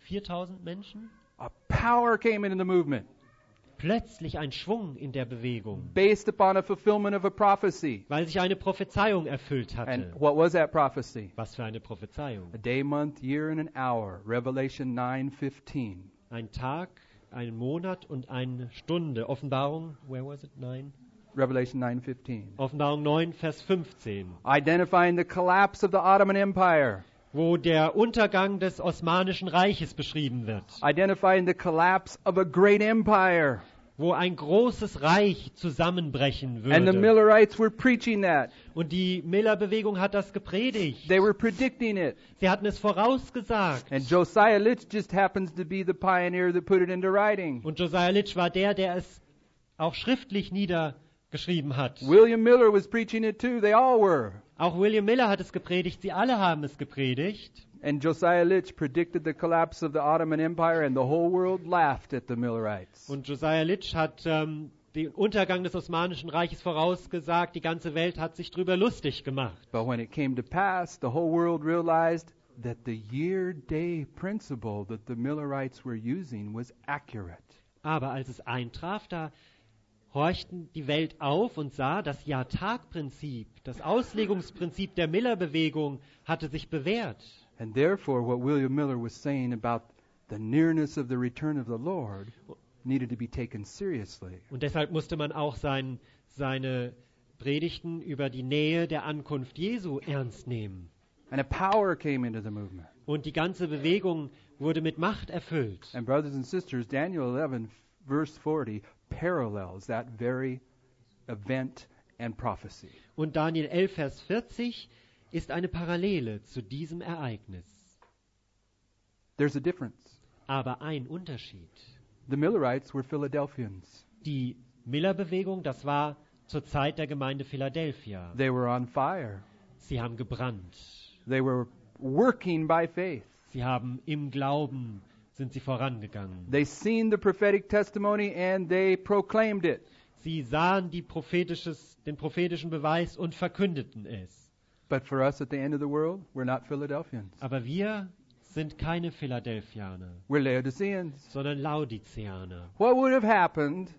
viertausend Menschen. A power came into the movement Plötzlich ein Schwung in der Bewegung, based upon a fulfillment of a prophecy. weil sich eine Prophezeiung erfüllt And hatte. what was that prophecy? Was für eine Prophezeiung? A day, month, year, and an hour. Revelation nine fifteen. Ein Tag, ein Monat und eine Stunde. Offenbarung, where was it? Nein. Revelation nine fifteen. Offenbarung neun, Vers fünfzehn. Identifying the collapse of the Ottoman Empire. Wo der Untergang des Osmanischen Reiches beschrieben wird. Identifying the collapse of a great empire. Wo ein großes Reich zusammenbrechen And the würde. Millerites were preaching that. Und die Miller-Bewegung hat das gepredigt. They were predicting it. Sie hatten es vorausgesagt. And Josiah Litch just happens to be the pioneer that put it into writing. Und Josiah Litch war der, der es auch schriftlich niedergeschrieben hat. William Miller was preaching it too. They all were. Auch William Miller hat es gepredigt. Sie alle haben es gepredigt. And Josiah Litch predicted the collapse of the Ottoman Empire, and the whole world laughed at the Millerites. Und Josiah Litch hat ähm, den Untergang des Osmanischen Reiches vorausgesagt. Die ganze Welt hat sich drüber lustig gemacht. But when it came to pass, the whole world realized that the year-day principle that the Millerites were using was accurate. Aber als es eintraf, da horchten die Welt auf und sah, das Jahr-Tag-Prinzip, das Auslegungsprinzip der Miller-Bewegung hatte sich bewährt. And therefore, what William Miller was saying about the nearness of the return of the Lord needed to be taken seriously. Und deshalb musste man auch sein, seine Predigten über die Nähe der Ankunft Jesu ernst nehmen. And a power came into the movement. Und die ganze Bewegung wurde mit Macht erfüllt. And brothers and sisters, Daniel eleven, verse forty, parallels that very event and prophecy. Und Daniel elf, Vers vierzig ist eine Parallele zu diesem Ereignis. There's a difference. Aber ein Unterschied. The Millerites were Philadelphians. Die Miller-Bewegung, das war zur Zeit der Gemeinde Philadelphia. They were on fire. Sie haben gebrannt. They were working by faith. Sie haben im Glauben sind sie vorangegangen. They seen the prophetic testimony and they proclaimed it. Sie sahen die prophetisches, den prophetischen Beweis und verkündeten es. But for us at the end of the world, we're not Philadelphians. Aber wir sind keine Philadelphianer, We're Laodiceans. sondern Laodiceaner. What would have happened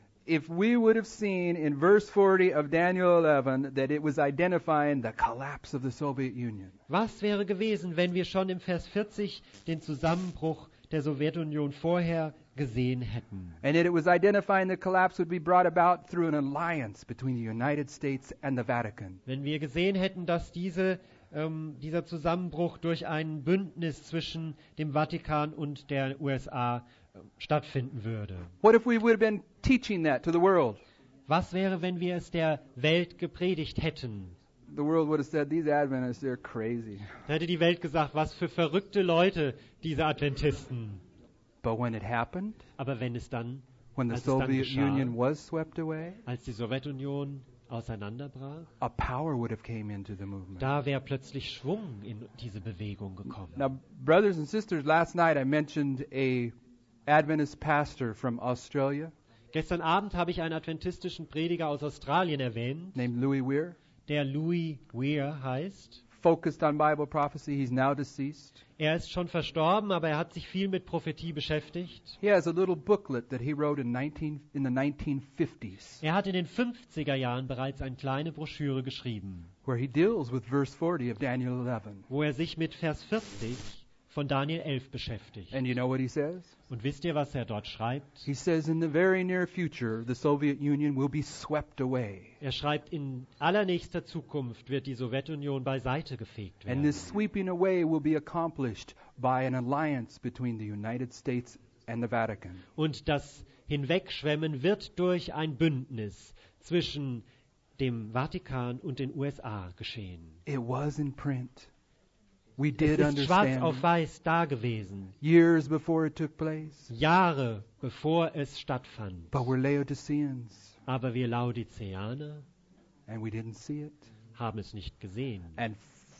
if we would have seen in verse forty of Daniel eleven that it was identifying the collapse of the Soviet Union? Was wäre gewesen, wenn wir schon im Vers vierzig den Zusammenbruch der Sowjetunion vorher gesehen hätten? And that it was identifying the collapse would be brought about through an alliance between the United States and the Vatican. Wenn wir gesehen hätten, dass diese, ähm, dieser Zusammenbruch durch ein Bündnis zwischen dem Vatikan und der U S A äh, stattfinden würde. What if we would have been teaching that to the world? Was wäre, wenn wir es der Welt gepredigt hätten? The world would have said, these Adventists, they're crazy. Da hätte die Welt gesagt, was für verrückte Leute, diese Adventisten. But when it happened, Aber wenn es dann, when the als es dann Soviet geschah, Union was swept away, als die Sowjetunion auseinanderbrach, a power would have came into the movement. da wäre plötzlich Schwung in diese Bewegung gekommen. Now, brothers and sisters, last night I mentioned a Adventist pastor from Australia Gestern Abend habe ich einen adventistischen Prediger aus Australien erwähnt, named Louis Weir, der Louis Weir heißt. focused on Bible prophecy. He's now deceased. Er ist schon verstorben, aber er hat sich viel mit Prophetie beschäftigt. He has a little booklet that he wrote in, nineteen, in the nineteen fifties Er hat in den fünfziger Jahren bereits eine kleine Broschüre geschrieben, where he deals with verse forty of Daniel eleven. wo er sich mit Vers vierzig von Daniel elf beschäftigt. And you know what he says? Und wisst ihr, was er dort schreibt? He says in the very near future, the Soviet Union will be swept away. Er schreibt, in allernächster Zukunft wird die Sowjetunion beiseite gefegt And werden. this sweeping away will be accomplished by an alliance between the United States and the Vatican. Und das Hinwegschwemmen wird durch ein Bündnis zwischen dem Vatikan und den U S A geschehen. It was in print. We Es did ist schwarz understand auf weiß da gewesen, years before it took place. Jahre bevor es stattfand. But we're Laodiceans, Aber wir Laodiceaner and we didn't see it. haben es nicht gesehen. And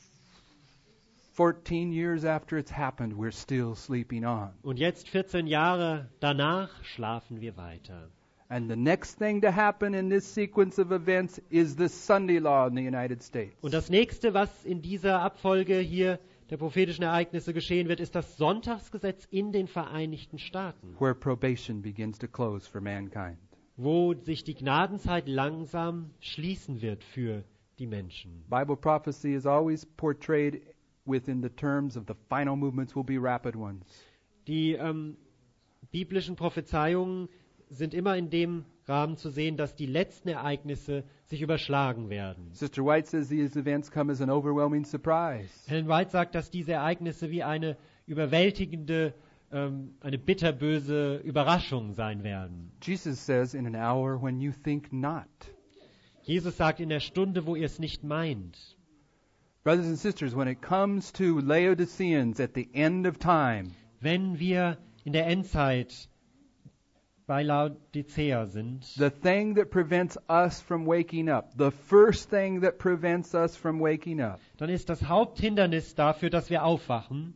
fourteen years after it's happened, we're still sleeping on. Und jetzt, vierzehn Jahre danach, schlafen wir weiter. And the next thing to happen in this sequence of events is the Sunday law in the United States. Und das nächste, was in dieser Abfolge hier der prophetischen Ereignisse geschehen wird, ist das Sonntagsgesetz in den Vereinigten Staaten, where probation begins to close for mankind. wo sich die Gnadenzeit langsam schließen wird für die Menschen. Bible prophecy is always portrayed within the terms of the final movements will be rapid ones. Die ähm, biblischen Prophezeiungen sind immer in dem Rahmen zu sehen, dass die letzten Ereignisse sich überschlagen werden. Sister White says these events come as an overwhelming surprise. Helen White sagt, dass diese Ereignisse wie eine überwältigende, ähm, eine bitterböse Überraschung sein werden. Jesus says, in an hour when you think not. Jesus sagt, in der Stunde, wo ihr es nicht meint. Brothers and sisters, when it comes to Laodiceans at the end of time, Wenn wir in der Endzeit bei Laodicea sind, the thing that prevents us from waking up, the first thing that prevents us from waking up, dann ist das Haupthindernis dafür, dass wir aufwachen,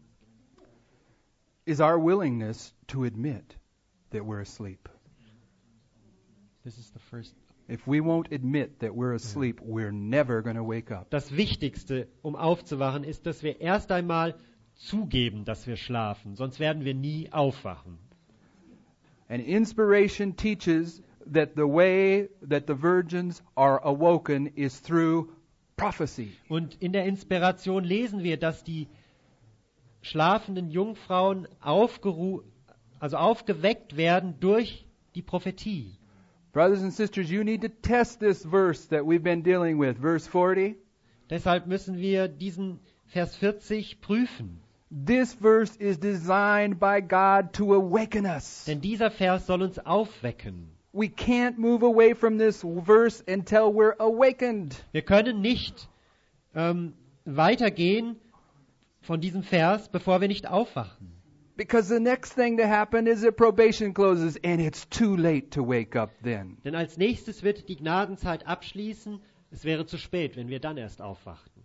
is our willingness to admit that we're asleep. this is the first. If we won't admit that we're asleep, we're never going to wake up. Das Wichtigste, um aufzuwachen, ist, dass wir erst einmal zugeben, dass wir schlafen, sonst werden wir nie aufwachen. And inspiration teaches that the way that the virgins are awoken is through prophecy. Und in der Inspiration lesen wir, dass die schlafenden Jungfrauen aufgeru- also aufgeweckt werden durch die Prophetie. Brothers and sisters, you need to test this verse that we've been dealing with, verse forty. Deshalb müssen wir diesen Vers vierzig prüfen. This verse is designed by God to awaken us. Denn dieser Vers soll uns aufwecken. We can't move away from this verse until we're awakened. Wir können nicht ähm, weitergehen von diesem Vers, bevor wir nicht aufwachen. Because the next thing to happen is that probation closes and it's too late to wake up then. Denn als nächstes wird die Gnadenzeit abschließen. Es wäre zu spät, wenn wir dann erst aufwachten.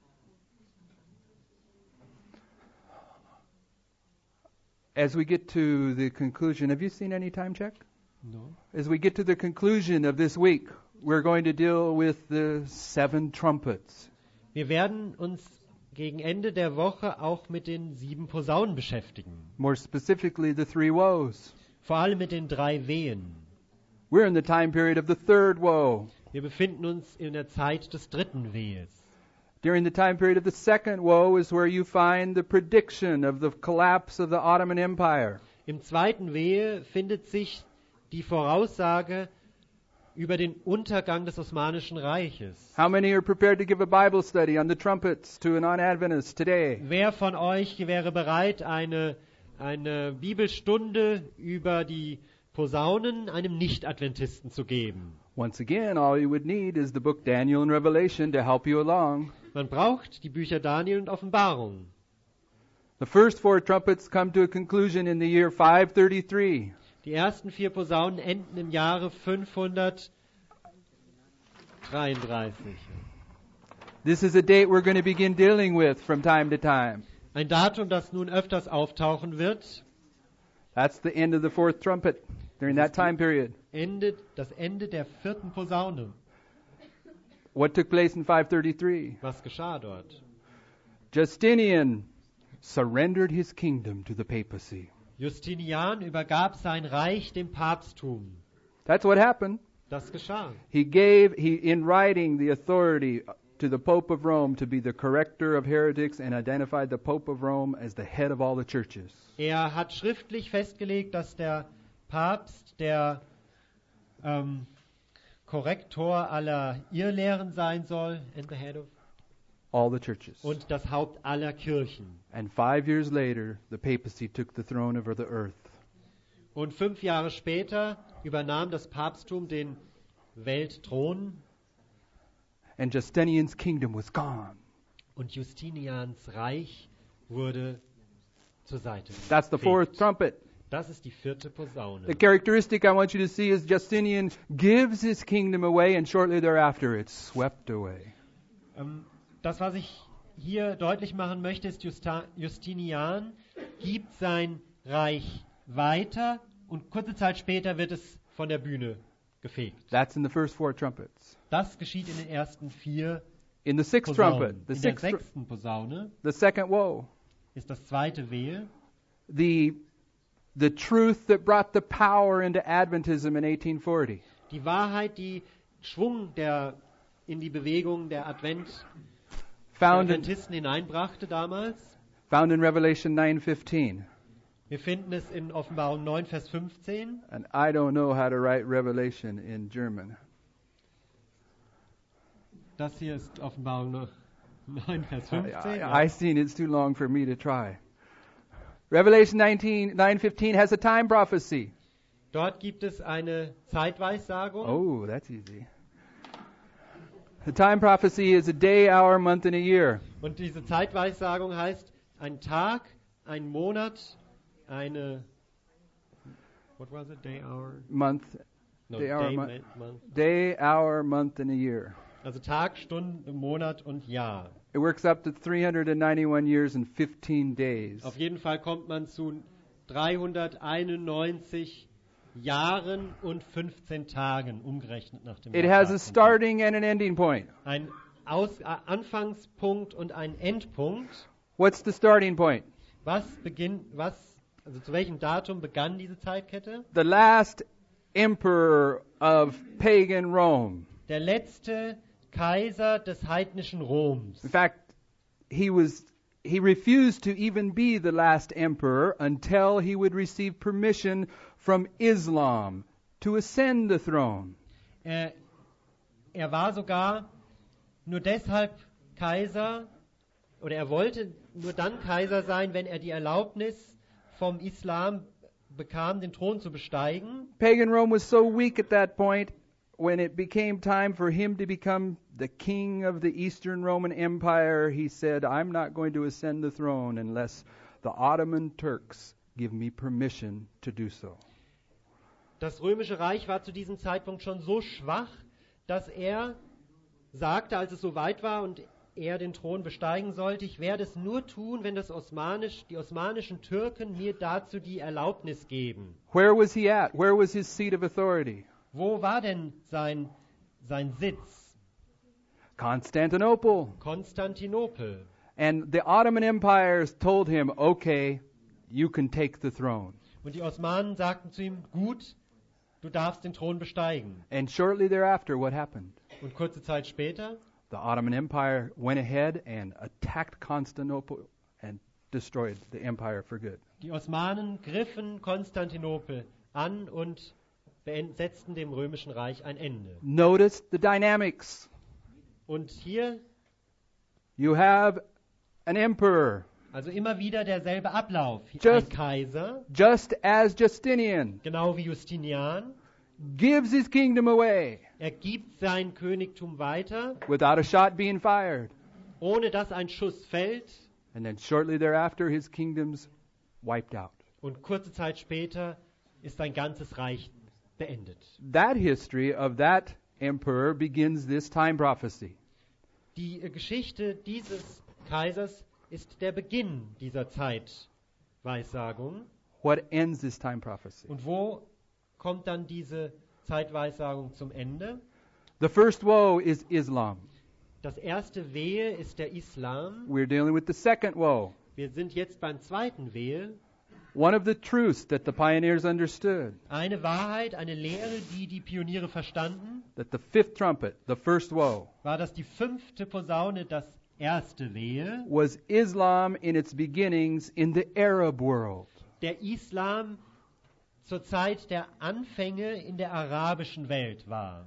As we get to the conclusion, have you seen any time check? No. As we get to the conclusion of this week, we're going to deal with the seven trumpets. Wir werden uns gegen Ende der Woche auch mit den sieben Posaunen beschäftigen. More specifically, the three woes. Vor allem mit den drei Wehen. We're in the time period of the third woe. Wir befinden uns in der Zeit des dritten Wehes. During the time period of the second woe is where you find the prediction of the collapse of the Ottoman Empire. Im zweiten Wehe findet sich die Voraussage über den Untergang des Osmanischen Reiches. How many are prepared to give a Bible study on the trumpets to a non-Adventist today? Wer von euch wäre bereit, eine, eine Bibelstunde über die Posaunen einem Nicht-Adventisten zu geben? Once again, all you would need is the book Daniel and Revelation to help you along. Man braucht die Bücher Daniel und Offenbarung. The first four trumpets come to a conclusion in the year five thirty-three. Die ersten vier Posaunen enden im Jahre fünfhundertdreiunddreißig. This is a date we're going to begin dealing with from time to time. Ein Datum, das nun öfters auftauchen wird. That's the end of the fourth trumpet during that time period. Endet das Ende der vierten Posaune. What took place in five thirty-three? Was geschah dort? Justinian surrendered his kingdom to the papacy. Justinian übergab sein Reich dem Papsttum. That's what happened. Das geschah. He gave, he in writing, the authority to the Pope of Rome to be the corrector of heretics and identified the Pope of Rome as the head of all the churches. Er hat schriftlich festgelegt, dass der Papst der ähm, Korrektor aller Irrlehren sein soll, and the head of, All the churches. und das Haupt aller Kirchen. And five years later, the papacy took the throne over the earth. Und fünf Jahre später übernahm das Papsttum den Weltthron And Justinian's kingdom was gone. und Justinians Reich wurde zur Seite That's the fourth gelegt. trumpet. Das ist die vierte Posaune. The characteristic I want you to see is Justinian gives his kingdom away and shortly thereafter it's swept away. Ähm, das, was ich hier deutlich machen möchte, ist, Justa- Justinian gibt sein Reich weiter und kurze Zeit später wird es von der Bühne gefegt. That's in the first four trumpets. Das geschieht in den ersten vier in the sixth Posaunen. trumpet, the In der sixth, tr- sechsten Posaune the second woe, ist das zweite Wehe, the the truth that brought the power into Adventism in eighteen forty. die Wahrheit, die Schwung der, in die Bewegung der Advent, der Found in, Adventisten hineinbrachte damals. found in Revelation nine fifteen. Wir finden es in Offenbarung neun, Vers fünfzehn. And I don't know how to write Revelation in German. Das hier ist Offenbarung neun, Vers I, fünfzehn. I, ja. I seen it's too long for me to try. Revelation nineteen, nine fifteen has a time prophecy. Dort gibt es eine Zeitweissagung. Oh, that's easy. The time prophecy is a day, hour, month, and a year. Und diese Zeitweissagung heißt ein Tag, ein Monat, eine. What was it? Day, hour? Month, No, Day, hour, day, mon- ma- month. day, hour, month, and a year. Also Tag, Stunde, Monat und Jahr. It works up to three hundred ninety-one years and fifteen days. Auf jeden Fall kommt man zu dreihunderteinundneunzig Jahren und fünfzehn Tagen umgerechnet nach dem It has a Jahrtag. starting and an ending point. Ein Aus, äh, Anfangspunkt und ein Endpunkt. What's the starting point? Was beginnt, was, also zu welchem Datum begann diese Zeitkette? The last emperor of pagan Rome. Der letzte Kaiser des heidnischen Roms. In fact, he was he refused to even be the last emperor until he would receive permission from Islam to ascend the throne. Er, er war sogar nur deshalb Kaiser, oder er wollte nur dann Kaiser sein, wenn er die Erlaubnis vom Islam bekam, den Thron zu besteigen. Pagan Rome was so weak at that point, when it became time for him to become the king of the Eastern Roman Empire, he said, I'm not going to ascend the throne unless the Ottoman Turks give me permission to do so. Das römische Reich war zu diesem Zeitpunkt schon so schwach, dass er sagte, als es soweit war und er den Thron besteigen sollte, ich werde es nur tun, wenn das Osmanisch, die osmanischen Türken mir dazu die Erlaubnis geben. Where was he at? Where was his seat of authority? Wo war denn sein, sein Sitz? Constantinople. Konstantinopel. And the Ottoman empires told him, okay, you can take the throne. Und die Osmanen sagten zu ihm, gut, du darfst den Thron besteigen. And shortly thereafter, what happened? Und kurze Zeit später, The Ottoman Empire went ahead and attacked Constantinople and destroyed the empire for good. die Osmanen griffen Konstantinopel an und beend- setzten dem römischen Reich ein Ende. Notice the dynamics. Und hier, You have an emperor, also immer wieder derselbe Ablauf. Ein Just- Kaiser, just as Justinian, genau wie Justinian, gives his kingdom away er gibt sein Königtum weiter, without a shot being fired. ohne dass ein Schuss fällt. And then shortly thereafter, his kingdom's wiped out. Und kurze Zeit später ist sein ganzes Reich beendet. That history of that emperor begins this time prophecy. Die äh, Geschichte dieses Kaisers ist der Beginn dieser Zeitweissagung. What ends this time prophecy? Und wo kommt dann diese Zeitweissagung zum Ende? The first woe is Islam. Das erste Wehe ist der Islam. We're dealing with the second woe. Wir sind jetzt beim zweiten Wehe. One of the truths that the pioneers understood, Eine Wahrheit, eine Lehre, die die Pioniere verstanden, that the fifth trumpet, the first woe, war, dass die fünfte Posaune das erste Wehe, was Islam in its beginnings in the Arab world. der Islam zur Zeit der Anfänge in der arabischen Welt war.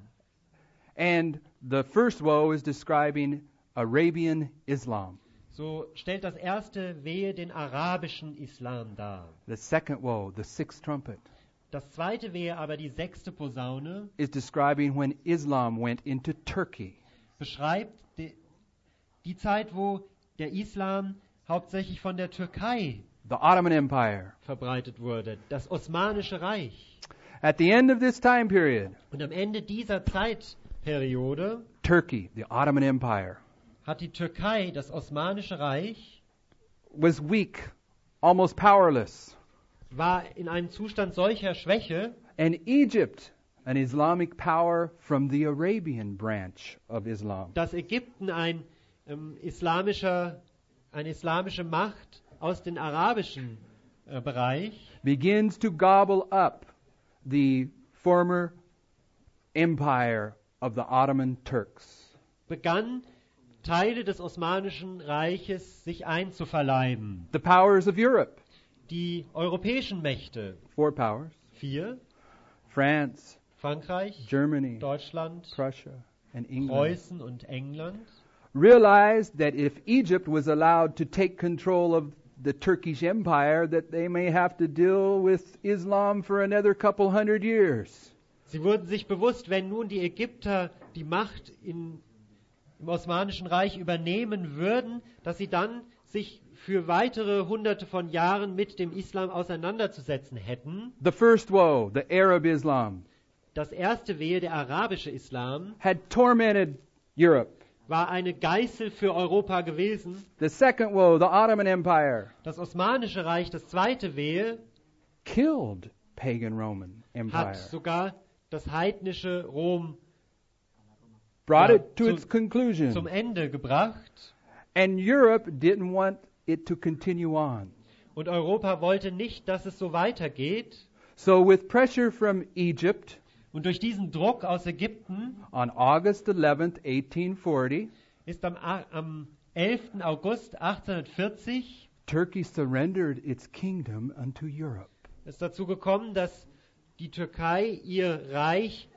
And the first woe is describing Arabian Islam. So stellt das erste Wehe den arabischen Islam dar. The second woe, the sixth trumpet, Das zweite Wehe aber, die sechste Posaune, is describing when Islam went into Turkey. beschreibt die, die Zeit, wo der Islam hauptsächlich von der Türkei The Ottoman Empire. verbreitet wurde, das Osmanische Reich. At the end of this time period, Und am Ende dieser Zeitperiode Turkey, the Ottoman Empire, hat die Türkei, das Osmanische Reich, was weak, almost powerless. war in einem Zustand solcher Schwäche, And Egypt, an Islamic power from the Arabian branch of Islam. dass Ägypten ein ähm, islamischer, eine islamische Macht aus dem arabischen äh, Bereich begins to gobble up the former empire of the Ottoman Turks. begann, Teile des Osmanischen Reiches sich einzuverleiben. The powers of Europe, Die europäischen Mächte, four powers, vier, France, Frankreich, Germany, Deutschland, Prussia, and England, Preußen und England, realized that if Egypt was allowed to take control of the Turkish Empire, that they may have to deal with Islam for another couple hundred years. sie wurden sich bewusst, wenn nun die Ägypter die Macht in, im Osmanischen Reich übernehmen würden, dass sie dann sich für weitere hunderte von Jahren mit dem Islam auseinanderzusetzen hätten. The first woe, the Arab Islam, Das erste Wehe, der arabische Islam, had tormented Europe. war eine Geißel für Europa gewesen. The second woe, the Ottoman Empire, Das Osmanische Reich, das zweite Wehe, killed pagan Roman Empire, hat sogar das heidnische Rom brought ja, it to zu- its conclusion. zum Ende gebracht. And Europe didn't want it to continue on. Und Europa wollte nicht, dass es so weitergeht. So with pressure from Egypt, Und durch diesen Druck aus Ägypten on August eleventh, eighteen forty, ist am, A- am elften August achtzehnhundertvierzig Turkey surrendered its kingdom unto Europe. es dazu gekommen, dass die Türkei ihr Reich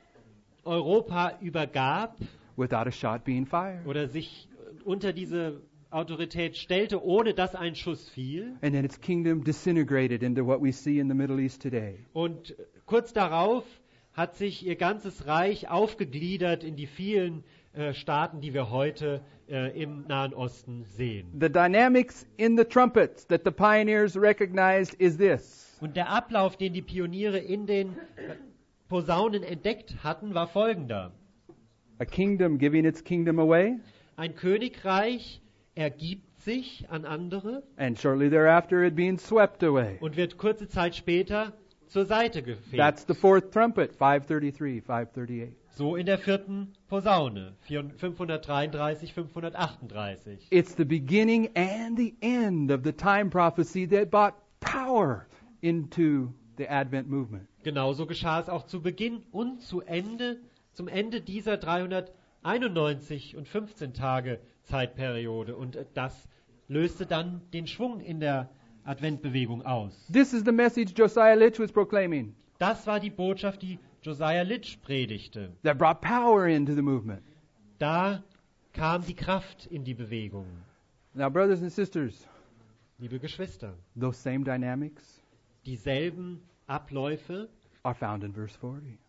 Europa übergab Without a shot being fired. oder sich unter diese Autorität stellte, ohne dass ein Schuss fiel. And then its kingdom disintegrated into what we see in the Middle East today. Und kurz darauf hat sich ihr ganzes Reich aufgegliedert in die vielen äh, Staaten, die wir heute äh, im Nahen Osten sehen. The dynamics in the trumpets that the pioneers recognized is this. Und der Ablauf, den die Pioniere in den äh, Posaunen entdeckt hatten, war folgender. A kingdom giving its kingdom away, Ein Königreich ergibt sich an andere and shortly thereafter it being swept away. und wird kurze Zeit später zur Seite gefegt. That's the fourth trumpet, five thirty-three, five thirty-eight. So in der vierten Posaune, fünfhundertdreiunddreißig, fünfhundertachtunddreißig. It's the beginning and the end of the time prophecy that brought power into the Advent movement. Genauso geschah es auch zu Beginn und zu Ende, zum Ende dieser dreihunderteinundneunzig und fünfzehn Tage Zeitperiode. Und äh, das löste dann den Schwung in der Adventbewegung aus. This is the message Josiah Litch was proclaiming Das war die Botschaft, die Josiah Litch predigte. that brought power into the movement. Da kam die Kraft in die Bewegung. Now, brothers and sisters, Liebe Geschwister, those same dynamics dieselben Abläufe are found in verse forty.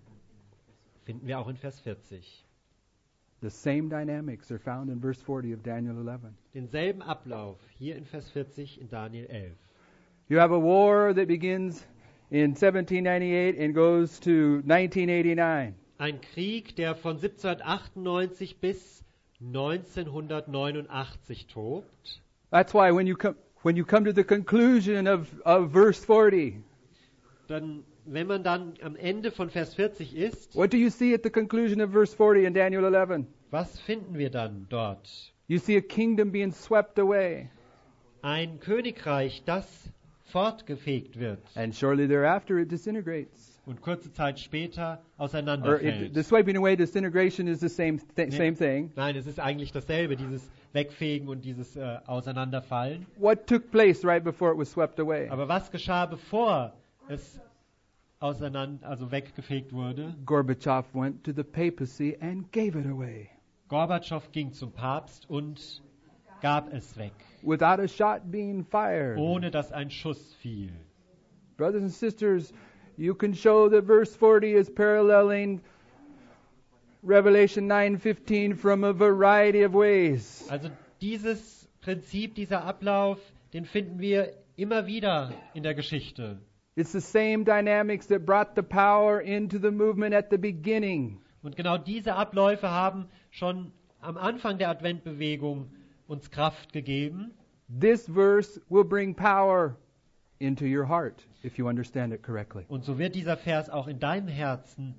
finden wir auch in Vers vierzig. The same dynamics are found in verse forty of Daniel eleven. Denselben Ablauf hier in Vers vierzig in Daniel elf. You have a war that begins in seventeen ninety-eight and goes to nineteen eighty-nine. Ein Krieg, der von siebzehnhundertachtundneunzig bis neunzehnhundertneunundachtzig tobt. That's why when you come when you come to the conclusion of, of verse forty, Dann, wenn man dann am Ende von Vers vierzig ist, what do you see at the conclusion of verse forty in Daniel eleven? was finden wir dann dort? You see a kingdom being swept away, Ein Königreich, das fortgefegt wird and shortly thereafter it disintegrates. und kurze Zeit später Or it, auseinanderfällt. the swiping away, disintegration is the same th- Nee. same thing. Nein, es ist eigentlich dasselbe, dieses Wegfegen und dieses äh, Auseinanderfallen. What took place right before it was swept away? Aber was geschah, bevor es auseinander, also weggefegt wurde? Gorbachev went to the papacy and gave it away Gorbatschow ging zum Papst und gab es weg, without a shot being fired. ohne dass ein Schuss fiel. Brothers and sisters, you can show that verse forty is paralleling Revelation nine fifteen from a variety of ways. Also dieses Prinzip, dieser Ablauf, den finden wir immer wieder in der Geschichte. It's the same dynamics that brought the power into the movement at the beginning. Und genau diese Abläufe haben schon am Anfang der Adventbewegung uns Kraft gegeben. This verse will bring power into your heart if you understand it correctly. Und so wird dieser Vers auch in deinem Herzen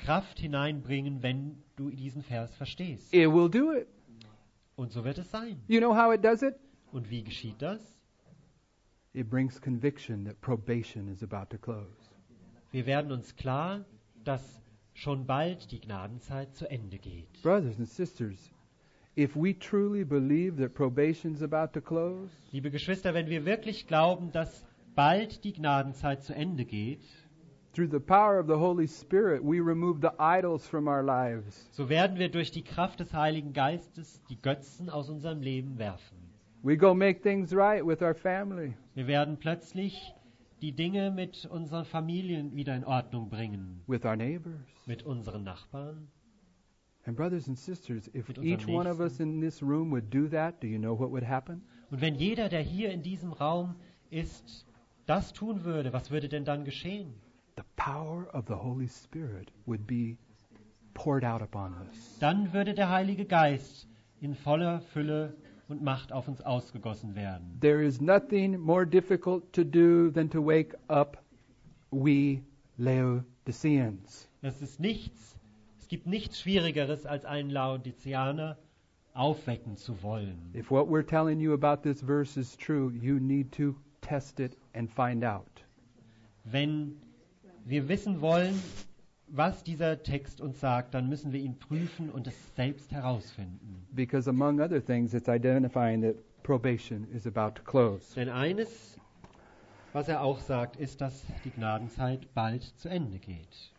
Kraft hineinbringen, wenn du diesen Vers verstehst. It will do it. Und so wird es sein. You know how it does it? Und wie geschieht das? It brings conviction that probation is about to close. Wir werden uns klar, dass schon bald die Gnadenzeit zu Ende geht. Brothers and sisters, if we truly believe that probation is about to close, Liebe Geschwister, wenn wir wirklich glauben, dass bald die Gnadenzeit zu Ende geht, through the power of the Holy Spirit, we remove the idols from our lives. so werden wir durch die Kraft des Heiligen Geistes die Götzen aus unserem Leben werfen. We go make things right with our family. Wir werden plötzlich die Dinge mit unseren Familien wieder in Ordnung bringen, With our neighbors. mit unseren Nachbarn. And brothers and sisters, if Mit unserem each one of us in this room would do that, do you know what would happen? Und wenn jeder, der hier in diesem Raum ist, das tun würde, was würde denn dann geschehen? The power of the Holy Spirit would be poured out upon us. Dann würde der Heilige Geist in voller Fülle und Macht auf uns ausgegossen werden. There is nothing more difficult to do than to wake up we Laodiceans. Es ist nichts, es gibt nichts Schwierigeres, als einen Laodiceaner aufwecken zu wollen. If what we're telling you about this verse is true, you need to test it and find out. Wenn wir wissen wollen, was dieser Text uns sagt, dann müssen wir ihn prüfen und es selbst herausfinden. Because among other things, it's identifying that probation is about to close. Denn eines, was er auch sagt, ist, dass die Gnadenzeit bald zu Ende geht.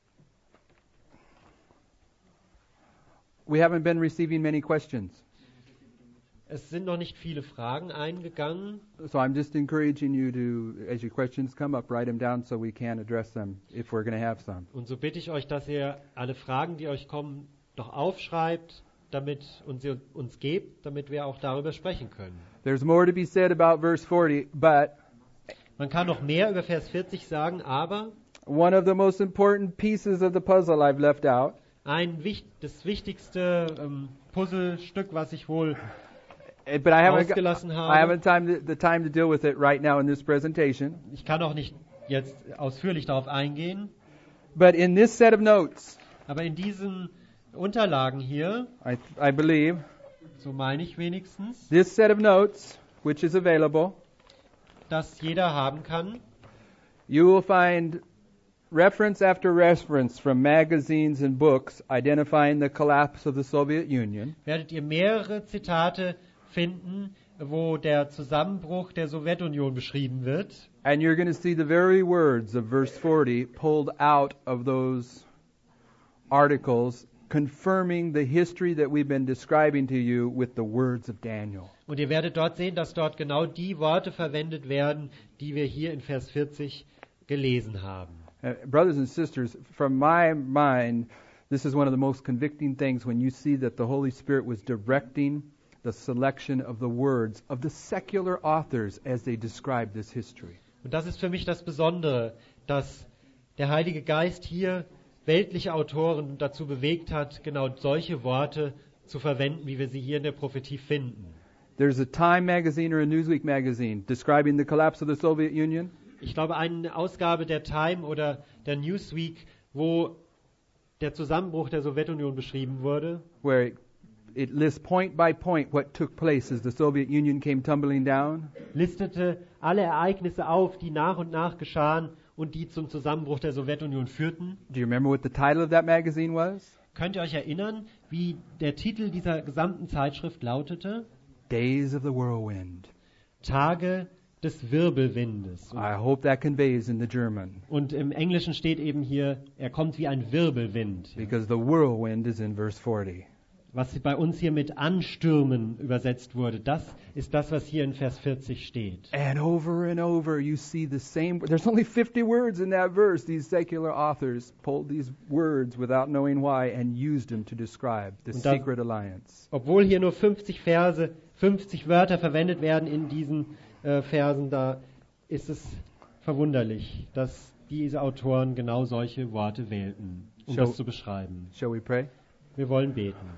We haven't been receiving many questions. Es sind noch nicht viele Fragen eingegangen. So I'm just encouraging you to, as your questions come up, write them down so we can address them if we're going to have some. Und so bitte ich euch, dass ihr alle Fragen, die euch kommen, doch aufschreibt, damit und sie uns gebt, damit wir auch darüber sprechen können. There's more to be said about verse forty, but Man kann noch mehr über Vers vierzig sagen, aber one of the most important pieces of the puzzle I've left out ein wich- das wichtigste ähm, Puzzlestück, was ich wohl Eh, But I haven't, ausgelassen I habe, haven't time to, the time to deal with it right now in this presentation. ich kann auch nicht jetzt ausführlich darauf eingehen, But in this set of notes, aber in diesen Unterlagen hier, I, I believe, so meine ich wenigstens, this set of notes, which is available, dass jeder haben kann, you will find reference after reference from magazines and books identifying the collapse of the Soviet Union. werdet ihr mehrere Zitate finden, wo der Zusammenbruch der Sowjetunion beschrieben wird. And you're going to see the very words of verse forty pulled out of those articles, confirming the history that we've been describing to you with the words of Daniel. Und ihr werdet dort sehen, dass dort genau die Worte verwendet werden, die wir hier in Vers vierzig gelesen haben. Uh, brothers and sisters, from my mind, this is one of the most convicting things when you see that the Holy Spirit was directing the selection of the words of the secular authors as they describe this history. Und das ist für mich das Besondere, dass der Heilige Geist hier weltliche Autoren dazu bewegt hat, genau solche Worte zu verwenden, wie wir sie hier in der Prophetie finden. There's a Time magazine or a Newsweek magazine describing the collapse of the Soviet Union. Ich glaube, eine Ausgabe der Time oder der Newsweek, wo der Zusammenbruch der Sowjetunion beschrieben wurde, Where it, it lists point by point what took place as the Soviet Union came tumbling down. listete alle Ereignisse auf, die nach und nach geschahen und die zum Zusammenbruch der Sowjetunion führten. Do you remember what the title of that magazine was? Könnt ihr euch erinnern, wie der Titel dieser gesamten Zeitschrift lautete? Days of the Whirlwind. Tage des Wirbelwindes. Und, I hope that conveys in the German, und im Englischen steht eben hier, er kommt wie ein Wirbelwind. because the whirlwind is in verse forty. Was bei uns hier mit Anstürmen übersetzt wurde, das ist das, was hier in Vers vierzig steht. And over and over you see the same. There's only fifty words in that verse. These secular authors pulled these words without knowing why and used them to describe the Und da- secret alliance. Obwohl hier nur fünfzig Verse, fünfzig Wörter verwendet werden in diesen äh, Versen, da ist es verwunderlich, dass diese Autoren genau solche Worte wählten, um Shall- das zu beschreiben. Shall we pray? Wir wollen beten.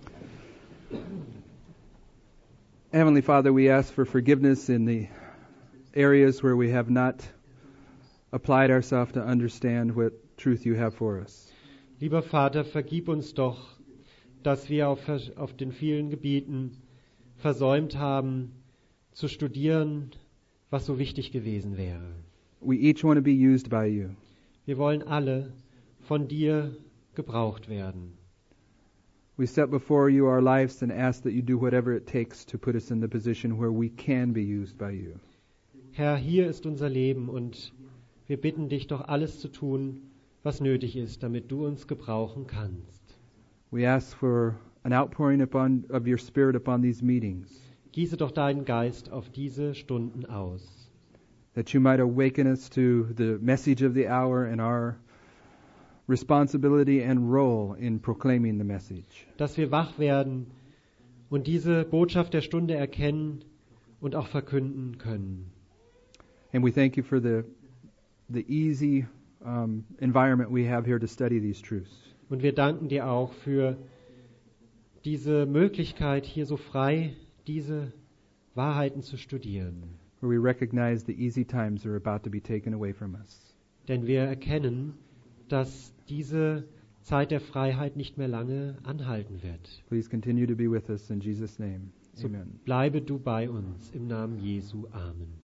Heavenly Father, we ask for forgiveness in the areas where we have not applied ourselves to understand what truth you have for us. Lieber Vater, vergib uns doch, dass wir auf, auf den vielen Gebieten versäumt haben, zu studieren, was so wichtig gewesen wäre. We each want to be used by you. Wir wollen alle von dir gebraucht werden. We set before you our lives and ask that you do whatever it takes to put us in the position where we can be used by you. Herr, hier ist unser Leben und wir bitten dich doch alles zu tun, was nötig ist, damit du uns gebrauchen kannst. We ask for an outpouring upon, of your Spirit upon these meetings, Gieße doch deinen Geist auf diese Stunden aus, that you might awaken us to the message of the hour and our responsibility and role in proclaiming the message. dass wir wach werden und diese Botschaft der Stunde erkennen und auch verkünden können. And we thank you for the the easy um, environment we have here to study these truths. Und wir danken dir auch für diese Möglichkeit, hier so frei diese Wahrheiten zu studieren. Where we recognize the easy times are about to be taken away from us. Denn wir erkennen, dass diese Zeit der Freiheit nicht mehr lange anhalten wird. Please continue to be with us in Jesus' name. So Amen. bleibe du bei uns im Namen Jesu. Amen.